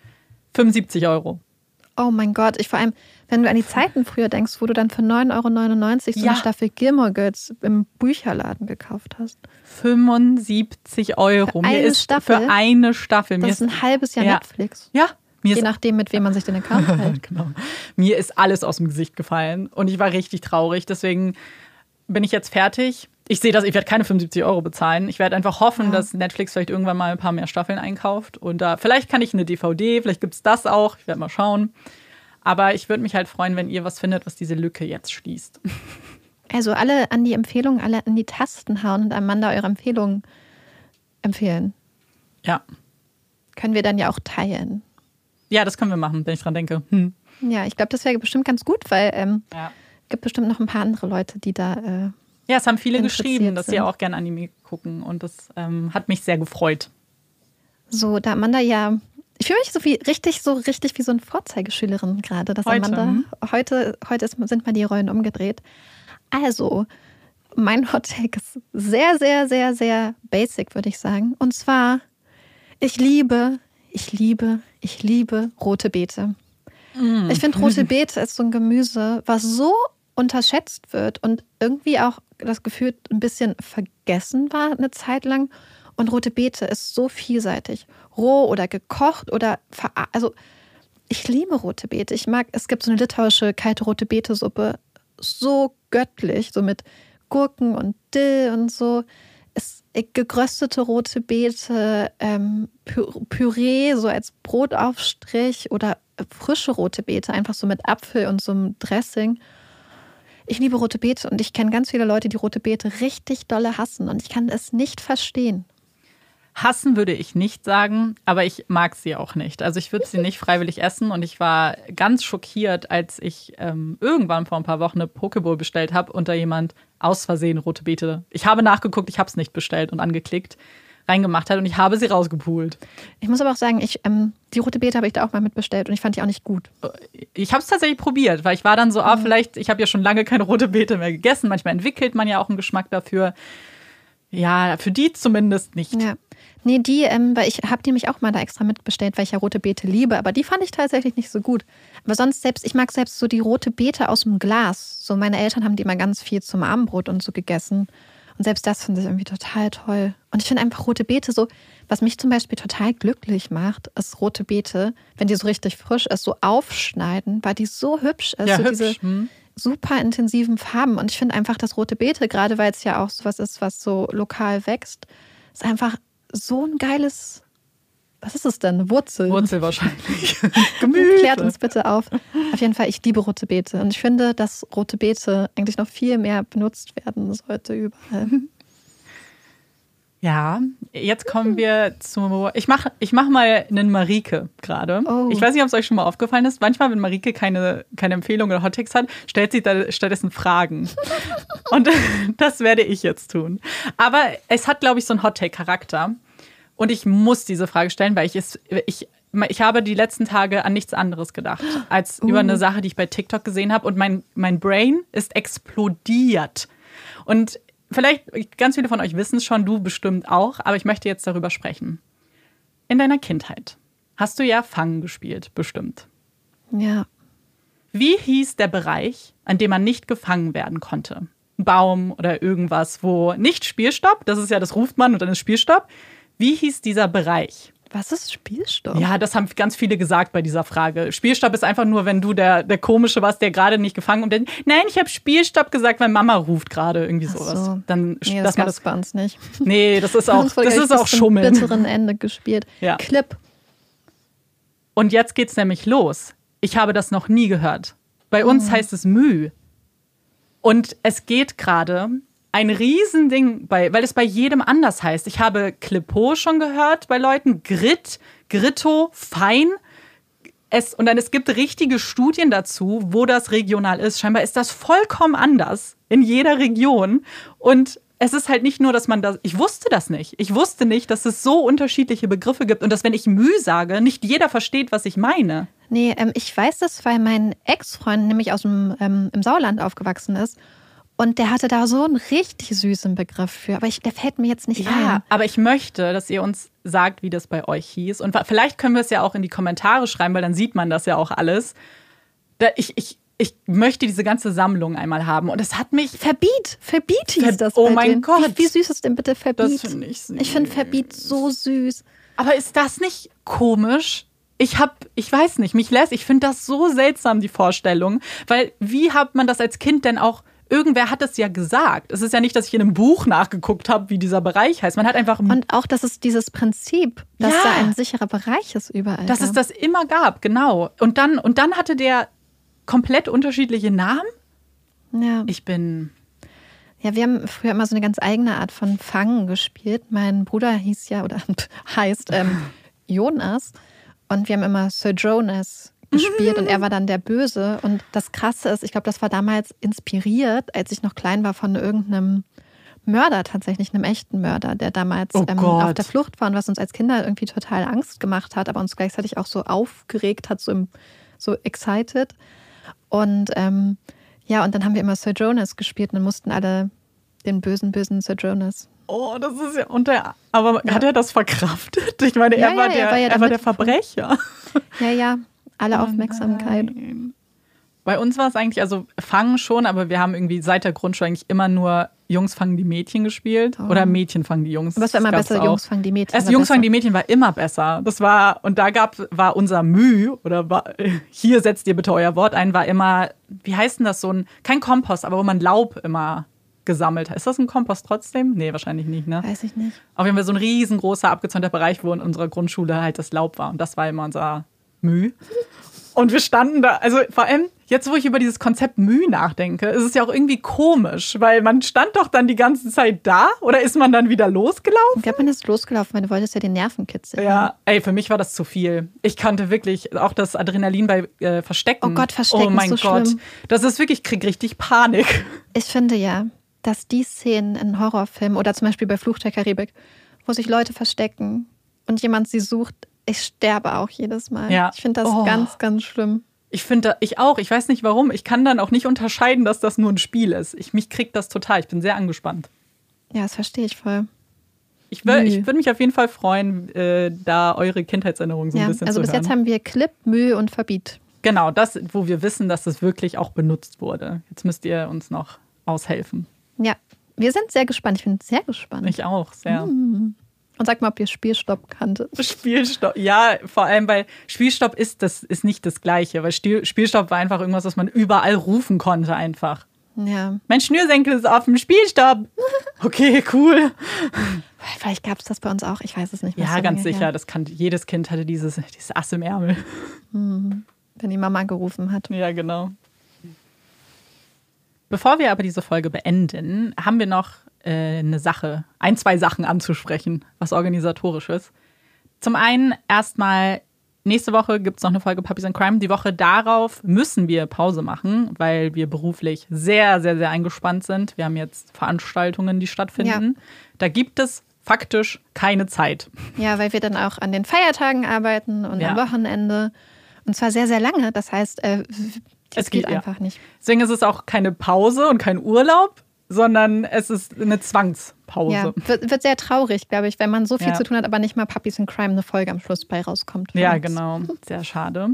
75 €.
Oh mein Gott, vor allem, wenn du an die Zeiten früher denkst, wo du dann für 9,99 € so eine Staffel Gilmore Girls im Bücherladen gekauft hast.
75 €.
Mir ist
Staffel? Für eine Staffel.
Das ist ein halbes Jahr Netflix.
Ja.
Je nachdem, mit wem man sich den Account hält.
Genau. Mir ist alles aus dem Gesicht gefallen und ich war richtig traurig. Deswegen bin ich jetzt fertig. Ich werde keine 75 € bezahlen. Ich werde einfach hoffen, dass Netflix vielleicht irgendwann mal ein paar mehr Staffeln einkauft. Und vielleicht kann ich eine DVD, vielleicht gibt es das auch. Ich werde mal schauen. Aber ich würde mich halt freuen, wenn ihr was findet, was diese Lücke jetzt schließt.
Also alle an die Empfehlungen, alle an die Tasten hauen und Amanda eure Empfehlungen empfehlen.
Ja.
Können wir dann ja auch teilen.
Ja, das können wir machen, wenn ich dran denke.
Ja, ich glaube, das wäre bestimmt ganz gut, weil es gibt bestimmt noch ein paar andere Leute, die da
ja, es haben viele geschrieben, dass sie auch gerne Anime gucken. Und das hat mich sehr gefreut.
So, da Amanda ich fühle mich so richtig wie so eine Vorzeigeschülerin gerade. Dass Amanda, heute sind mal die Rollen umgedreht. Also, mein Hot Take ist sehr, sehr, sehr, sehr basic, würde ich sagen. Und zwar, ich liebe rote Beete. Ich finde, rote Beete ist so ein Gemüse, was so unterschätzt wird und irgendwie auch das Gefühl ein bisschen vergessen war eine Zeit lang. Und rote Beete ist so vielseitig. Roh oder gekocht oder also ich liebe rote Beete. Es gibt so eine litauische kalte rote Beete-Suppe, so göttlich, so mit Gurken und Dill und so. Gegröstete rote Beete, Püree so als Brotaufstrich oder frische rote Beete, einfach so mit Apfel und so einem Dressing. Ich liebe rote Beete und ich kenne ganz viele Leute, die rote Beete richtig dolle hassen und ich kann es nicht verstehen.
Hassen würde ich nicht sagen, aber ich mag sie auch nicht. Also ich würde sie nicht freiwillig essen und ich war ganz schockiert, als ich irgendwann vor ein paar Wochen eine Pokéball bestellt habe und da jemand aus Versehen rote Beete, ich habe nachgeguckt, ich habe es nicht bestellt und angeklickt, reingemacht hat und ich habe sie rausgepult.
Ich muss aber auch sagen, die rote Beete habe ich da auch mal mitbestellt und ich fand die auch nicht gut.
Ich habe es tatsächlich probiert, weil ich war dann so, vielleicht, ich habe ja schon lange keine rote Beete mehr gegessen. Manchmal entwickelt man ja auch einen Geschmack dafür. Ja, für die zumindest nicht.
Ja. Nee, weil ich habe die nämlich auch mal da extra mitbestellt, weil ich ja rote Beete liebe, aber die fand ich tatsächlich nicht so gut. Aber sonst ich mag selbst so die rote Beete aus dem Glas. So meine Eltern haben die immer ganz viel zum Abendbrot und so gegessen. Und selbst das finde ich irgendwie total toll. Und ich finde einfach rote Beete so, was mich zum Beispiel total glücklich macht, ist rote Beete, wenn die so richtig frisch ist, so aufschneiden, weil die so hübsch ist.
Ja,
so
hübsch.
Diese super intensiven Farben. Und ich finde einfach, dass rote Beete, gerade weil es ja auch so was ist, was so lokal wächst, ist einfach so ein geiles, was ist es denn? Wurzel
wahrscheinlich.
Gemüse. Klärt uns bitte auf. Auf jeden Fall, ich liebe rote Beete. Und ich finde, dass rote Beete eigentlich noch viel mehr benutzt werden sollte überall.
Ja, jetzt kommen wir zu. Ich mach mal einen Marike gerade.
Oh.
Ich weiß nicht, ob es euch schon mal aufgefallen ist. Manchmal, wenn Marike keine Empfehlung oder Hottext hat, stellt sie da stattdessen Fragen. Und das werde ich jetzt tun. Aber es hat, glaube ich, so einen Hottake-Charakter. Und ich muss diese Frage stellen, weil ich habe die letzten Tage an nichts anderes gedacht, als über eine Sache, die ich bei TikTok gesehen habe. Und mein Brain ist explodiert. Und vielleicht, ganz viele von euch wissen es schon, du bestimmt auch, aber ich möchte jetzt darüber sprechen. In deiner Kindheit hast du ja Fangen gespielt, bestimmt.
Ja.
Wie hieß der Bereich, an dem man nicht gefangen werden konnte? Ein Baum oder irgendwas, wo nicht Spielstopp, das ist ja, das ruft man und dann ist Spielstopp. Wie hieß dieser Bereich?
Was ist Spielstopp?
Ja, das haben ganz viele gesagt bei dieser Frage. Spielstopp ist einfach nur, wenn du der Komische warst, der gerade nicht gefangen und nein, ich habe Spielstopp gesagt, weil Mama ruft gerade, irgendwie sowas.
So.
Dann,
nee, das gab es bei uns nicht.
Nee, das ist auch Schummeln.
Bis zum bitteren Ende gespielt.
Ja.
Clip.
Und jetzt geht's nämlich los. Ich habe das noch nie gehört. Bei uns heißt es Müh. Und es geht gerade ein Riesending, weil es bei jedem anders heißt. Ich habe Clipo schon gehört bei Leuten, Grit, Gritto, Fein. Es gibt richtige Studien dazu, wo das regional ist. Scheinbar ist das vollkommen anders in jeder Region. Und es ist halt nicht nur, dass man das. Ich wusste das nicht. Ich wusste nicht, dass es so unterschiedliche Begriffe gibt und dass, wenn ich Müh sage, nicht jeder versteht, was ich meine.
Nee, ich weiß das, weil mein Ex-Freund nämlich im Sauerland aufgewachsen ist. Und der hatte da so einen richtig süßen Begriff für. Aber der fällt mir jetzt nicht ein.
Ja, aber ich möchte, dass ihr uns sagt, wie das bei euch hieß. Und vielleicht können wir es ja auch in die Kommentare schreiben, weil dann sieht man das ja auch alles. Ich möchte diese ganze Sammlung einmal haben. Und es hat mich...
Verbiet hieß das.
Oh mein Gott.
Wie süß ist denn bitte Verbiet?
Das finde ich süß.
Ich finde Verbiet so süß.
Aber ist das nicht komisch? Ich weiß nicht, ich finde das so seltsam, die Vorstellung. Weil wie hat man das als Kind denn auch... Irgendwer hat es ja gesagt. Es ist ja nicht, dass ich in einem Buch nachgeguckt habe, wie dieser Bereich heißt. Man hat einfach...
Und auch, dass es dieses Prinzip, dass da ein sicherer Bereich ist überall.
Dass es das immer gab, genau. Und dann hatte der komplett unterschiedliche Namen.
Ja. Ja, wir haben früher immer so eine ganz eigene Art von Fangen gespielt. Mein Bruder heißt Jonas. Und wir haben immer Sir Jonas gespielt und er war dann der Böse. Und das Krasse ist, ich glaube, das war damals inspiriert, als ich noch klein war, von irgendeinem Mörder, tatsächlich einem echten Mörder, der damals auf der Flucht war und was uns als Kinder irgendwie total Angst gemacht hat, aber uns gleichzeitig auch so aufgeregt hat, so excited. Und und dann haben wir immer Sir Jonas gespielt und dann mussten alle den bösen Sir Jonas.
Oh, das ist ja aber hat er das verkraftet? Ich meine, er war der Verbrecher.
Ja. Alle Aufmerksamkeit.
Nein. Bei uns war es eigentlich, also Fangen schon, aber wir haben irgendwie seit der Grundschule eigentlich immer nur Jungs fangen die Mädchen gespielt oder Mädchen fangen die Jungs.
Was war immer besser? Jungs fangen die Mädchen.
Jungs fangen die Mädchen war immer besser. War unser Müh, hier setzt ihr bitte euer Wort ein, war immer, wie heißt denn das, kein Kompost, aber wo man Laub immer gesammelt hat. Ist das ein Kompost trotzdem? Nee, wahrscheinlich nicht, ne?
Weiß ich nicht.
Auf jeden Fall so ein riesengroßer, abgezäunter Bereich, wo in unserer Grundschule halt das Laub war. Und das war immer unser Müh. Und wir standen da, also vor allem, jetzt wo ich über dieses Konzept Müh nachdenke, ist es ja auch irgendwie komisch, weil man stand doch dann die ganze Zeit da oder ist man dann wieder losgelaufen?
Ich glaube, man ist losgelaufen, weil du wolltest ja den Nervenkitzel.
Ja, für mich war das zu viel. Ich kannte wirklich auch das Adrenalin bei Verstecken.
Oh Gott, Verstecken
ist so
mein Gott. Schlimm.
Das ist wirklich, ich krieg richtig Panik.
Ich finde ja, dass die Szenen in Horrorfilmen oder zum Beispiel bei Fluch der Karibik, wo sich Leute verstecken und jemand sie sucht, ich sterbe auch jedes Mal.
Ja.
Ich finde das ganz, ganz schlimm.
Ich auch. Ich weiß nicht warum. Ich kann dann auch nicht unterscheiden, dass das nur ein Spiel ist. Mich kriegt das total. Ich bin sehr angespannt.
Ja, das verstehe ich voll.
Ich würde mich auf jeden Fall freuen, da eure Kindheitserinnerungen so ein bisschen zu hören.
Also bis jetzt haben wir Clip, Müll und Verbiet.
Genau, das, wo wir wissen, dass es wirklich auch benutzt wurde. Jetzt müsst ihr uns noch aushelfen.
Ja, wir sind sehr gespannt. Ich bin sehr gespannt.
Ich auch, sehr.
Und sag mal, ob ihr Spielstopp kanntet.
Spielstopp, ja, vor allem, weil Spielstopp ist nicht das Gleiche. Weil Spielstopp war einfach irgendwas, was man überall rufen konnte einfach.
Ja.
Mein Schnürsenkel ist offen, Spielstopp. Okay, cool.
Vielleicht gab es das bei uns auch, ich weiß es nicht.
Ja, ganz sicher. Jedes Kind hatte dieses Ass im Ärmel.
Wenn die Mama gerufen hat.
Ja, genau. Bevor wir aber diese Folge beenden, haben wir noch zwei Sachen anzusprechen, was organisatorisches. Zum einen erstmal, nächste Woche gibt es noch eine Folge Puppies in Crime. Die Woche darauf müssen wir Pause machen, weil wir beruflich sehr, sehr, sehr eingespannt sind. Wir haben jetzt Veranstaltungen, die stattfinden. Ja. Da gibt es faktisch keine Zeit.
Ja, weil wir dann auch an den Feiertagen arbeiten und am Wochenende. Und zwar sehr, sehr lange. Das heißt, es geht einfach nicht.
Deswegen ist es auch keine Pause und kein Urlaub, sondern es ist eine Zwangspause.
Ja, wird sehr traurig, glaube ich, wenn man so viel zu tun hat, aber nicht mal Puppies in Crime eine Folge am Schluss bei rauskommt.
Ja, genau. Sehr schade.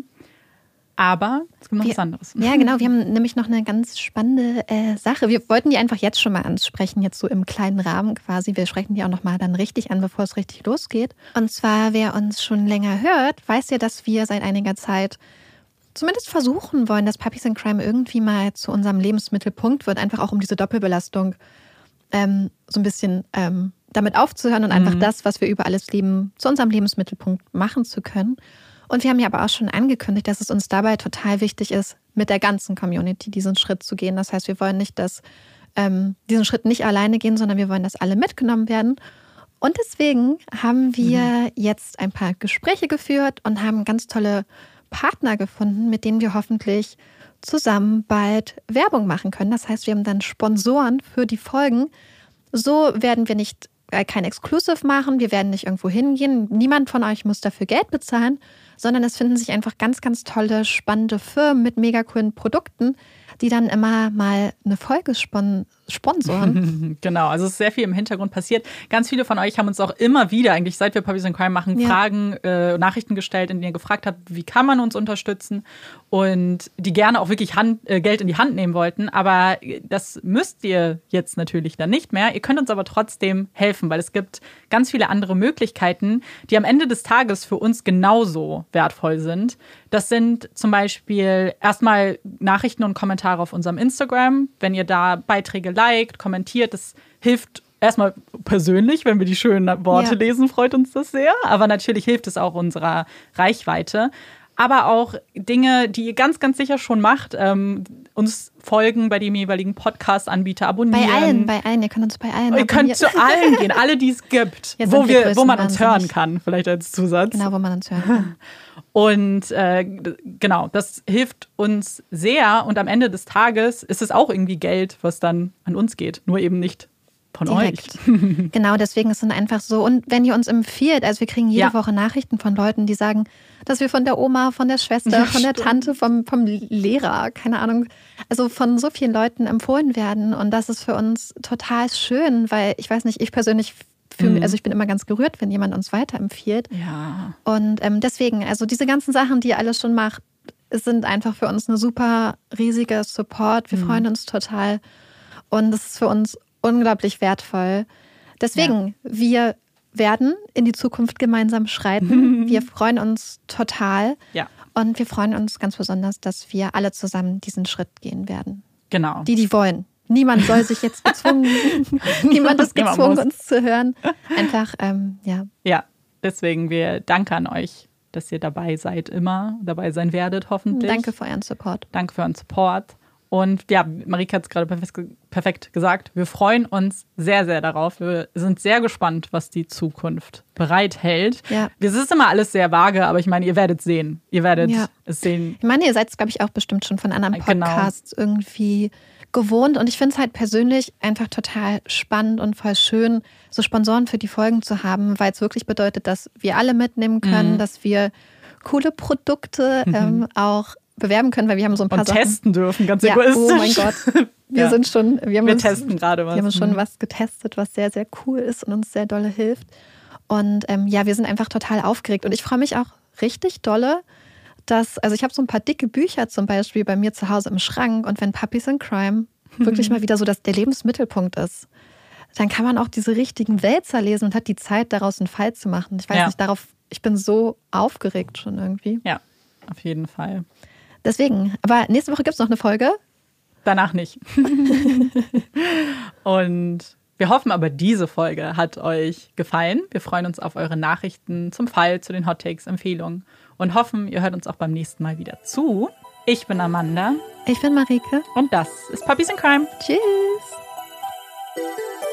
Aber es gibt noch was anderes.
Ja, genau. Wir haben nämlich noch eine ganz spannende Sache. Wir wollten die einfach jetzt schon mal ansprechen, jetzt so im kleinen Rahmen quasi. Wir sprechen die auch noch mal dann richtig an, bevor es richtig losgeht. Und zwar, wer uns schon länger hört, weiß ja, dass wir seit einiger Zeit zumindest versuchen wollen, dass Puppies in Crime irgendwie mal zu unserem Lebensmittelpunkt wird, einfach auch um diese Doppelbelastung so ein bisschen damit aufzuhören und einfach das, was wir über alles lieben, zu unserem Lebensmittelpunkt machen zu können. Und wir haben ja aber auch schon angekündigt, dass es uns dabei total wichtig ist, mit der ganzen Community diesen Schritt zu gehen. Das heißt, wir wollen nicht, dass diesen Schritt nicht alleine gehen, sondern wir wollen, dass alle mitgenommen werden. Und deswegen haben wir jetzt ein paar Gespräche geführt und haben ganz tolle Partner gefunden, mit denen wir hoffentlich zusammen bald Werbung machen können. Das heißt, wir haben dann Sponsoren für die Folgen. So werden wir nicht kein Exclusive machen, wir werden nicht irgendwo hingehen. Niemand von euch muss dafür Geld bezahlen, sondern es finden sich einfach ganz, ganz tolle, spannende Firmen mit mega coolen Produkten, die dann immer mal eine Folge sponsoren.
Genau, also es ist sehr viel im Hintergrund passiert. Ganz viele von euch haben uns auch immer wieder, eigentlich seit wir Puppies in Crime machen, Fragen, Nachrichten gestellt, in denen ihr gefragt habt, wie kann man uns unterstützen und die gerne auch wirklich Geld in die Hand nehmen wollten. Aber das müsst ihr jetzt natürlich dann nicht mehr. Ihr könnt uns aber trotzdem helfen, weil es gibt ganz viele andere Möglichkeiten, die am Ende des Tages für uns genauso wertvoll sind. Das sind zum Beispiel erstmal Nachrichten und Kommentare auf unserem Instagram. Wenn ihr da Beiträge liked, kommentiert, das hilft erstmal persönlich, wenn wir die schönen Worte lesen, freut uns das sehr. Aber natürlich hilft es auch unserer Reichweite. Aber auch Dinge, die ihr ganz, ganz sicher schon macht, uns folgen bei dem jeweiligen Podcast-Anbieter, abonnieren.
Bei allen. Ihr könnt uns bei allen
Ihr könnt zu allen gehen, alle, die es gibt, wo man uns hören kann, vielleicht als Zusatz.
Genau, wo man uns hören kann.
Und genau, das hilft uns sehr. Und am Ende des Tages ist es auch irgendwie Geld, was dann an uns geht, nur eben nicht von
direkt.
euch.
Genau, deswegen ist es einfach so. Und wenn ihr uns empfiehlt, also wir kriegen jede Woche Nachrichten von Leuten, die sagen, dass wir von der Oma, von der Schwester, von der Tante, vom Lehrer, keine Ahnung, also von so vielen Leuten empfohlen werden. Und das ist für uns total schön, weil ich weiß nicht, ich persönlich also ich bin immer ganz gerührt, wenn jemand uns weiterempfiehlt.
Ja.
Und deswegen, also diese ganzen Sachen, die ihr alles schon macht, sind einfach für uns eine super riesige Support. Wir freuen uns total. Und es ist für uns unglaublich wertvoll. Deswegen, wir werden in die Zukunft gemeinsam schreiten. Wir freuen uns total.
Ja.
Und wir freuen uns ganz besonders, dass wir alle zusammen diesen Schritt gehen werden.
Genau.
Die wollen. Niemand soll sich jetzt niemand ist gezwungen, uns zu hören. Einfach,
Ja, deswegen danke an euch, dass ihr dabei seid, immer dabei sein werdet, hoffentlich.
Danke für euren Support.
Danke für euren Support. Und ja, Marika hat es gerade perfekt gesagt. Wir freuen uns sehr, sehr darauf. Wir sind sehr gespannt, was die Zukunft bereithält.
Ja.
Es ist immer alles sehr vage, aber ich meine, ihr werdet sehen. Ihr werdet es sehen.
Ich meine, ihr seid es, glaube ich, auch bestimmt schon von anderen Podcasts irgendwie gewohnt. Und ich finde es halt persönlich einfach total spannend und voll schön, so Sponsoren für die Folgen zu haben, weil es wirklich bedeutet, dass wir alle mitnehmen können, dass wir coole Produkte auch bewerben können, weil wir haben so ein paar
und
Sachen.
Testen dürfen, ganz egoistisch.
Oh mein Gott. Wir
testen gerade was.
Wir haben schon was getestet, was sehr, sehr cool ist und uns sehr dolle hilft. Und wir sind einfach total aufgeregt. Und ich freue mich auch richtig dolle, also ich habe so ein paar dicke Bücher zum Beispiel bei mir zu Hause im Schrank. Und wenn Puppies in Crime wirklich mal wieder so der Lebensmittelpunkt ist, dann kann man auch diese richtigen Wälzer lesen und hat die Zeit, daraus einen Fall zu machen. Ich weiß nicht, ich bin so aufgeregt schon irgendwie.
Ja, auf jeden Fall.
Deswegen, aber nächste Woche gibt es noch eine Folge.
Danach nicht. Und wir hoffen aber, diese Folge hat euch gefallen. Wir freuen uns auf eure Nachrichten zum Fall, zu den Hot Takes, Empfehlungen und hoffen, ihr hört uns auch beim nächsten Mal wieder zu. Ich bin Amanda.
Ich bin Marike.
Und das ist Puppies in Crime.
Tschüss.